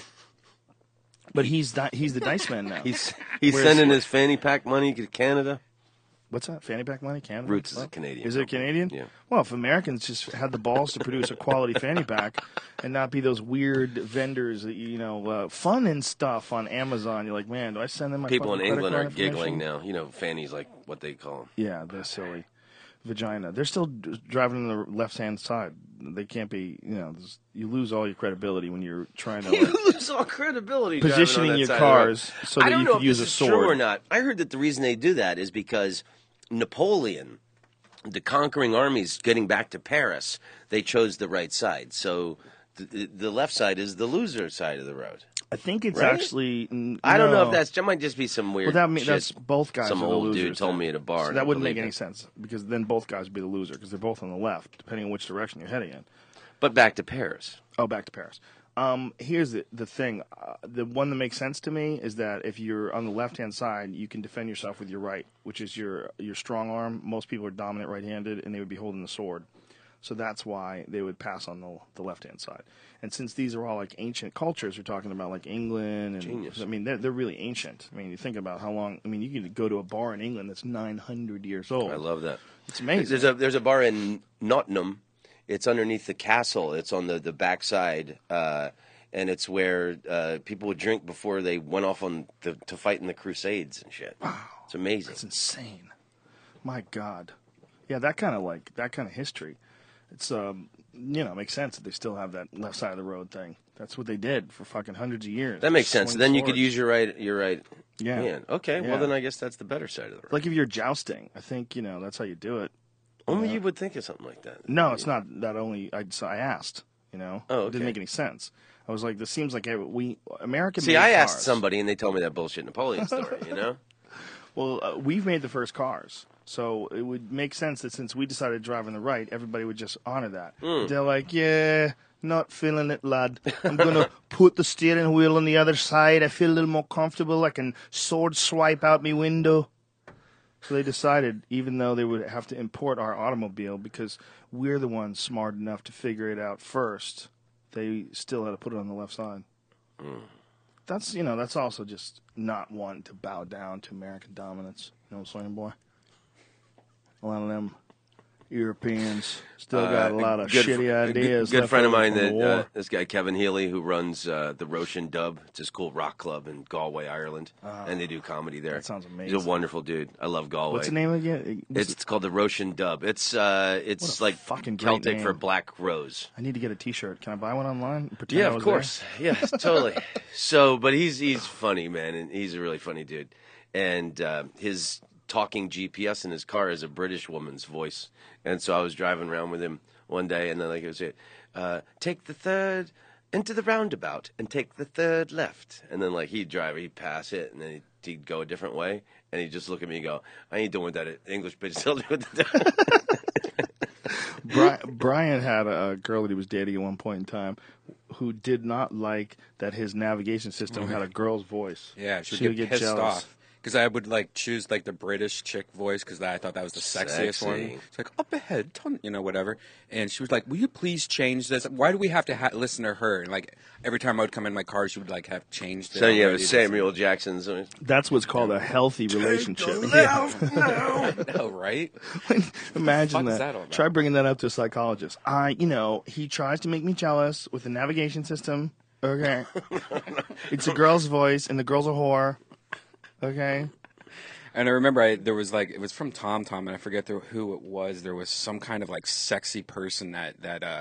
C: But he's the Dice Man now.
D: He's
C: Where's-
D: sending his fanny pack money to Canada.
C: What's that? Fanny pack money? Canada?
D: Roots is a
C: What?
D: Canadian
C: Is it
D: company.
C: Canadian?
D: Yeah.
C: Well, if Americans just had the balls to produce a quality fanny pack and not be those weird vendors that, fun and stuff on Amazon, you're like, man, do I send them my
D: People in
C: fucking credit
D: England are
C: card
D: giggling
C: information?
D: now. You know, fanny's like what they call them.
C: Yeah, they're silly. Vagina. They're still driving on the left-hand side. They can't be, you lose all your credibility when you're trying to, like,
D: lose all credibility.
C: positioning your cars so
D: I
C: that
D: don't
C: you
D: know
C: could
D: if
C: use a
D: this is true
C: sword.
D: or not. I heard that the reason they do that is because Napoleon, the conquering armies getting back to Paris, they chose the right side. So the left side is the loser side of the road.
C: I think it's
D: Right?
C: actually.
D: I don't know
C: no.
D: if that might just be some weird.
C: Well,
D: shit.
C: that's both guys.
D: Some
C: are the
D: old
C: losers
D: dude told
C: then.
D: me at a bar.
C: So
D: and
C: that
D: I
C: wouldn't make
D: believed
C: any
D: it.
C: sense because then both guys would be the loser because they're both on the left, depending on which direction you're heading in.
D: But back to Paris.
C: Oh, back to Paris. Here's the thing. The one that makes sense to me is that if you're on the left-hand side, you can defend yourself with your right, which is your strong arm. Most people are dominant right-handed, and they would be holding the sword. So that's why they would pass on the left-hand side. And since these are all like ancient cultures, we're talking about like England. And,
D: Genius.
C: I mean, they're really ancient. I mean, you think about how long. I mean, you can go to a bar in England that's 900 years old.
D: I love that.
C: It's amazing.
D: There's a bar in Nottingham. It's underneath the castle. It's on the back side, and it's where people would drink before they went off to fight in the Crusades and shit. Wow, it's amazing.
C: It's insane. My God. Yeah, that kind of history. It's makes sense that they still have that left side of the road thing. That's what they did for fucking hundreds of years.
D: That makes sense.
C: Swing
D: Then you could
C: swords.
D: use your right
C: Yeah.
D: hand. Okay,
C: Yeah.
D: well then I guess that's the better side of the road.
C: Like if you're jousting, I think that's how you do it.
D: Only you would think of something like that.
C: No, it's not that only. I asked.
D: Oh,
C: It
D: okay.
C: didn't make any sense. I was like, this seems like American.
D: See,
C: made
D: I asked
C: cars.
D: somebody and they told me that bullshit Napoleon story.
C: Well, we've made the first cars, so it would make sense that since we decided to drive on the right, everybody would just honor that. They're like, yeah, not feeling it, lad. I'm going to put the steering wheel on the other side. I feel a little more comfortable. I can sword swipe out my window. So they decided, even though they would have to import our automobile because we're the ones smart enough to figure it out first, they still had to put it on the left side. That's also just not wanting to bow down to American dominance. You know what I'm saying, boy? A lot of them Europeans still got a lot of shitty ideas.
D: Good
C: left
D: friend of
C: over
D: mine,
C: from the war.
D: this guy Kevin Healy, who runs the Roshan Dub. It's this cool rock club in Galway, Ireland, and they do comedy there.
C: that sounds
D: He's
C: amazing.
D: a wonderful dude. I love Galway.
C: What's the name again?
D: It's called the Roshan Dub. It's
C: What a
D: like
C: fucking great
D: Celtic
C: name.
D: for Black Rose.
C: I need to get a T-shirt. Can I buy one online? Pretend
D: Yeah,
C: I
D: of
C: was
D: course. Yeah, totally. So, but he's funny, man, and he's a really funny dude. And his talking GPS in his car is a British woman's voice. And so I was driving around with him one day, and then like it was take the third into the roundabout and take the third left, and then like he'd pass it, and then he'd go a different way, and he'd just look at me and go, I ain't doing what that English bitch told me what to do.
C: Brian had a girl that he was dating at one point in time who did not like that his navigation system had a girl's voice.
E: Yeah, she
C: would
E: would get pissed
C: jealous.
E: off. Because I would like choose like the British chick voice because I thought that was the sexiest one.
D: Sexy.
E: It's like up ahead, whatever. And she was like, "Will you please change this? Why do we have to listen to her?" And like every time I would come in my car, she would like have changed it.
D: So you have
E: already.
D: Samuel Jackson's.
C: That's what's called a healthy relationship.
E: Oh, right?
C: Imagine
E: What the fuck is
C: that.
E: that all about?
C: Try bringing that up to a psychologist. He tries to make me jealous with the navigation system. Okay. It's a girl's voice, and the girl's a whore. Okay.
E: And I remember there was like it was from TomTom, and I forget who it was. There was some kind of like sexy person that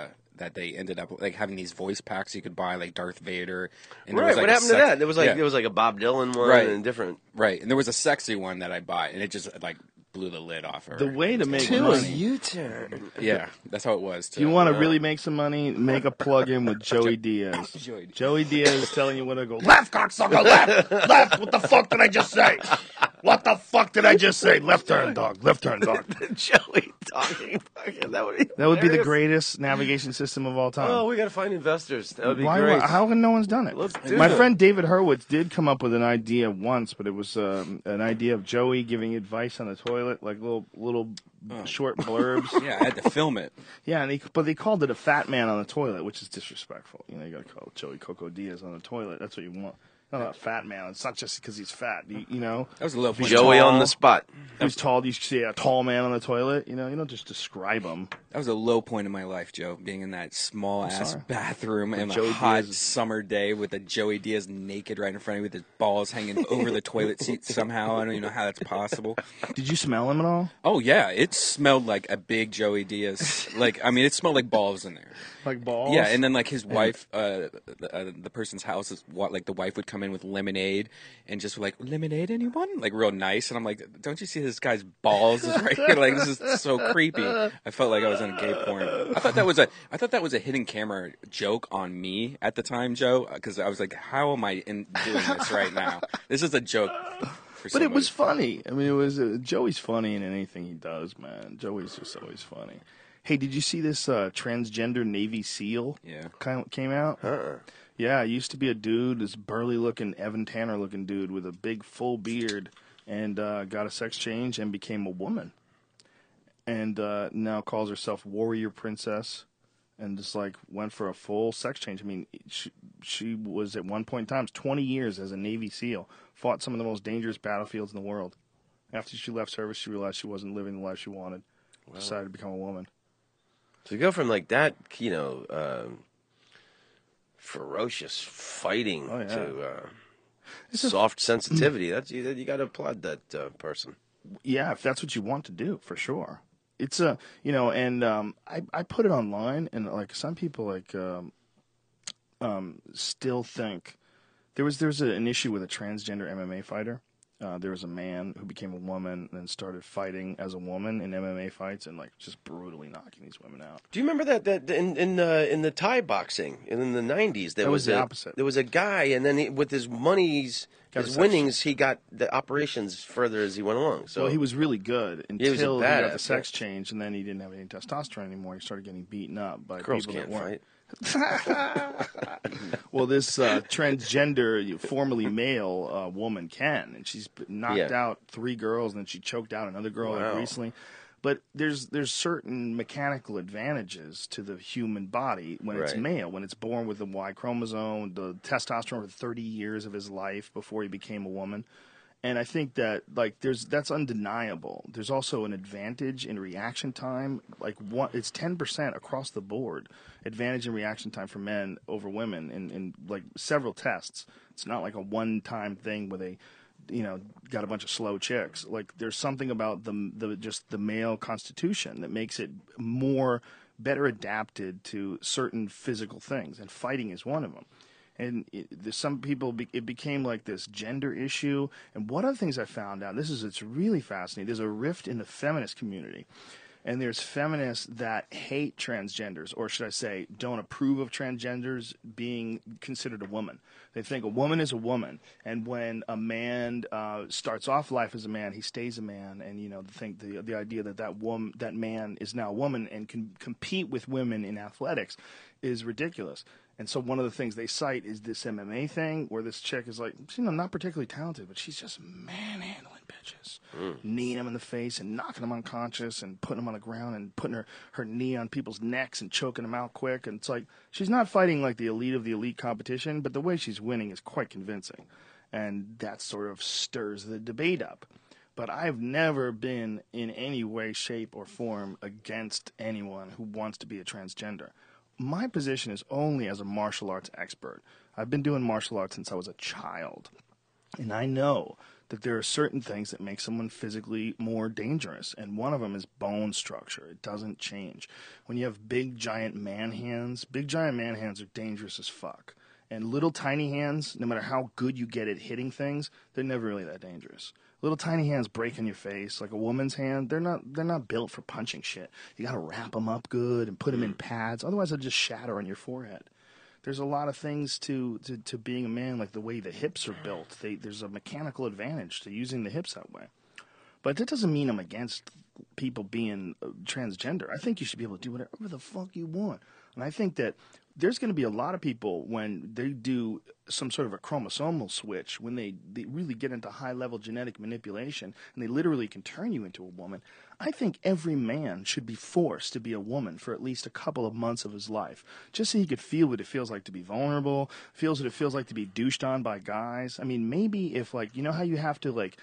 E: they ended up like having these voice packs you could buy, like Darth Vader. And there
D: Right,
E: was, like,
D: what
E: a
D: happened to that? There was like a Bob Dylan one
E: Right.
D: and different.
E: Right, and there was a sexy one that I bought, and it just like blew the lid off her.
C: The way to make
D: To a
C: money.
D: U-turn.
E: Yeah, that's how it was. Too.
C: You want to really make some money? Make a plug-in with Joey Diaz. Joey Diaz is telling you when to go. Left, cocksucker, left! Left! What the fuck did I just say? What the fuck did I just say? Left turn, dog. Left turn, dog.
D: Joey talking. That would be
C: That would be the
D: hilarious.
C: greatest navigation system of all time.
D: Oh, we got to find investors. That would be
C: Why?
D: great.
C: How come no one's done it?
D: Let's do
C: My
D: it.
C: friend David Hurwitz did come up with an idea once, but it was an idea of Joey giving advice on the toilet, like little short blurbs.
E: Yeah, I had to film it.
C: Yeah, but they called it a fat man on the toilet, which is disrespectful. You got to call Joey Coco Diaz on the toilet. That's what you want. Not a fat man. It's not just because he's fat. You know.
E: That was a little
C: If he's
D: Joey
C: tall,
D: on the spot.
C: If he's tall, you say a tall man on the toilet. You don't just describe him.
E: That was a low point in my life, Joe, being in that small ass
C: sorry.
E: bathroom in a
C: Joey
E: hot
C: Diaz.
E: summer day with a Joey Diaz naked right in front of me with his balls hanging over the toilet seat somehow. I don't even know how that's possible.
C: Did you smell him at all?
E: Oh yeah, it smelled like a big Joey Diaz. It smelled like balls in there.
C: Like balls?
E: Yeah, and then like his wife, the person's house is like the wife would come in with lemonade and just like, lemonade, anyone? Like real nice, and I'm like, don't you see this guy's balls is right here? Like this is so creepy. I felt like I was on gay porn. I thought that was a hidden camera joke on me at the time, Joe, because I was like, how am I doing this right now? This is a joke.
C: But it was funny. I mean, it was Joey's funny in anything he does, man. Joey's just always funny. Hey, did you see this transgender Navy SEAL?
E: Yeah.
C: Came out. Yeah, it used to be a dude, this burly-looking Evan Tanner-looking dude with a big full beard, and got a sex change and became a woman, and now calls herself Warrior Princess, and just like went for a full sex change. I mean, she was at one point in time 20 years as a Navy SEAL, fought some of the most dangerous battlefields in the world. After she left service, she realized she wasn't living the life she wanted. Decided to become a woman.
D: So you go from like that, ferocious fighting
C: Oh, yeah.
D: to soft sensitivity. That's you got to applaud that person.
C: Yeah, if that's what you want to do, for sure. It's and I put it online, and like some people still think there's an issue with a transgender MMA fighter. There was a man who became a woman and then started fighting as a woman in MMA fights and like just brutally knocking these women out.
D: Do you remember that in the Thai boxing in the 90s?
C: That was the opposite.
D: There was a guy, and then with his monies,
C: Got
D: his
C: a
D: winnings, he got the operations further as he went along. So
C: Well, he was really good
D: He was a
C: until he got the
D: badass,
C: sex change, and then he didn't have any testosterone anymore. He started getting beaten up by
D: girls
C: people
D: can't
C: that weren't.
D: fight.
C: Well, this transgender, formerly male woman can, and she's knocked out 3 girls, and then she choked out another girl like
D: Wow.
C: recently. But there's certain mechanical advantages to the human body when it's
D: Right.
C: male, when it's born with the Y chromosome, the testosterone for 30 years of his life before he became a woman. And I think that that's undeniable. There's also an advantage in reaction time. It's 10% across the board advantage in reaction time for men over women in like several tests. It's not like a one-time thing where they, got a bunch of slow chicks. Like there's something about the male constitution that makes it better adapted to certain physical things, and fighting is one of them. And some people, it became like this gender issue. And one of the things I found out, it's really fascinating. There's a rift in the feminist community, And there's feminists that hate transgenders, or should I say, don't approve of transgenders being considered a woman. They think a woman is a woman, and when a man starts off life as a man, he stays a man. And think the idea that man is now a woman and can compete with women in athletics is ridiculous. And so one of the things they cite is this MMA thing where this chick is like, not particularly talented, but she's just manhandling bitches, kneeing them in the face and knocking them unconscious and putting them on the ground and putting her knee on people's necks and choking them out quick. And it's like, she's not fighting like the elite of the elite competition, but the way she's winning is quite convincing. And that sort of stirs the debate up. But I've never been in any way, shape, or form against anyone who wants to be a transgender. My position is only as a martial arts expert. I've been doing martial arts since I was a child. And I know that there are certain things that make someone physically more dangerous. And one of them is bone structure. It doesn't change. When you have big, giant man hands are dangerous as fuck. And little tiny hands, no matter how good you get at hitting things, they're never really that dangerous. Little tiny hands break in your face like a woman's hand. They're not built for punching shit. You got to wrap them up good and put them in pads. Otherwise, they'll just shatter on your forehead. There's a lot of things to being a man, like the way the hips are built. There's a mechanical advantage to using the hips that way. But that doesn't mean I'm against people being transgender. I think you should be able to do whatever the fuck you want. And I think that there's going to be a lot of people when they do some sort of a chromosomal switch, when they really get into high-level genetic manipulation, and they literally can turn you into a woman. I think every man should be forced to be a woman for at least a couple of months of his life, just so he could feel what it feels like to be vulnerable, feels what it feels like to be douched on by guys. I mean, maybe if, like, you know how you have to, like,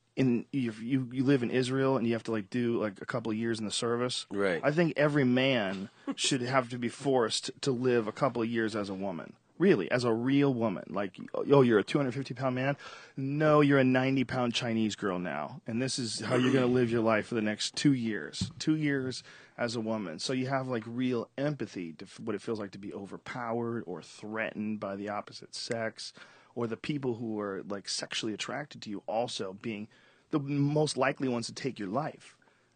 C: you live in Israel and you have to like do like a couple of years in the service.
D: Right.
C: I think every man should have to be forced to live a couple of years as a woman. Really, as a real woman. Like, oh, you're a 250-pound man? No, you're a 90-pound Chinese girl now. And this is how you're going to live your life for the next 2 years. 2 years as a woman. So you have like real empathy to what it feels like to be overpowered or threatened by the opposite sex, or the people who are like sexually attracted to you also being the most likely ones to take your life.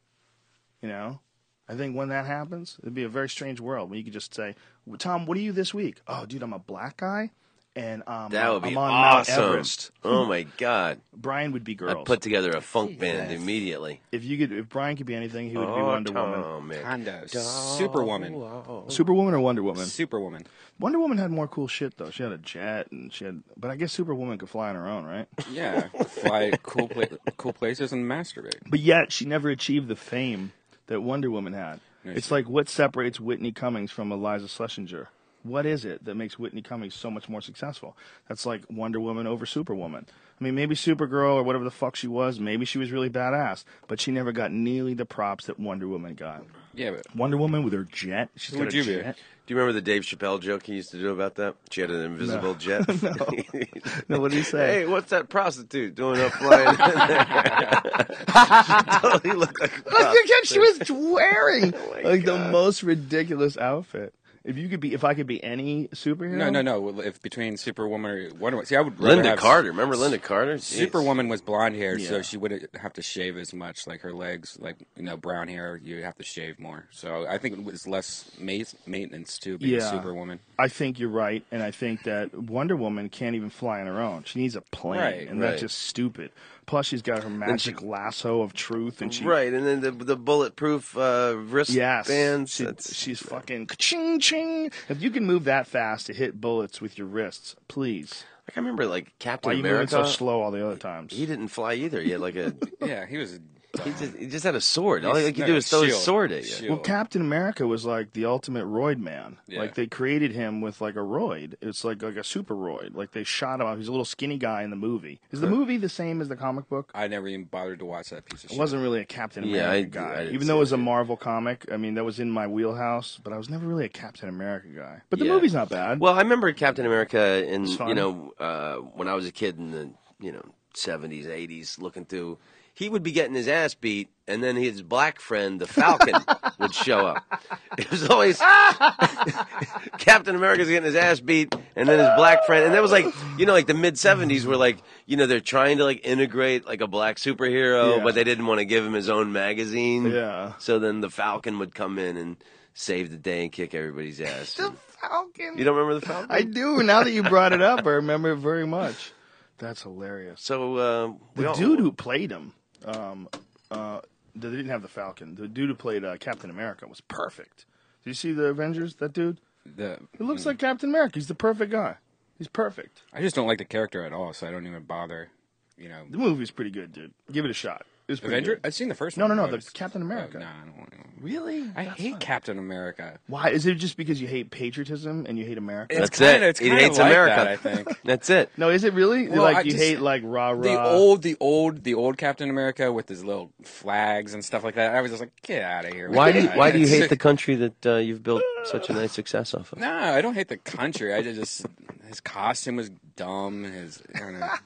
C: I think when that happens, it'd be a very strange world when you could just say, Tom, what are you this week? Oh, dude, I'm a black guy, and
D: that would be
C: I'm on
D: awesome.
C: Mount Everest.
D: Oh my God.
C: Brian would be girls.
D: I'd put together a funk band immediately.
C: If Brian could be anything, he would be Wonder Woman.
E: Hondo. Superwoman.
C: Superwoman or Wonder Woman?
E: Superwoman.
C: Wonder Woman had more cool shit though. She had a jet, and but I guess Superwoman could fly on her own, right?
E: Yeah, fly cool places and masturbate.
C: But yet she never achieved the fame that Wonder Woman had. It's like, what separates Whitney Cummings from Eliza Schlesinger? What is it that makes Whitney Cummings so much more successful? That's like Wonder Woman over Superwoman. I mean, maybe Supergirl or whatever the fuck she was, maybe she was really badass, but she never got nearly the props that Wonder Woman got.
E: Yeah, but
C: Wonder Woman with her jet. She's got a jet.
D: Do you remember the Dave Chappelle joke he used to do about that? She had an invisible jet.
C: No, what did he say?
D: Hey, what's that prostitute doing up flying? Totally looked like a prostitute.
C: She was wearing like the
D: God.
C: most ridiculous outfit. If I could be any superhero.
E: No. If between Superwoman or Wonder Woman, see, I would rather
D: Linda
E: have
D: Carter. Remember Linda Carter? Jeez.
E: Superwoman was blonde hair, so
C: Yeah.
E: she wouldn't have to shave as much. Like her legs, brown hair, you have to shave more. So I think it was less maintenance to be Superwoman.
C: I think you're right, and I think that Wonder Woman can't even fly on her own. She needs a plane, and that's just stupid. Plus, she's got her magic lasso of truth, and she
D: Right, and then the bulletproof wristbands.
C: She's fucking ching ching. If you can move that fast to hit bullets with your wrists, please.
D: Like I remember, like Captain
C: Why are you
D: America.
C: moving so slow all the other times?
D: He didn't fly either. He had like a.
E: Yeah, he was.
D: He just had a sword. All he could do was throw his sword at you.
E: Shield.
C: Well, Captain America was like the ultimate roid man.
E: Yeah.
C: Like they created him with like a roid. It's like a super roid. Like they shot him up. He's a little skinny guy in the movie. Is the movie the same as the comic book?
E: I never even bothered to watch that piece of
C: I
E: shit.
C: wasn't really a Captain
D: Yeah,
C: America
D: I
C: guy.
D: didn't
C: Even
D: see
C: though it was
D: it.
C: a Marvel comic, I mean, that was in my wheelhouse, but I was never really a Captain America guy. But the
D: Yeah.
C: movie's not bad.
D: Well, I remember Captain America in
C: It's fun.
D: when I was a kid in the 70s, 80s, looking through. He would be getting his ass beat, and then his black friend, the Falcon, would show up. It was always Captain America's getting his ass beat, and then his black friend. And that was like, like the mid-70s where like, they're trying to like integrate like a black superhero, but they didn't want to give him his own magazine.
C: Yeah.
D: So then the Falcon would come in and save the day and kick everybody's ass.
C: The Falcon.
D: You don't remember the Falcon?
C: I do. Now that you brought it up, I remember it very much. That's hilarious.
D: So
C: The dude who played him, they didn't have the Falcon. The dude who played Captain America was perfect. Did you see the Avengers? That dude? It looks like Captain America. He's the perfect guy. He's perfect.
E: I just don't like the character at all, so I don't even bother.
C: The movie's pretty good, dude. Give it a shot. It was pretty
E: Avenger?
C: good.
E: I've seen the first
C: No,
E: one.
C: the Captain America.
E: No, I don't want to.
C: Really?
E: I hate Captain America.
C: Why? Is it just because you hate patriottism and you hate America?
D: That's it.
E: It's
D: He
E: kinda
D: hates
E: like
D: America.
E: that, I think.
D: That's it.
C: No, is it really?
E: Well, I
C: you
E: just-
C: hate like rah rah.
E: The old Captain America with his little flags and stuff like that. I was just like, get out of here.
D: Why do you hate the country that you've built such a nice success off of?
E: No, I don't hate the country. I just his costume was dumb. I don't know.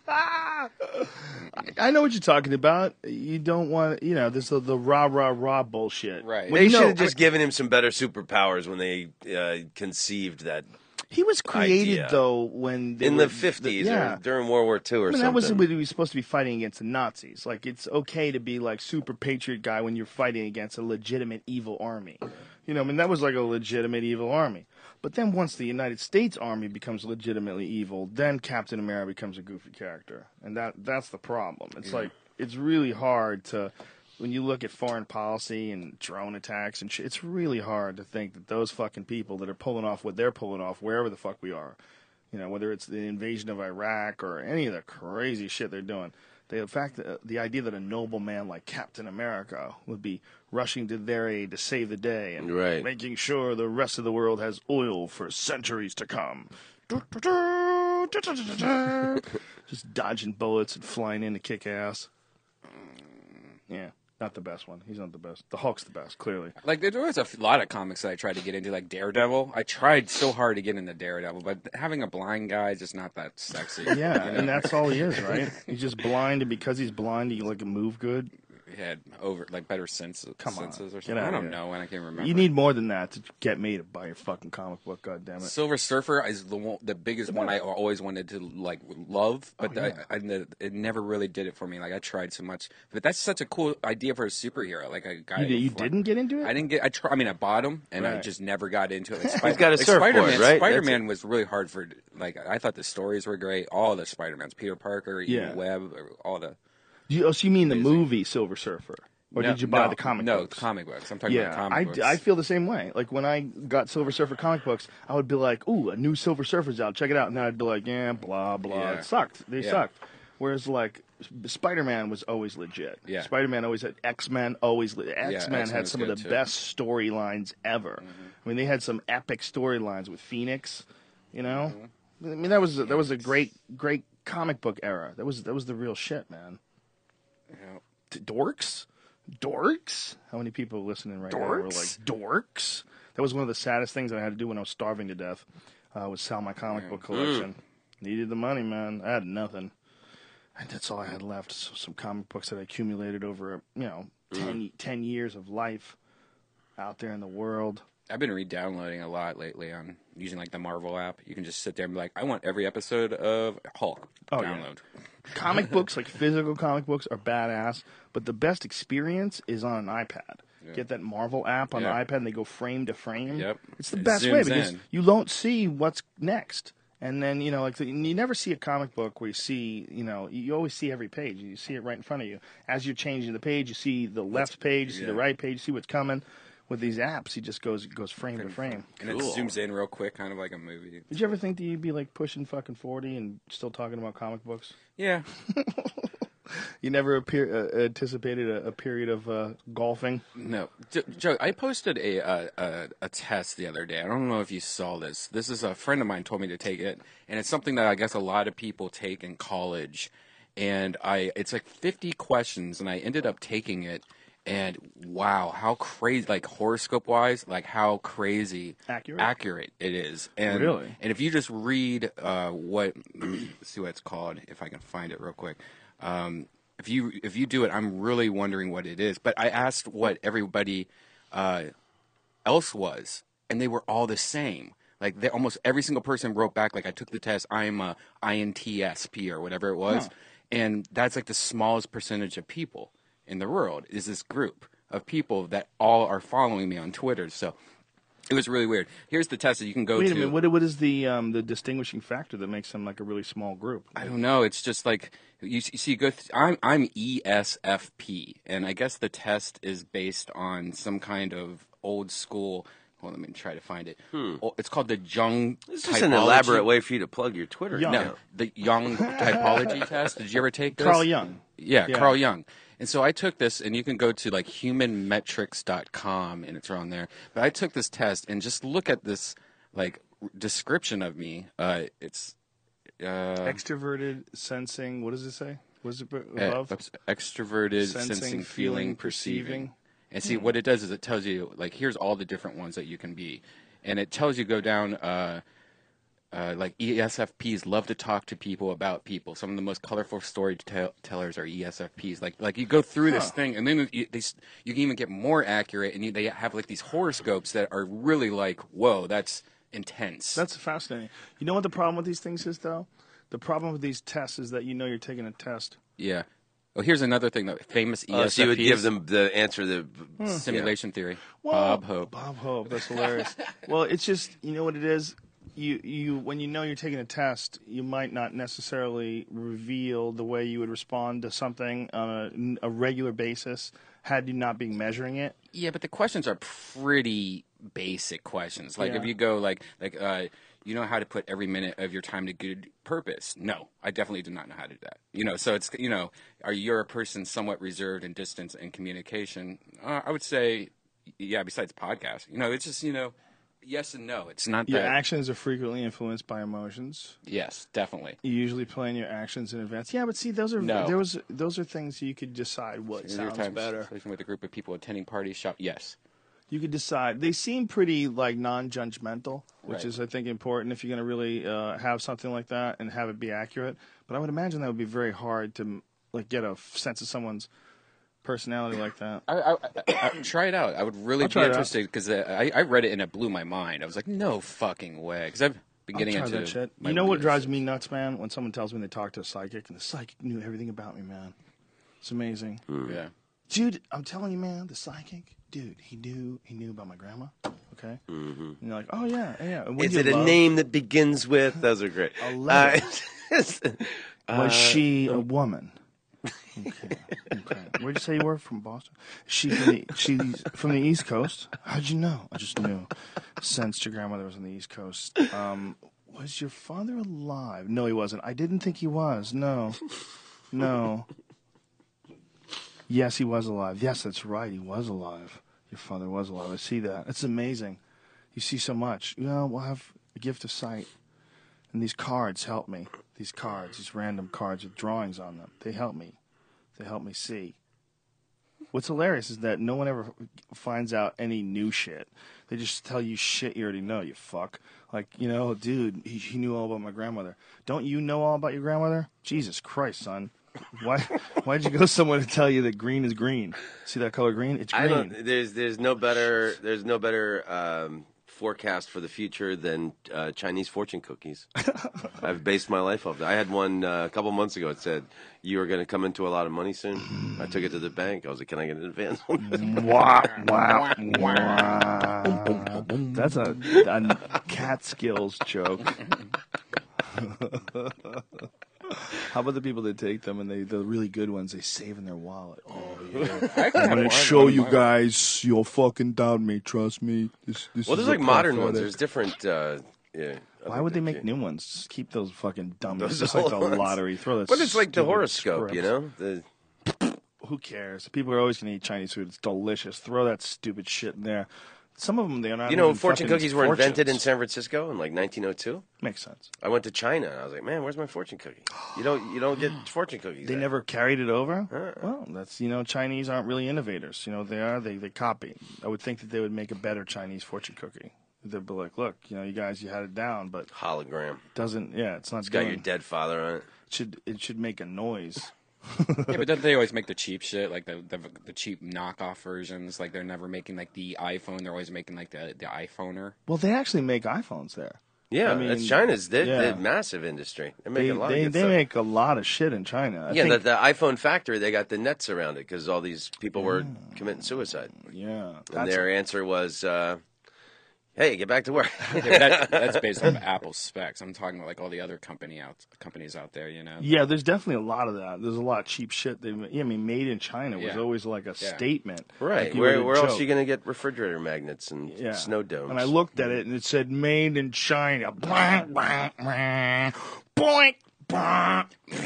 C: I know what you're talking about. You don't want, this the rah rah rah bullshit.
E: Right.
C: Well,
D: They should have just given him some better superpowers when they conceived that
C: He was created
D: idea.
C: though when they
D: in
C: were,
D: the 50s
C: yeah.
D: or during World War II or
C: I mean,
D: something.
C: that was when he was supposed to be fighting against the Nazis. Like, it's okay to be like super patriot guy when you're fighting against a legitimate evil army. That was like a legitimate evil army. But then once the United States Army becomes legitimately evil, then Captain America becomes a goofy character. And that's the problem. It's like, it's really hard to, when you look at foreign policy and drone attacks and shit, it's really hard to think that those fucking people that are pulling off what they're pulling off, wherever the fuck we are, whether it's the invasion of Iraq or any of the crazy shit they're doing, the idea that a noble man like Captain America would be rushing to their aid to save the day and
D: Right.
C: making sure the rest of the world has oil for centuries to come. Just dodging bullets and flying in to kick ass. Yeah, not the best one. He's not the best. The Hulk's the best, clearly.
E: Like there was a lot of comics that I tried to get into, like Daredevil. I tried so hard to get into Daredevil, but having a blind guy is just not that sexy.
C: Yeah, and that's all he is, right? He's just blind, and because he's blind, he can move good.
E: He had better senses.
C: Come on,
E: senses or
C: get
E: something.
C: out
E: I
C: of
E: don't
C: here.
E: know, and I can't remember.
C: You need more than that to get me to buy your fucking comic book. God damn it!
E: Silver Surfer is the biggest one I always wanted to love, but it never really did it for me. Like I tried so much, but that's such a cool idea for a superhero. Like a guy.
C: You didn't get into it?
E: I didn't get. I bought him, and I
C: Right.
E: just never got into it. Like,
D: He's got a surfboard,
E: Spider-Man,
D: right?
E: Spider-Man was really hard for. Like I thought the stories were great. All the Spider-Mans, Peter Parker,
C: Yeah.
E: Webb, all the.
C: So you mean the movie Silver Surfer? Or did you buy the comic
E: no,
C: books?
E: No, comic books. I'm talking about comic books.
C: I feel the same way. Like, when I got Silver Surfer comic books, I would be like, ooh, a new Silver Surfer's out. Check it out. And then I'd be like, yeah, blah, blah.
E: Yeah.
C: It sucked. They sucked. Whereas, like, Spider-Man was always legit.
E: Yeah.
C: Spider-Man always had X-Men. X-Men
E: X-Men
C: had
E: was
C: some of the
E: good, too.
C: best storylines ever. I mean, they had some epic storylines with Phoenix, I mean, that was a great comic book era. That was the real shit, man.
E: Yeah.
C: Dorks? How many people listening right now were like, dorks? That was one of the saddest things I had to do when I was starving to death, was sell my comic book collection. Needed the money, man. I had nothing. And that's all I had left. So some comic books that I accumulated over, 10 years of life out there in the world.
E: I've been re-downloading a lot lately on using like the Marvel app. You can just sit there and be like, I want every episode of Hulk. Download.
C: Comic books, like physical comic books, are badass, but the best experience is on an iPad.
E: Yeah.
C: Get that Marvel app on the
E: Yeah.
C: iPad, and they go frame to frame.
E: Yep.
C: It's the
E: It
C: best way
E: zooms
C: because
E: in.
C: you don't see what's next. And then, you never see a comic book where you see, you always see every page. You see it right in front of you. As you're changing the page, you see the left page, you see the right page, you see what's coming. With these apps, he just goes frame to frame.
E: And it zooms in real quick, kind of like a movie.
C: Did you ever think that you'd be like pushing fucking 40 and still talking about comic books?
E: Yeah.
C: You never anticipated a period of golfing?
E: No. Joe, I posted a test the other day. I don't know if you saw this. This is a friend of mine told me to take it, and it's something that I guess a lot of people take in college. And it's like 50 questions, and I ended up taking it. And wow, how crazy, like horoscope-wise, like how crazy accurate it is. And,
C: Really?
E: And if you just read let me see what it's called, if I can find it real quick. If you do it, I'm really wondering what it is. But I asked what everybody else was, and they were all the same. Like almost every single person wrote back like, I took the test, I'm a INTSP or whatever it was, and that's like the smallest percentage of people in the world is this group of people that all are following me on Twitter. So it was really weird. Here's the test that you can go to.
C: Wait a minute. What is the distinguishing factor that makes them like a really small group?
E: I don't know. It's just like you see. You go. I'm ESFP, and I guess the test is based on some kind of old school. Well, let me try to find it. It's called the Jung.
D: This is an elaborate way for you to plug your Twitter.
C: Young.
E: No, the Jung typology test. Did you ever take this?
C: Carl Jung.
E: Yeah, Carl Jung. And so I took this, and you can go to like humanmetrics.com, and it's around there. But I took this test, and just look at this like description of me. It's
C: Extroverted, sensing. What does it say? What is it above?
E: extroverted, sensing, feeling, perceiving. And see, what it does is it tells you, like, here's all the different ones that you can be. And it tells you go down, like, ESFPs love to talk to people about people. Some of the most colorful storytellers are ESFPs. Like you go through this thing, and then you can even get more accurate, and they have, like, these horoscopes that are really like, whoa, that's intense.
C: That's fascinating. You know what the problem with these things is, though? The problem with these tests is that you know you're taking a test.
E: Yeah. Well, here's another thing, that famous ESFPs.
D: So you would give them the answer,
E: simulation theory.
C: Well,
E: Bob Hope.
C: Bob Hope. That's hilarious. Well, it's just, you know what it is? You when you know you're taking a test, you might not necessarily reveal the way you would respond to something on a regular basis had you not been measuring it.
E: Yeah, but the questions are pretty basic questions. Like if you go you know how to put every minute of your time to good purpose? No, I definitely do not know how to do that. So it's, are you a person somewhat reserved in distance and communication? I would say, yeah, besides podcasts. It's just, yes and no. It's not
C: Your
E: that.
C: actions are frequently influenced by emotions.
E: Yes, definitely.
C: You usually plan your actions in advance. Yeah, but see, those are those are things you could decide what sounds better.
E: Sleeping with a group of people attending parties, shop. Yes.
C: You could decide. They seem pretty like non-judgmental, which
E: Right.
C: is, I think, important if you're going to really have something like that and have it be accurate. But I would imagine that would be very hard to like get a sense of someone's personality like that.
E: I try it out. I would really
C: I'll
E: be
C: try it out.
E: interested because I read it and it blew my mind. I was like, no fucking way. Because I've been getting
C: I'll try
E: into
C: that shit.
E: my
C: You know what
E: weird
C: drives
E: shit.
C: me nuts, man? When someone tells me they talked to a psychic and the psychic knew everything about me, man. It's amazing.
E: Yeah.
C: Dude, I'm telling you, man, the psychic, dude, he knew about my grandma. Okay? Mm-hmm. And you're like, oh, yeah. And when
D: Is
C: you
D: it a
C: love-
D: name that begins with? Those are great.
C: Was she a woman? Okay. Where'd you say you were? From Boston? She's from the East Coast? How'd you know? I just knew. Sensed your grandmother was on the East Coast. Was your father alive? No, he wasn't. I didn't think he was. No. Yes, he was alive. Yes, that's right. He was alive. Your father was alive. I see that. It's amazing. You see so much. We'll have a gift of sight. And these cards help me. These random cards with drawings on them. They help me. They help me see. What's hilarious is that no one ever finds out any new shit. They just tell you shit you already know, you fuck. Like, dude, he knew all about my grandmother. Don't you know all about your grandmother? Jesus Christ, son. Why'd you go somewhere to tell you that green is green? See that color green? It's green.
D: There's no better forecast for the future than Chinese fortune cookies. I've based my life off that. I had one a couple months ago. It said you are going to come into a lot of money soon. I took it to the bank. I was like, "Can I get an advance?"
C: Wow. That's a Catskills joke. How about the people that take them and the really good ones, they save in their wallet? Oh, yeah. I'm going to show you guys. You'll fucking doubt me. Trust me. This
D: Well, there's
C: is
D: like
C: a
D: modern ones.
C: prophetic.
D: There's different.
C: Why would they make new ones? Just keep those fucking dumb.
D: Those
C: It's just like the
D: old ones.
C: lottery. Throw that.
D: But it's like the
C: stupid
D: horoscope,
C: script. Who cares? People are always going to eat Chinese food. It's delicious. Throw that stupid shit in there. Some of them, they're not. even
D: fortune
C: fucking
D: cookies were invented in
C: fortunes.
D: San Francisco in like 1902.
C: Makes sense.
D: I went to China and I was like, "Man, where's my fortune cookie?" You don't get fortune cookies.
C: They
D: there.
C: never carried it over? Well, that's, Chinese aren't really innovators. They copy. I would think that they would make a better Chinese fortune cookie. They'd be like, look, you guys, you had it down, but
D: hologram.
C: it's not
D: It's got
C: doing.
D: your dead father on it.
C: It should make a noise.
E: Yeah, but don't they always make the cheap shit, like the cheap knockoff versions? Like they're never making like the iPhone; they're always making like the iPhoner.
C: Well, they actually make iPhones there.
D: Yeah,
C: I mean,
D: that's China's. They're
C: yeah.
D: massive industry. They make
C: They
D: a lot of good
C: they
D: stuff.
C: make a lot of shit in China. I
D: Yeah,
C: think,
D: the iPhone factory, they got the nets around it because all these people were committing suicide.
C: yeah.
D: And their answer was, hey, get back to work.
E: Yeah, that's based on Apple's specs. I'm talking about like all the other companies out there. You know.
C: Yeah, there's definitely a lot of that. There's a lot of cheap shit. I mean, made in China was
E: Yeah.
C: always like a statement.
D: Right.
C: Like you were
D: Where
C: a
D: else
C: joke.
D: are you going to get refrigerator magnets and
C: Yeah.
D: snow domes?
C: And I looked at it and it said "Made in China." Boink, boink, boink, boink.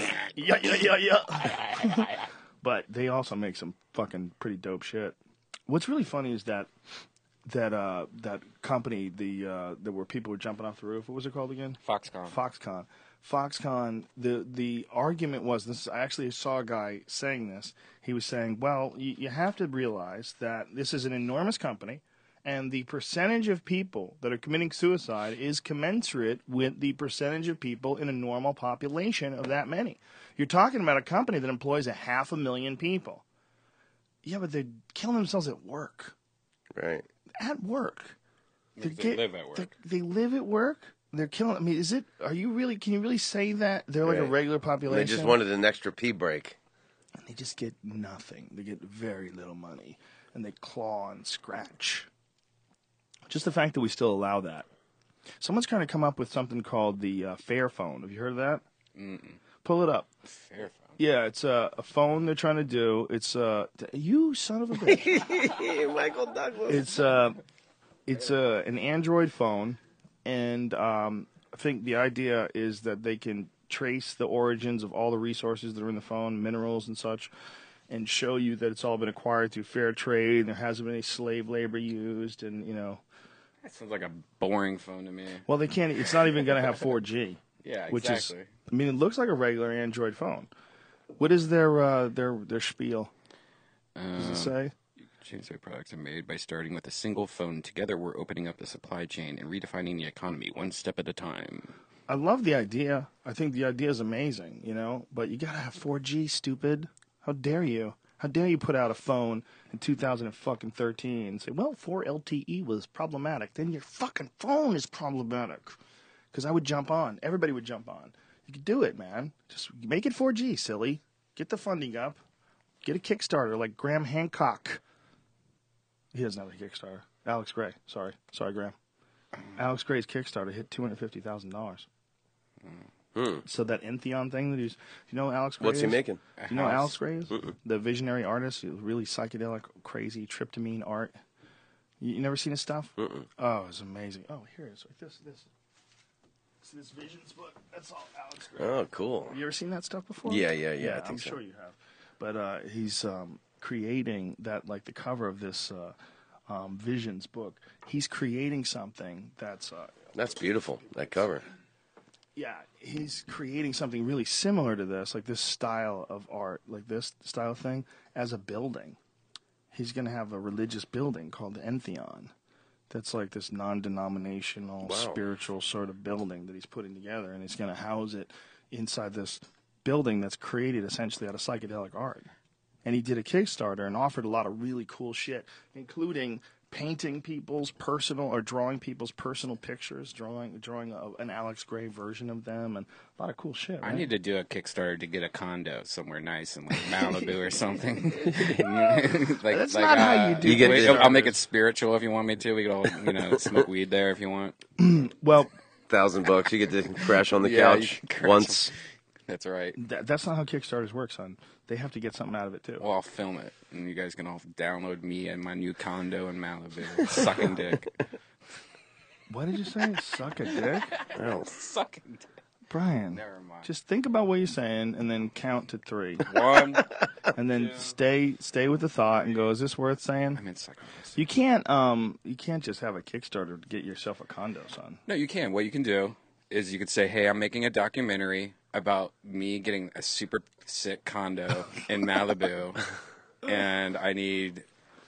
C: Yeah. But they also make some fucking pretty dope shit. What's really funny is that company, that where people were jumping off the roof. What was it called again?
E: Foxconn.
C: Foxconn. The argument was this. I actually saw a guy saying this. He was saying, well, you have to realize that this is an enormous company, and the percentage of people that are committing suicide is commensurate with the percentage of people in a normal population of that many. You're talking about a company that employs 500,000 people. Yeah, but they're killing themselves at work.
D: Right.
C: At work.
E: They live at work.
C: They live at work. They're killing. I mean, is it? Are you really? Can you really say that they're like a
D: Right.
C: regular
D: And
C: population?
D: they just wanted an extra pee break.
C: And they just get nothing. They get very little money, and they claw and scratch. Just the fact that we still allow that. Someone's trying to come up with something called the Fairphone. Have you heard of that?
E: Mm-mm.
C: Pull it up.
E: Fairphone.
C: Yeah, it's a phone they're trying to do. It's you son of a bitch.
D: Michael Douglas.
C: It's an Android phone, and I think the idea is that they can trace the origins of all the resources that are in the phone, minerals and such, and show you that it's all been acquired through fair trade, and there hasn't been any slave labor used, and
E: That sounds like a boring phone to me.
C: well, they can't. It's not even going to have 4G.
E: Yeah,
C: which
E: exactly.
C: is, I mean, it looks like a regular Android phone. What is their spiel? Does it say?
E: Change their products are made by starting with a single phone. Together, we're opening up the supply chain and redefining the economy one step at a time.
C: I love the idea. I think the idea is amazing, but you gotta have 4G, stupid. How dare you? How dare you put out a phone in 2013 and say, well, 4 LTE was problematic. Then your fucking phone is problematic. Because I would jump on. Everybody would jump on. You could do it, man. Just make it 4G, silly. Get the funding up. Get a Kickstarter like Graham Hancock. He doesn't have a Kickstarter. Alex Gray. Sorry, Graham. Alex Gray's Kickstarter hit $250,000. So that Entheon thing that he's, you know, Alex Gray.
D: What's he
C: is?
D: making?
C: Do you know who Alex Gray is? The visionary artist, really psychedelic, crazy tryptamine art. You never seen his stuff? Oh, it's amazing. Oh, here it is. Like this. See this Visions book? That's all Alex Gray.
D: Oh, cool.
C: Have you ever seen that stuff before?
D: Yeah, I think
C: I'm
D: so.
C: sure you have. But he's creating that, like the cover of this Visions book. He's creating something that's
D: beautiful, that cover.
C: yeah, he's creating something really similar to this, like this style of art, like this style thing, as a building. He's going to have a religious building called the Entheon. That's like this non-denominational, spiritual sort of building that he's putting together, and he's going to house it inside this building that's created essentially out of psychedelic art. And he did a Kickstarter and offered a lot of really cool shit, including painting people's personal or drawing people's personal pictures, drawing an Alex Gray version of them, and a lot of cool shit. Right?
E: I need to do a Kickstarter to get a condo somewhere nice in like Malibu or something.
C: That's not how you do it.
E: I'll make it spiritual if you want me to. We could all, smoke weed there if you want.
C: Well,
D: $1,000, you get to crash on the
E: Yeah, you
D: couch
E: can crash
D: once.
E: That's right.
C: that's not how Kickstarters work, son. They have to get something out of it too.
E: Well, I'll film it, and you guys can all download me and my new condo in Malibu, sucking dick.
C: What did you say? Suck a dick?
E: Sucking dick.
C: Brian,
E: Never mind.
C: just think about what you're saying and then count to 3.
E: 1.
C: And then stay with the thought and go, is this worth saying?
E: I meant sucking dick.
C: You can't just have a Kickstarter to get yourself a condo, son.
E: No, you can. What you can do is you could say, hey, I'm making a documentary about me getting a super sick condo in Malibu, and I need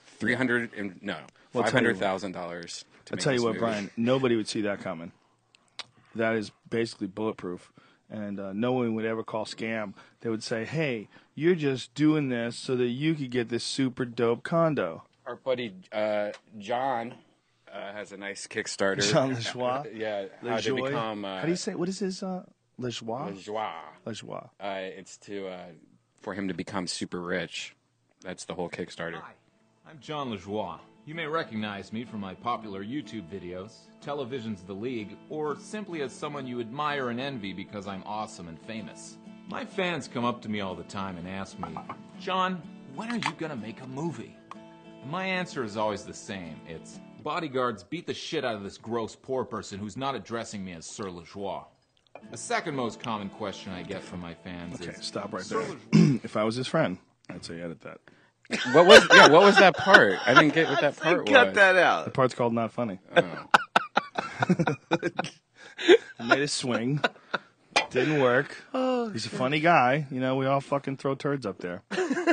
E: $500,000 to
C: I'll
E: make
C: tell you
E: this
C: what,
E: movie.
C: Brian, nobody would see that coming. That is basically bulletproof. and no one would ever call scam. They would say, hey, you're just doing this so that you could get this super dope condo.
E: Our buddy John has a nice Kickstarter.
C: Jean Lajoie?
E: Yeah, how to
C: Lajoie?
E: become...
C: How do you say, what is his, Lajoie? Lajoie.
E: It's for him to become super rich. That's the whole Kickstarter.
H: Hi, I'm John Lajoie. You may recognize me from my popular YouTube videos, Television's The League, or simply as someone you admire and envy because I'm awesome and famous. My fans come up to me all the time and ask me, John, when are you gonna make a movie? And my answer is always the same. It's, bodyguards, beat the shit out of this gross poor person who's not addressing me as Sir Lajoie. The second most common question I get from my fans is...
C: Okay, stop right there. If I was his friend, I'd say edit that.
E: What was that part? I didn't get what that part was.
D: Cut that out.
C: The part's called not funny. Made a swing. Didn't work. He's a funny guy. You know, we all fucking throw turds up there.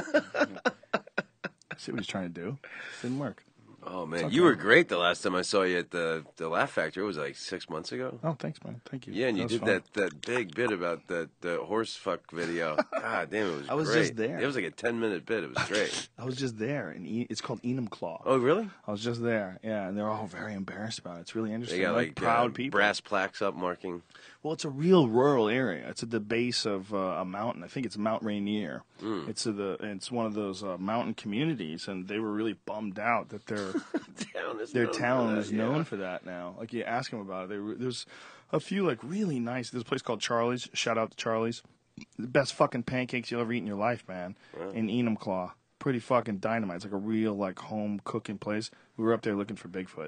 C: See what he's trying to do. Didn't work.
D: Oh, man. You were great the last time I saw you at the Laugh Factory. It was like 6 months ago.
C: Oh, thanks, man. Thank you.
D: Yeah, and you
C: was
D: did
C: fun.
D: that big bit about the horse fuck video. God damn, it was
C: I was
D: great.
C: just there.
D: It was like a 10-minute bit. It was great.
C: I was just there, and it's called Enumclaw.
D: Oh, really?
C: I was just there, yeah, and they're all very embarrassed about it. It's really interesting.
D: They got
C: They're
D: like
C: proud people.
D: brass plaques up marking.
C: Well, it's a real rural area. It's at the base of a mountain. I think it's Mount Rainier.
D: Mm.
C: It's one of those mountain communities, and they were really bummed out that their
D: Town
C: is known for that now. Like, you ask them about it, there's a few like really nice. There's a place called Charlie's. Shout out to Charlie's. The best fucking pancakes you'll ever eat in your life, man. Wow. In Enumclaw. Pretty fucking dynamite. It's like a real like home cooking place. We were up there looking for Bigfoot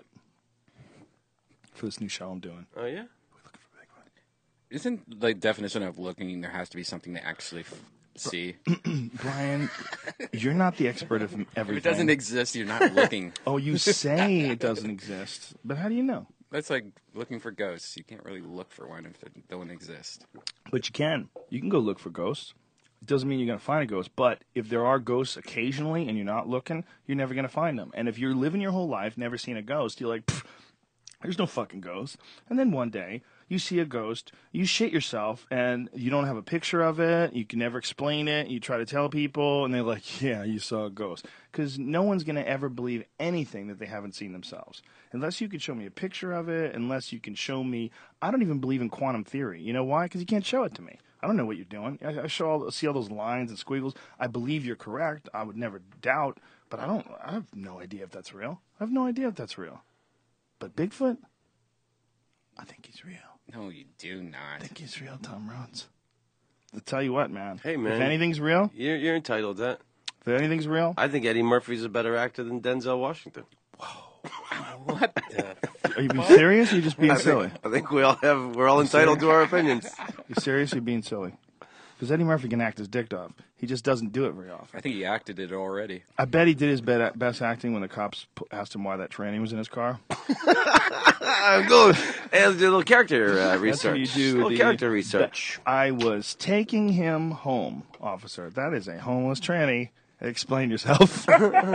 C: for this new show I'm doing.
D: Oh yeah.
E: Isn't the definition of looking, there has to be something to actually see?
C: Brian, you're not the expert of everything.
E: If it doesn't exist, you're not looking.
C: Oh, you say it doesn't exist. But how do you know?
E: That's like looking for ghosts. You can't really look for one if they don't exist.
C: But you can. You can go look for ghosts. It doesn't mean you're going to find a ghost. But if there are ghosts occasionally and you're not looking, you're never going to find them. And if you're living your whole life, never seen a ghost, you're like, there's no fucking ghost. And then one day, you see a ghost, you shit yourself, and you don't have a picture of it, you can never explain it, you try to tell people, and they're like, yeah, you saw a ghost. Because no one's going to ever believe anything that they haven't seen themselves. Unless you can show me a picture of it, unless you can show me, I don't even believe in quantum theory. You know why? Because you can't show it to me. I don't know what you're doing. I see all those lines and squiggles. I believe you're correct. I would never doubt, but I have no idea if that's real. I have no idea if that's real. But Bigfoot, I think he's real.
E: No, you do not.
C: I think he's real, Tom Rhodes. I'll tell you what, man.
D: Hey, man.
C: If anything's real,
D: You're entitled to that.
C: if anything's real,
D: I think Eddie Murphy's a better actor than Denzel Washington.
E: What the?
C: are you being serious or are you just being silly?
D: I think we're all entitled to our opinions.
C: You serious or you being silly? Because Eddie Murphy can act his dick off. He just doesn't do it very often.
E: I think he acted it already.
C: I bet he did his best acting when the cops asked him why that tranny was in his car.
D: Go and do a little character research.
C: That's what you do.
D: Little character research.
C: I was taking him home, officer. That is a homeless tranny. Explain yourself.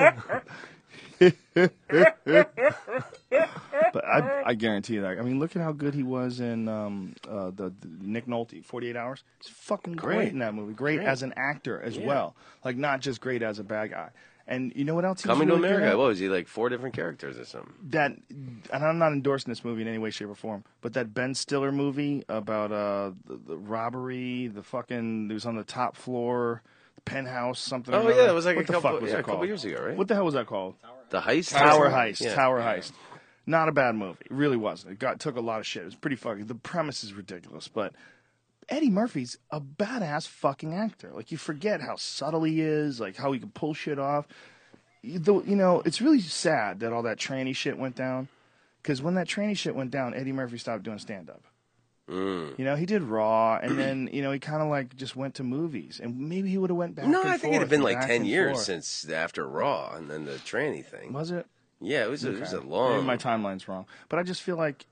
C: But I guarantee you that. I mean, look at how good he was in the Nick Nolte, 48 Hours. He's fucking great in that movie. Great as an actor as well. Like, not just great as a bad guy. And you know what else he was
D: Coming
C: really
D: to
C: good
D: America.
C: at?
D: What was he, like 4 different characters or something?
C: And I'm not endorsing this movie in any way, shape, or form, but that Ben Stiller movie about the robbery, the fucking, it was on the top floor, the penthouse, something.
D: Oh,
C: or
D: yeah, it was like
C: what
D: a
C: the
D: couple,
C: fuck was it
D: a couple
C: called?
D: years ago, right?
C: What the hell was that called?
D: The Heist?
C: Tower Heist.
D: Yeah.
C: Tower Heist. Not a bad movie. It really wasn't. It took a lot of shit. It was pretty fucking. The premise is ridiculous, but Eddie Murphy's a badass fucking actor. Like, you forget how subtle he is, like how he can pull shit off. You know, it's really sad that all that tranny shit went down. Because when that tranny shit went down, Eddie Murphy stopped doing stand-up. You know, he did Raw, and then, you know, he kind of like just went to movies. And maybe he would have went back
D: No,
C: and
D: I think it
C: forth
D: had been
C: and
D: like
C: back
D: 10
C: and
D: years
C: forth.
D: since after Raw and then the tranny thing.
C: Was it?
D: Yeah, it was a
C: Okay.
D: long...
C: Maybe my timeline's wrong. But I just feel like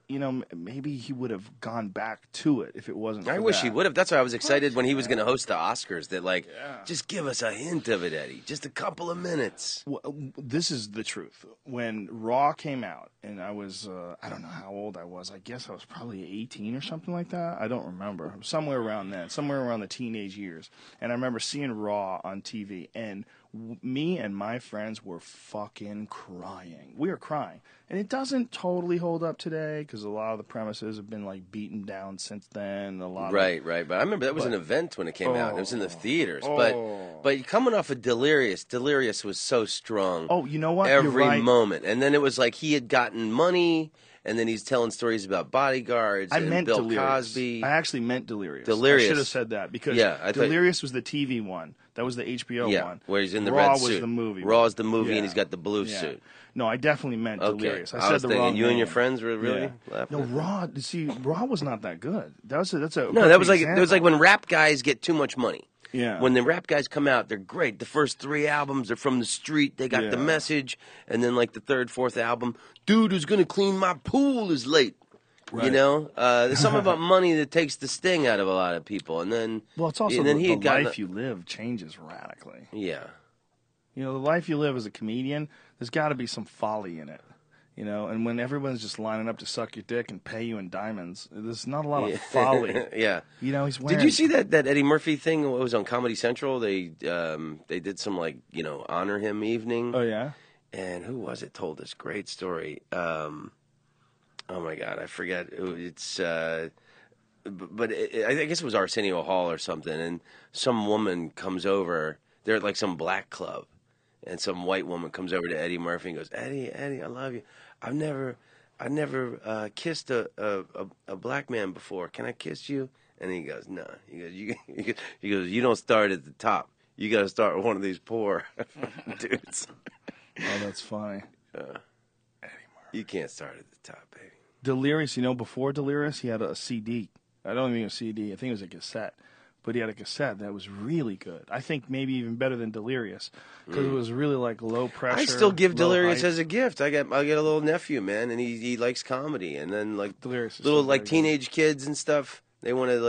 C: maybe he would have gone back to it if it wasn't.
D: I
C: for
D: wish
C: that.
D: he would have. That's why I was excited when he was going to host the Oscars. That just give us a hint of it, Eddie. Just a couple of minutes.
C: Well, this is the truth. When Raw came out, and I was, I don't know how old I was. I guess I was probably 18 or something like that. I don't remember. Somewhere around then, somewhere around the teenage years. And I remember seeing Raw on TV, and me and my friends were fucking crying. We were crying. And it doesn't totally hold up today because a lot of the premises have been like beaten down since then.
D: Right. But I remember that was an event when it came out. It was in the theaters. But coming off of Delirious was so strong.
C: Oh, you know what?
D: Every
C: You're right.
D: moment. And then it was like he had gotten money, and then he's telling stories about bodyguards and Bill
C: Delirious.
D: Cosby.
C: I actually meant Delirious.
D: Delirious.
C: I should have said that because Delirious was the TV one. That was the HBO one.
D: Where he's in the
C: Raw
D: red suit.
C: was the movie.
D: Raw is the movie,
C: Yeah.
D: and he's got the blue suit.
C: No, I definitely meant Delirious. I
D: was
C: said the
D: thinking,
C: wrong
D: you and your
C: name.
D: friends were really laughing.
C: No, Raw. See, Raw was not that good. That's a
D: No, that
C: perfect
D: was like
C: example.
D: it was like when rap guys get too much money.
C: Yeah.
D: When the rap guys come out, they're great. The first 3 albums are from the street. They got the message, and then like the third, fourth album, dude who's gonna clean my pool is late.
C: Right.
D: You know, there's something about money that takes the sting out of a lot of people, and then
C: Well, it's also
D: and then
C: the
D: had gotten
C: life you live changes radically.
D: Yeah.
C: You know, the life you live as a comedian, there's got to be some folly in it. You know, and when everyone's just lining up to suck your dick and pay you in diamonds, there's not a lot of folly.
D: Yeah.
C: You know, he's wearing...
D: Did you see that Eddie Murphy thing? It was on Comedy Central. They did some honor him evening.
C: Oh yeah.
D: And who was it told this great story? Oh my God, I forget. It's I guess it was Arsenio Hall or something. And some woman comes over. They're at like some black club, and some white woman comes over to Eddie Murphy and goes, "Eddie, I love you. I've never kissed a black man before. Can I kiss you?" And he goes, "No." He goes, "You don't start at the top. You got to start with one of these poor dudes."
C: Oh, that's funny.
D: Eddie Murphy. You can't start at the top, baby.
C: Delirious, you know, before Delirious, he had a CD. I don't think it was a CD. I think it was a cassette. But he had a cassette that was really good. I think maybe even better than Delirious because it was really like low pressure.
D: I still give
C: low
D: Delirious
C: hype.
D: as a gift. I get a little nephew, man, and he likes comedy, and then like
C: Delirious is
D: little
C: so
D: like
C: good.
D: teenage kids and stuff. They want to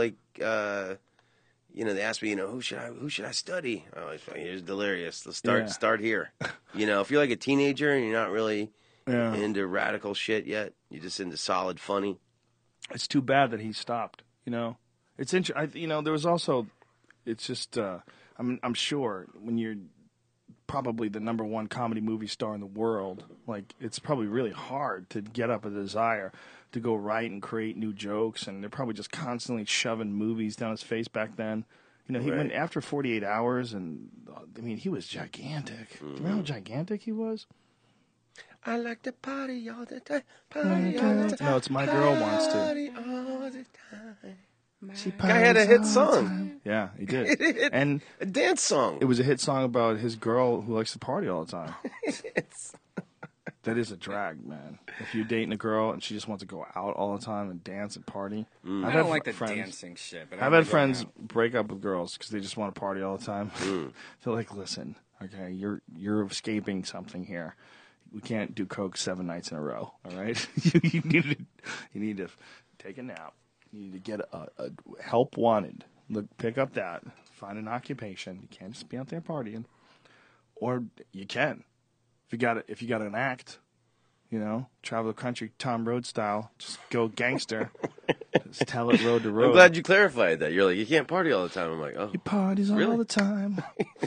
D: they ask me, who should I study? Oh, here's Delirious. Let's start here. If you're like a teenager and you're not really into radical shit yet, you're just into solid funny.
C: It's too bad that he stopped. It's interesting. There was also. It's just. I'm sure when you're probably the number one comedy movie star in the world, like it's probably really hard to get up a desire to go write and create new jokes, and they're probably just constantly shoving movies down his face back then. He went after 48 Hours, and he was gigantic. Do you remember how gigantic he was?
D: I like to party all the time. Party all the time.
C: No, it's My Girl Wants To.
D: Party all the time.
C: She
D: Guy had a hit
C: parties
D: song.
C: all the time. Yeah, he did. And
D: a dance song.
C: It was a hit song about his girl who likes to party all the time. That is a drag, man. If you're dating a girl and she just wants to go out all the time and dance and party.
E: I don't like the dancing shit. But
C: I've had friends break up with girls because they just want to party all the time. They're like, listen, okay, you're escaping something here. We can't do coke 7 nights in a row, all right? you need to take a nap. You need to get a help wanted. Look, pick up that. Find an occupation. You can't just be out there partying. Or you can. If you got an act, travel the country Tom Rhodes style, just go gangster. Just tell it road to road.
D: I'm glad you clarified that. You're like, you can't party all the time. I'm like, oh.
C: He parties all the time.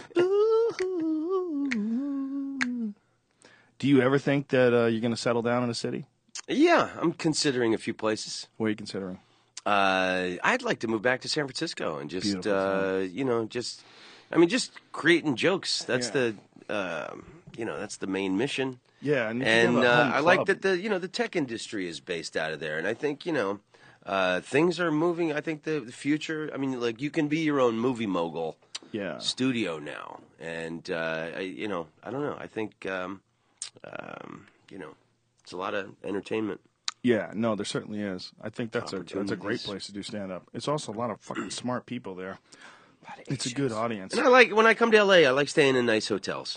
C: Do you ever think that you're going to settle down in a city?
D: Yeah, I'm considering a few places.
C: What are you considering?
D: I'd like to move back to San Francisco and just,
C: Beautiful,
D: just creating jokes. That's that's the main mission.
C: Yeah, and
D: I like that the tech industry is based out of there, and I think things are moving. I think the future. I mean, like you can be your own movie mogul.
C: Yeah.
D: Studio now, and I don't know. I think it's a lot of entertainment.
C: Yeah, no, there certainly is. I think that's a great place to do stand up. It's also a lot of fucking smart people there. It's a good audience.
D: And I like when I come to LA. I like staying in nice hotels.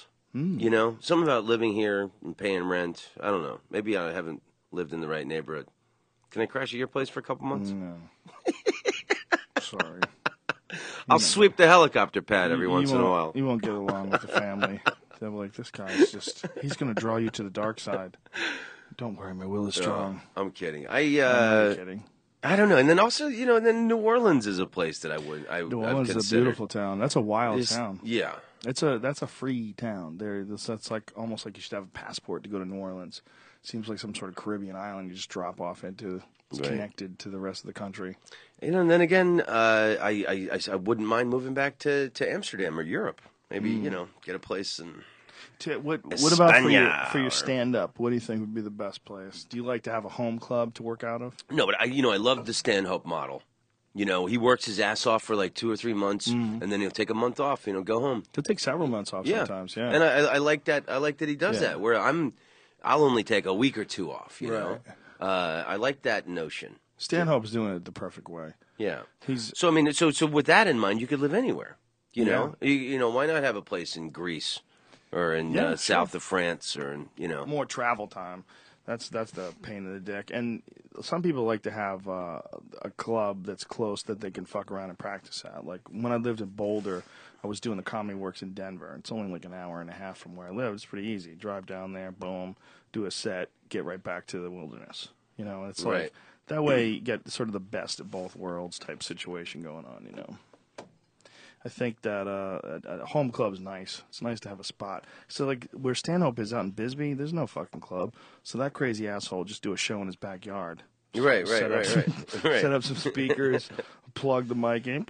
D: Something about living here and paying rent. I don't know. Maybe I haven't lived in the right neighborhood. Can I crash at your place for a couple months?
C: No. Sorry.
D: I'll sweep the helicopter pad every once in a
C: won't-
D: while.
C: You won't get along with the family. They're like, this guy's just, he's going to draw you to the dark side. Don't worry, my will is strong.
D: I'm kidding.
C: I'm not kidding.
D: I don't know. And then also, then New Orleans is a place that
C: New Orleans is a beautiful town. That's a wild town.
D: Yeah.
C: That's a free town. That's like almost like you should have a passport to go to New Orleans. Seems like some sort of Caribbean island you just drop off into. It's connected to the rest of the country.
D: And then again, I wouldn't mind moving back to Amsterdam or Europe. Maybe get a place and.
C: What about for your stand up? What do you think would be the best place? Do you like to have a home club to work out of?
D: No, but I love the Stanhope model. He works his ass off for like 2 or 3 months, and then he'll take a month off. Go home.
C: He'll take several months off sometimes. Yeah,
D: and I like that. I like that he does that. Where I'll only take a week or 2 off. You know, I like that notion.
C: Stanhope's doing it the perfect way.
D: Yeah. So with that in mind, you could live anywhere. You know, why not have a place in Greece? Or in south of France, or
C: more travel time. That's the pain in the dick. And some people like to have a club that's close that they can fuck around and practice at. Like when I lived in Boulder, I was doing the Comedy Works in Denver. It's only like an hour and a half from where I live. It's pretty easy. Drive down there, boom, do a set, get right back to the wilderness. It's like that way you get sort of the best of both worlds type situation going on. I think that a home club is nice. It's nice to have a spot. So, like, where Stanhope is out in Bisbee, there's no fucking club. So that crazy asshole just do a show in his backyard.
D: Right.
C: Set up some speakers, plug the mic in.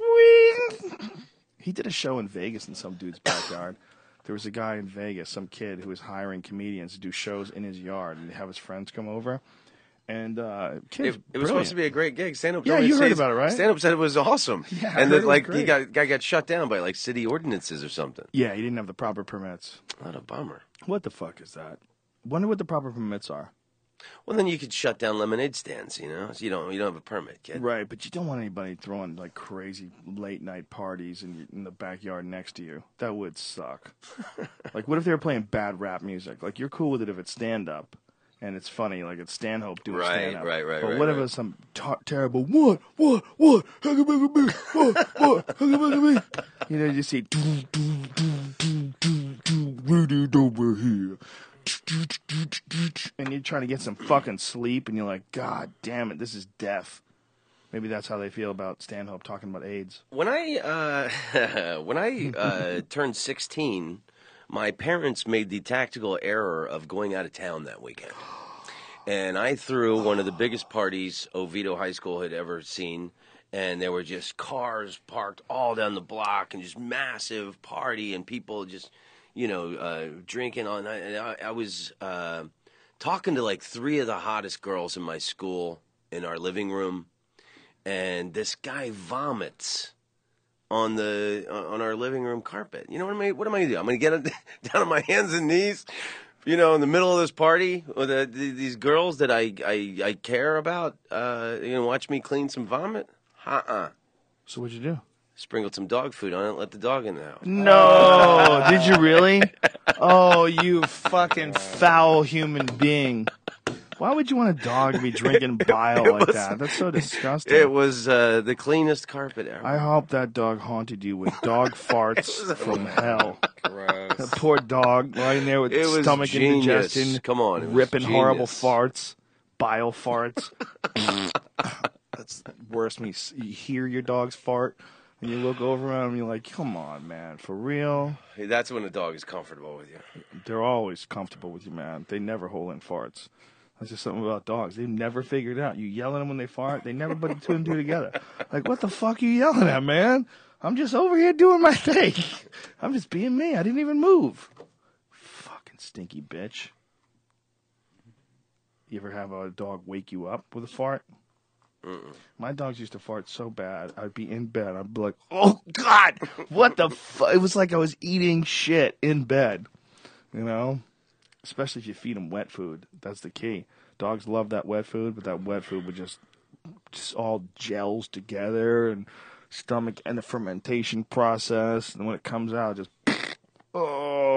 C: He did a show in Vegas in some dude's backyard. There was a guy in Vegas, some kid, who was hiring comedians to do shows in his yard and have his friends come over. And
D: it was supposed to be a great gig. Stand-up.
C: Yeah, you heard about it, right?
D: Stand-up said it was awesome.
C: Yeah,
D: and then guy got shut down by like city ordinances or something.
C: Yeah, he didn't have the proper permits.
D: What a bummer.
C: What the fuck is that? Wonder what the proper permits are.
D: Well, then you could shut down lemonade stands. So you don't have a permit, kid.
C: Right, but you don't want anybody throwing like crazy late night parties in the backyard next to you. That would suck. Like, what if they were playing bad rap music? Like, you're cool with it if it's stand up. And it's funny, like it's Stanhope doing stand-up.
D: Right.
C: But what if it's some terrible, what? You just see, Rudy over here. And you're trying to get some fucking sleep, and you're like, God damn it, this is death. Maybe that's how they feel about Stanhope talking about AIDS.
D: When I turned 16, my parents made the tactical error of going out of town that weekend. And I threw one of the biggest parties Oviedo High School had ever seen. And there were just cars parked all down the block and just massive party and people just, drinking all night. And I was talking to like 3 of the hottest girls in my school in our living room. And this guy vomits on our living room carpet. You know what I mean? What am I going to do? I'm going to get down on my hands and knees, in the middle of this party with these girls that I care about, watch me clean some vomit?
C: So what'd you do?
D: Sprinkled some dog food on it, let the dog in the house.
C: No! Did you really? Oh, you fucking foul human being. Why would you want a dog to be drinking bile like that? That's so disgusting.
D: It was the cleanest carpet ever.
C: I hope that dog haunted you with dog farts from hell.
E: Gross.
C: That poor dog lying there with stomach
D: genius.
C: indigestion.
D: Come on, it was
C: ripping
D: genius.
C: horrible farts, bile farts. That's worse when you hear your dog's fart and you look over at him and you're like, come on, man, for real?
D: Hey, that's when the dog is comfortable with you.
C: They're always comfortable with you, man. They never hold in farts. That's just something about dogs. They've never figured it out. You yell at them when they fart, they never put 2 and 2 together. Like, what the fuck are you yelling at, man? I'm just over here doing my thing. I'm just being me. I didn't even move. Fucking stinky bitch. You ever have a dog wake you up with a fart? My dogs used to fart so bad. I'd be in bed. I'd be like, oh, God, what the fuck? It was like I was eating shit in bed, Especially if you feed them wet food. That's the key. Dogs love that wet food, but that wet food would just all gels together and stomach and the fermentation process. And when it comes out, just,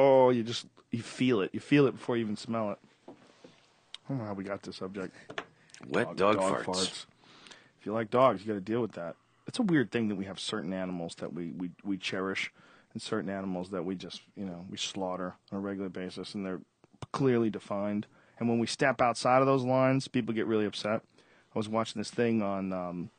C: you feel it. You feel it before you even smell it. I don't know how we got this subject.
D: Wet dog farts.
C: If you like dogs, you got to deal with that. It's a weird thing that we have certain animals that we cherish, and certain animals that we just we slaughter on a regular basis, and they're clearly defined. And when we step outside of those lines, people get really upset. I was watching this thing on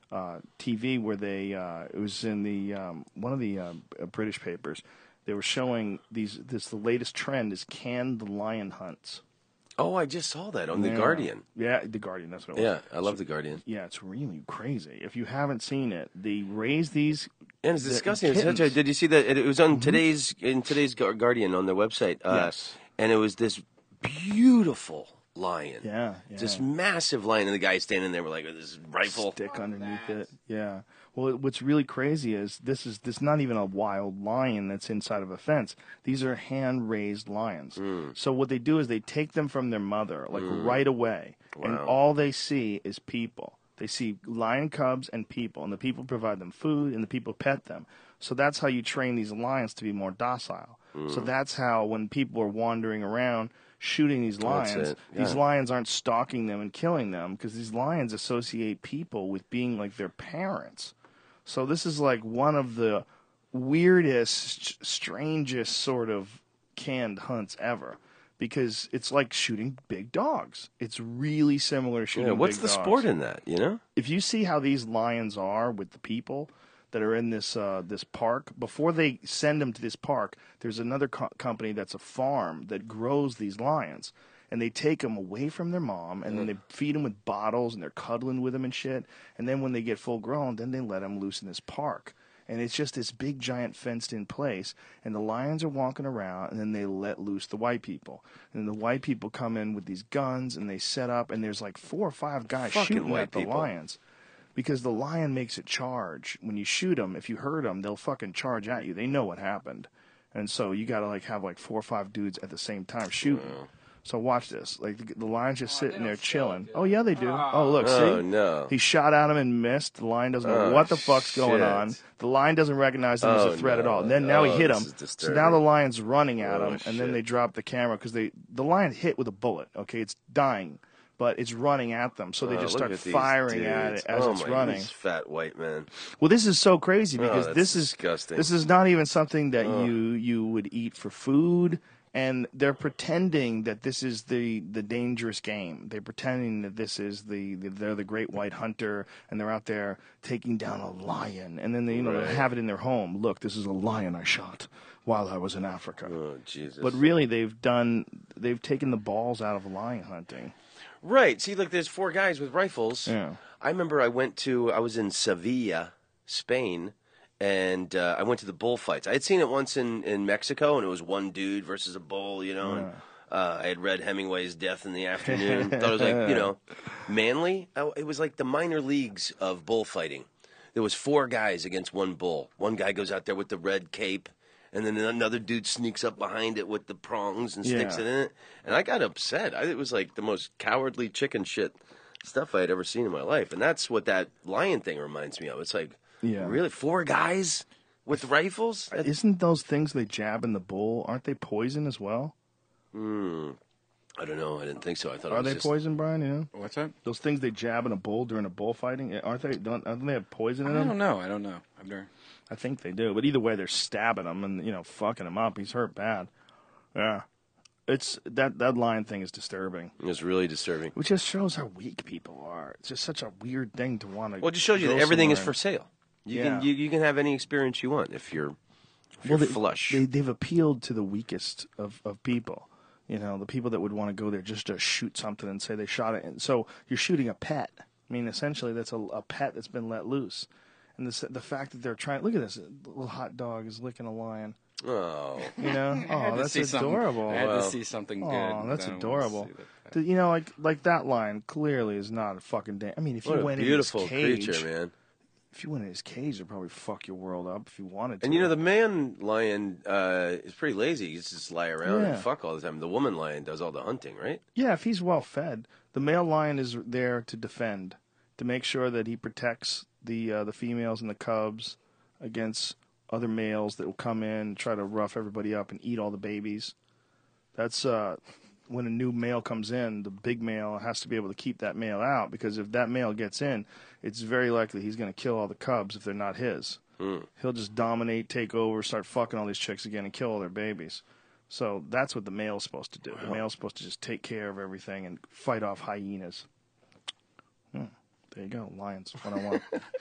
C: TV where it was in the one of the British papers. They were showing the latest trend is canned lion hunts.
D: Oh, I just saw that on The Guardian.
C: Yeah, The Guardian, that's what it was.
D: Yeah, I love The Guardian.
C: Yeah, it's really crazy. If you haven't seen it, they raise these.
D: And it's disgusting. Did you see that? It was on today's Guardian on their website.
C: Yes.
D: And it was this beautiful lion.
C: Yeah.
D: This massive lion, and the guy standing there with like this rifle.
C: Stick underneath it. Yeah. Well, what's really crazy is this not even a wild lion that's inside of a fence. These are hand-raised lions. So what they do is they take them from their mother, like right away, and all they see is people. They see lion cubs and people, and the people provide them food, and the people pet them. So that's how you train these lions to be more docile. So that's how when people are wandering around shooting these lions, these lions aren't stalking them and killing them because these lions associate people with being like their parents. So this is like one of the weirdest, strangest sort of canned hunts ever because it's like shooting big dogs. It's really similar to shooting big dogs.
D: What's the sport in that,
C: If you see how these lions are with the people that are in this park, before they send them to this park, there's another company that's a farm that grows these lions. And they take them away from their mom, and then they feed them with bottles, and they're cuddling with them and shit. And then when they get full grown, then they let them loose in this park. And it's just this big, giant, fenced-in place. And the lions are walking around, and then they let loose the white people. And the white people come in with these guns, and they set up, and there's like 4 or 5 guys shooting at the lions. Because the lion makes it charge. When you shoot them, if you hurt them, they'll fucking charge at you. They know what happened. And so you got to have 4 or 5 dudes at the same time shooting. So watch this. Like the lion's just sitting there chilling. Oh yeah, they do. Oh look, see?
D: Oh no.
C: He shot at him and missed. The lion doesn't know what the fuck's going on. The lion doesn't recognize him as a threat at all. And then now he hit him. So now the lion's running at him, and then they drop the camera because the lion hit with a bullet. Okay, it's dying, but it's running at them. So they just start firing at it as it's running.
D: This fat white man.
C: Well, this is so crazy because this is
D: disgusting.
C: This is not even something that you would eat for food. And they're pretending that this is the dangerous game. They're pretending that this is they're the great white hunter, and they're out there taking down a lion. And then they they have it in their home. Look, this is a lion I shot while I was in Africa.
D: Oh Jesus!
C: But really, they've taken the balls out of lion hunting.
D: Right. See, look, there's 4 guys with rifles.
C: Yeah.
D: I remember I was in Sevilla, Spain. And I went to the bullfights. I had seen it once in Mexico, and it was one dude versus a bull, And I had read Hemingway's Death in the Afternoon. Thought it was manly. It was like the minor leagues of bullfighting. There was 4 guys against one bull. One guy goes out there with the red cape, and then another dude sneaks up behind it with the prongs and sticks it in it. And I got upset. It was like the most cowardly chicken shit stuff I had ever seen in my life. And that's what that lion thing reminds me of. It's like, really? 4 guys with rifles?
C: Isn't those things they jab in the bull, aren't they poison as well?
D: I don't know. I didn't think so. I thought
C: Are
D: it was
C: they poison, Brian?
E: What's that?
C: Those things they jab in a bull during a bullfighting, aren't they? Don't they have poison in them?
E: I don't know. I've never.
C: I think they do. But either way, they're stabbing him and fucking him up. He's hurt bad. Yeah. It's that lion thing is disturbing.
D: It's really disturbing.
C: It just shows how weak people are. It's just such a weird thing to want to.
D: Well, it just shows you that everything is for sale. You can have any experience you want if you're flush.
C: They've appealed to the weakest of people. The people that would want to go there just to shoot something and say they shot it. And so you're shooting a pet. I mean, essentially, that's a pet that's been let loose. And the fact that they're trying. Look at this. Little hot dog is licking a lion.
D: Oh.
C: Oh, that's adorable.
E: I had to see something good.
C: Oh, that's adorable. Like that lion clearly is not a fucking damn. I mean, if you went in his cage,
D: creature, man.
C: If you went in his cage, it'd probably fuck your world up if you wanted to.
D: And the man lion is pretty lazy. He just lie around and fuck all the time. The woman lion does all the hunting, right?
C: Yeah, if he's well fed. The male lion is there to defend, to make sure that he protects the females and the cubs against other males that will come in and try to rough everybody up and eat all the babies. That's when a new male comes in, the big male has to be able to keep that male out, because if that male gets in, it's very likely he's going to kill all the cubs if they're not his. He'll just dominate, take over, start fucking all these chicks again, and kill all their babies. So that's what the male's supposed to do. The male's supposed to just take care of everything and fight off hyenas. There you go, Lions 101.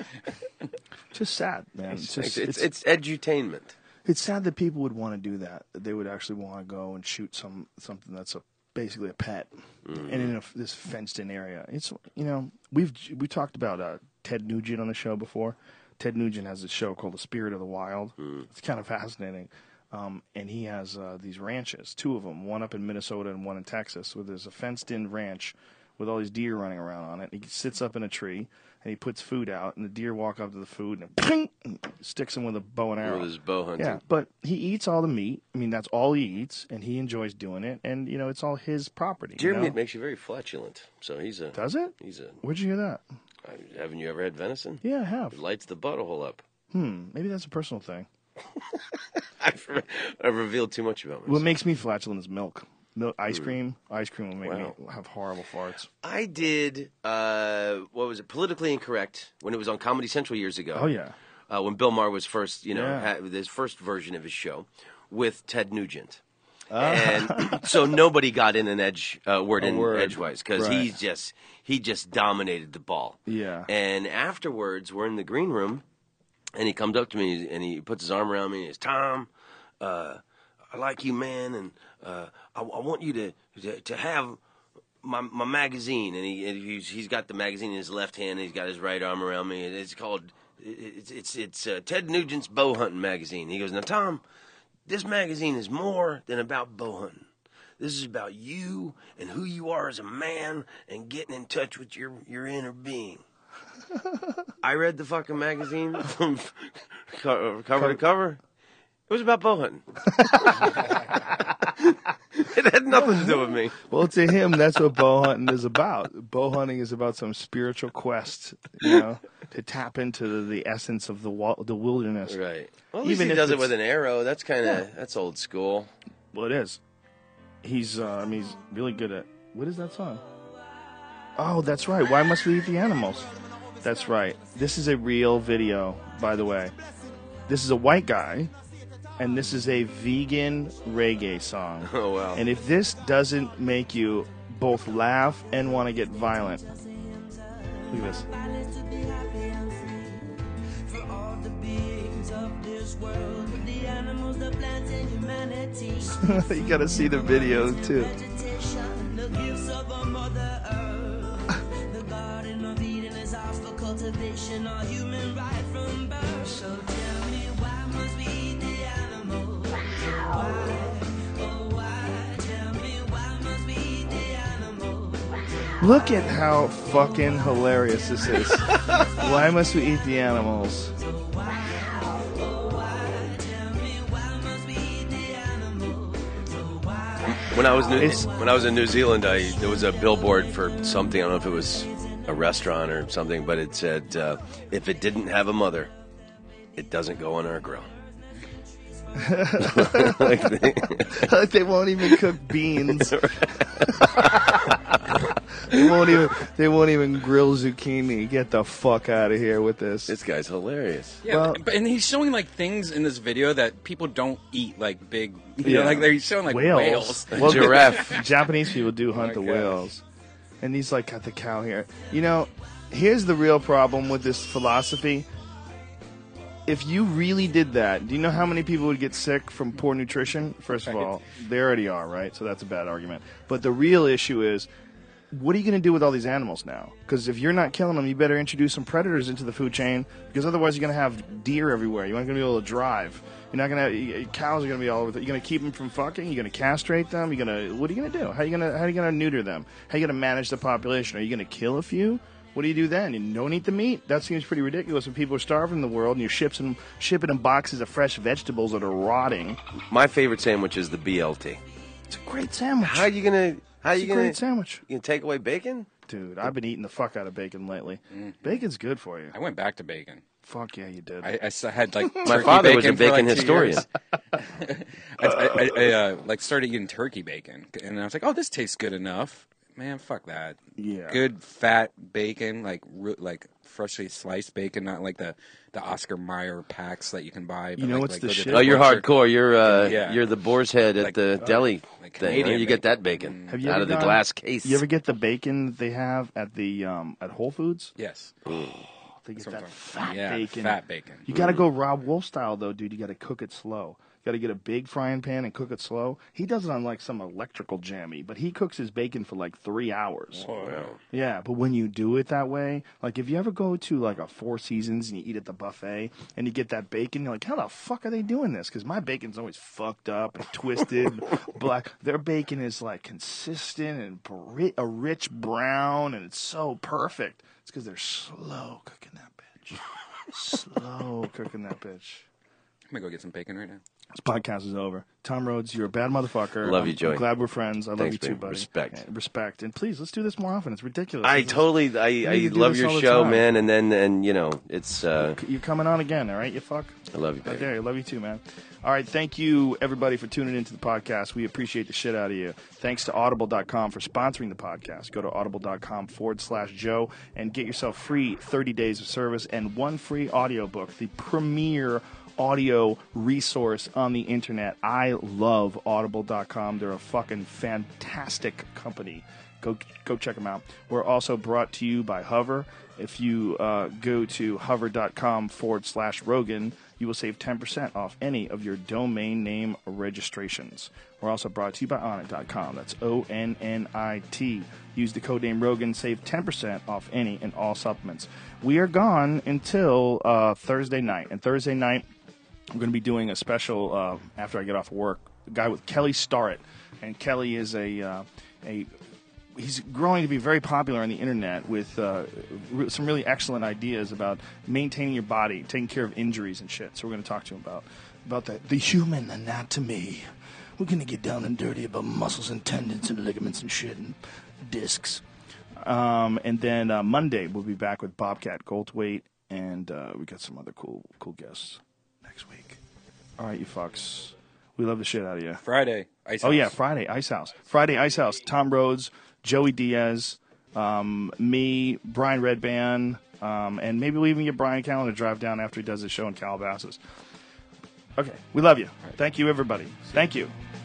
C: Just sad, man.
D: It's edutainment.
C: It's sad that people would want to do that. That they would actually want to go and shoot something that's basically a pet, and in this fenced-in area. It's we talked about Ted Nugent on the show before. Ted Nugent has a show called The Spirit of the Wild. It's kind of fascinating, and he has these ranches, 2 of them, one up in Minnesota and one in Texas, where there's a fenced-in ranch with all these deer running around on it. He sits up in a tree, and he puts food out, and the deer walk up to the food and ping, sticks him with a bow and arrow.
D: With his bow hunting.
C: Yeah, but he eats all the meat. I mean, that's all he eats, and he enjoys doing it, and, it's all his property.
D: Deer meat makes you very flatulent, so he's a...
C: Does it? Where'd you hear that?
D: Haven't you ever had venison?
C: Yeah, I have.
D: It lights the butthole up.
C: Maybe that's a personal thing.
D: I've revealed too much about myself.
C: What makes me flatulent is milk. Ice cream will make me have horrible farts.
D: I did, what was it, Politically Incorrect, when it was on Comedy Central years ago.
C: Oh, yeah.
D: When Bill Maher was first, had his first version of his show with Ted Nugent. And so nobody got in an word edgewise, because he just dominated the ball.
C: Yeah.
D: And afterwards, we're in the green room, and he comes up to me, and he puts his arm around me, and he says, Tom, I like you, man, and I want you to have my magazine, and he's got the magazine in his left hand, and he's got his right arm around me, and it's called Ted Nugent's Bow Hunting Magazine. He goes, now Tom, this magazine is more than about bow hunting. This is about you and who you are as a man and getting in touch with your inner being. I read the fucking magazine from cover to cover. It was about bow hunting. It had nothing to do with me.
C: Well, to him, that's what bow hunting is about. Bow hunting is about some spiritual quest, to tap into the essence of the wilderness.
D: Right. Well, at least he does it with an arrow. That's that's old school.
C: Well, it is. He's really good at, what is that song? Oh, that's right. Why Must We Eat the Animals? That's right. This is a real video, by the way. This is a white guy, and this is a vegan reggae song.
D: Oh, wow.
C: And if this doesn't make you both laugh and want to get violent, look at this. You gotta see the video, too. Look at how fucking hilarious this is. Why must we eat the animals?
D: When I was in New Zealand, there was a billboard for something. I don't know if it was a restaurant or something, but it said, "If it didn't have a mother, it doesn't go on our grill."
C: Like they won't even cook beans. They won't even grill zucchini. Get the fuck out of here with this.
D: This guy's hilarious.
E: Yeah, and he's showing like things in this video that people don't eat, like big. You know, like they're showing like whales.
C: Well,
D: giraffe.
C: Japanese people do hunt the whales, and he's like got the cow here. Here's the real problem with this philosophy. If you really did that, do you know how many people would get sick from poor nutrition? First of all, they already are, right? So that's a bad argument. But the real issue is, what are you going to do with all these animals now? Because if you're not killing them, you better introduce some predators into the food chain, because otherwise you're going to have deer everywhere. You aren't going to be able to drive. You're not going to. Cows are going to be all over. You're going to keep them from fucking. You're going to castrate them. What are you going to do? How are you going to neuter them? How are you going to manage the population? Are you going to kill a few? What do you do then? You don't eat the meat? That seems pretty ridiculous when people are starving in the world and you're shipping them boxes of fresh vegetables that are rotting.
D: My favorite sandwich is the BLT.
C: It's a great sandwich.
D: How are you going to...
C: Great sandwich.
D: You can take away bacon?
C: Dude, I've been eating the fuck out of bacon lately. Bacon's good for you.
E: I went back to bacon.
C: Fuck yeah, you did.
E: I had like
D: My
E: turkey
D: father was a
E: for, like,
D: bacon
E: 2
D: historian.
E: years. I like started eating turkey bacon, and I was like, "Oh, this tastes good enough." Man, fuck that.
C: Yeah.
E: Good fat bacon, like freshly sliced bacon, not like the Oscar Mayer packs that you can buy.
C: You
E: but
C: know
E: like,
C: what's
E: like
C: the
E: go to
C: shit?
D: Oh, you're
E: butcher.
D: hardcore.
E: Yeah.
D: You're the boar's head at
E: Like,
D: the deli
E: like
D: thing.
E: Canadian
D: You get
E: bacon.
D: that bacon
C: Have you
D: out
C: ever
D: of the
C: gone-
D: glass case.
C: You ever get the bacon that they have at the at Whole Foods?
E: Yes.
C: They get
E: That's what I'm
C: that
E: talking
C: fat
E: about. Yeah,
C: bacon.
E: fat bacon.
C: You got to go Rob Wolf style though, dude. You got to cook it slow. You got to get a big frying pan and cook it slow. He does it on like some electrical jammy, but he cooks his bacon for like 3 hours. Yeah, but when you do it that way, like if you ever go to like a Four Seasons and you eat at the buffet and you get that bacon, you're like, how the fuck are they doing this? Because my bacon's always fucked up and twisted, black. Their bacon is like consistent and a rich brown, and it's so perfect. It's because they're slow cooking that bitch. Slow cooking that bitch.
E: I'm gonna go get some bacon right now.
C: This podcast is over. Tom Rhodes, you're a bad motherfucker.
D: Love you,
C: I'm
D: Joey.
C: glad we're friends. I love
D: Thanks,
C: you too,
D: man.
C: buddy.
D: Respect.
C: Yeah, respect. And please, let's do this more often. It's ridiculous.
D: I
C: This is-
D: totally,
C: We
D: I
C: need to do
D: love
C: this
D: your
C: all the
D: show,
C: time.
D: man. And you know, it's.
C: You're coming on again, all right, you fuck?
D: I love you,
C: I
D: baby.
C: dare you. I love you too, man. All right, thank you, everybody, for tuning into the podcast. We appreciate the shit out of you. Thanks to Audible.com for sponsoring the podcast. Go to audible.com/Joe and get yourself free 30 days of service and one free audiobook, the premier audio resource on the internet. I love Audible.com. They're a fucking fantastic company. Go check them out. We're also brought to you by Hover. If you go to hover.com/Rogan, you will save 10% off any of your domain name registrations. We're also brought to you by Onnit.com. That's ONNIT. Use the code name Rogan, save 10% off any and all supplements. We are gone until Thursday night. And Thursday night, I'm going to be doing a special after I get off of work. A guy with Kelly Starrett, and Kelly is he's growing to be very popular on the internet with some really excellent ideas about maintaining your body, taking care of injuries and shit. So we're going to talk to him about the human anatomy. We're going to get down and dirty about muscles and tendons and ligaments and shit and discs. And then Monday we'll be back with Bobcat Goldthwait, and we got some other cool guests next week. All right, you fucks. We love the shit out of you.
E: Friday, Ice House.
C: Oh, yeah, Friday, Ice House. Friday, Ice House. Tom Rhodes, Joey Diaz, me, Brian Redband, and maybe we'll even get Brian Callen to drive down after he does his show in Calabasas. Okay, we love you. Thank you, everybody. Thank you.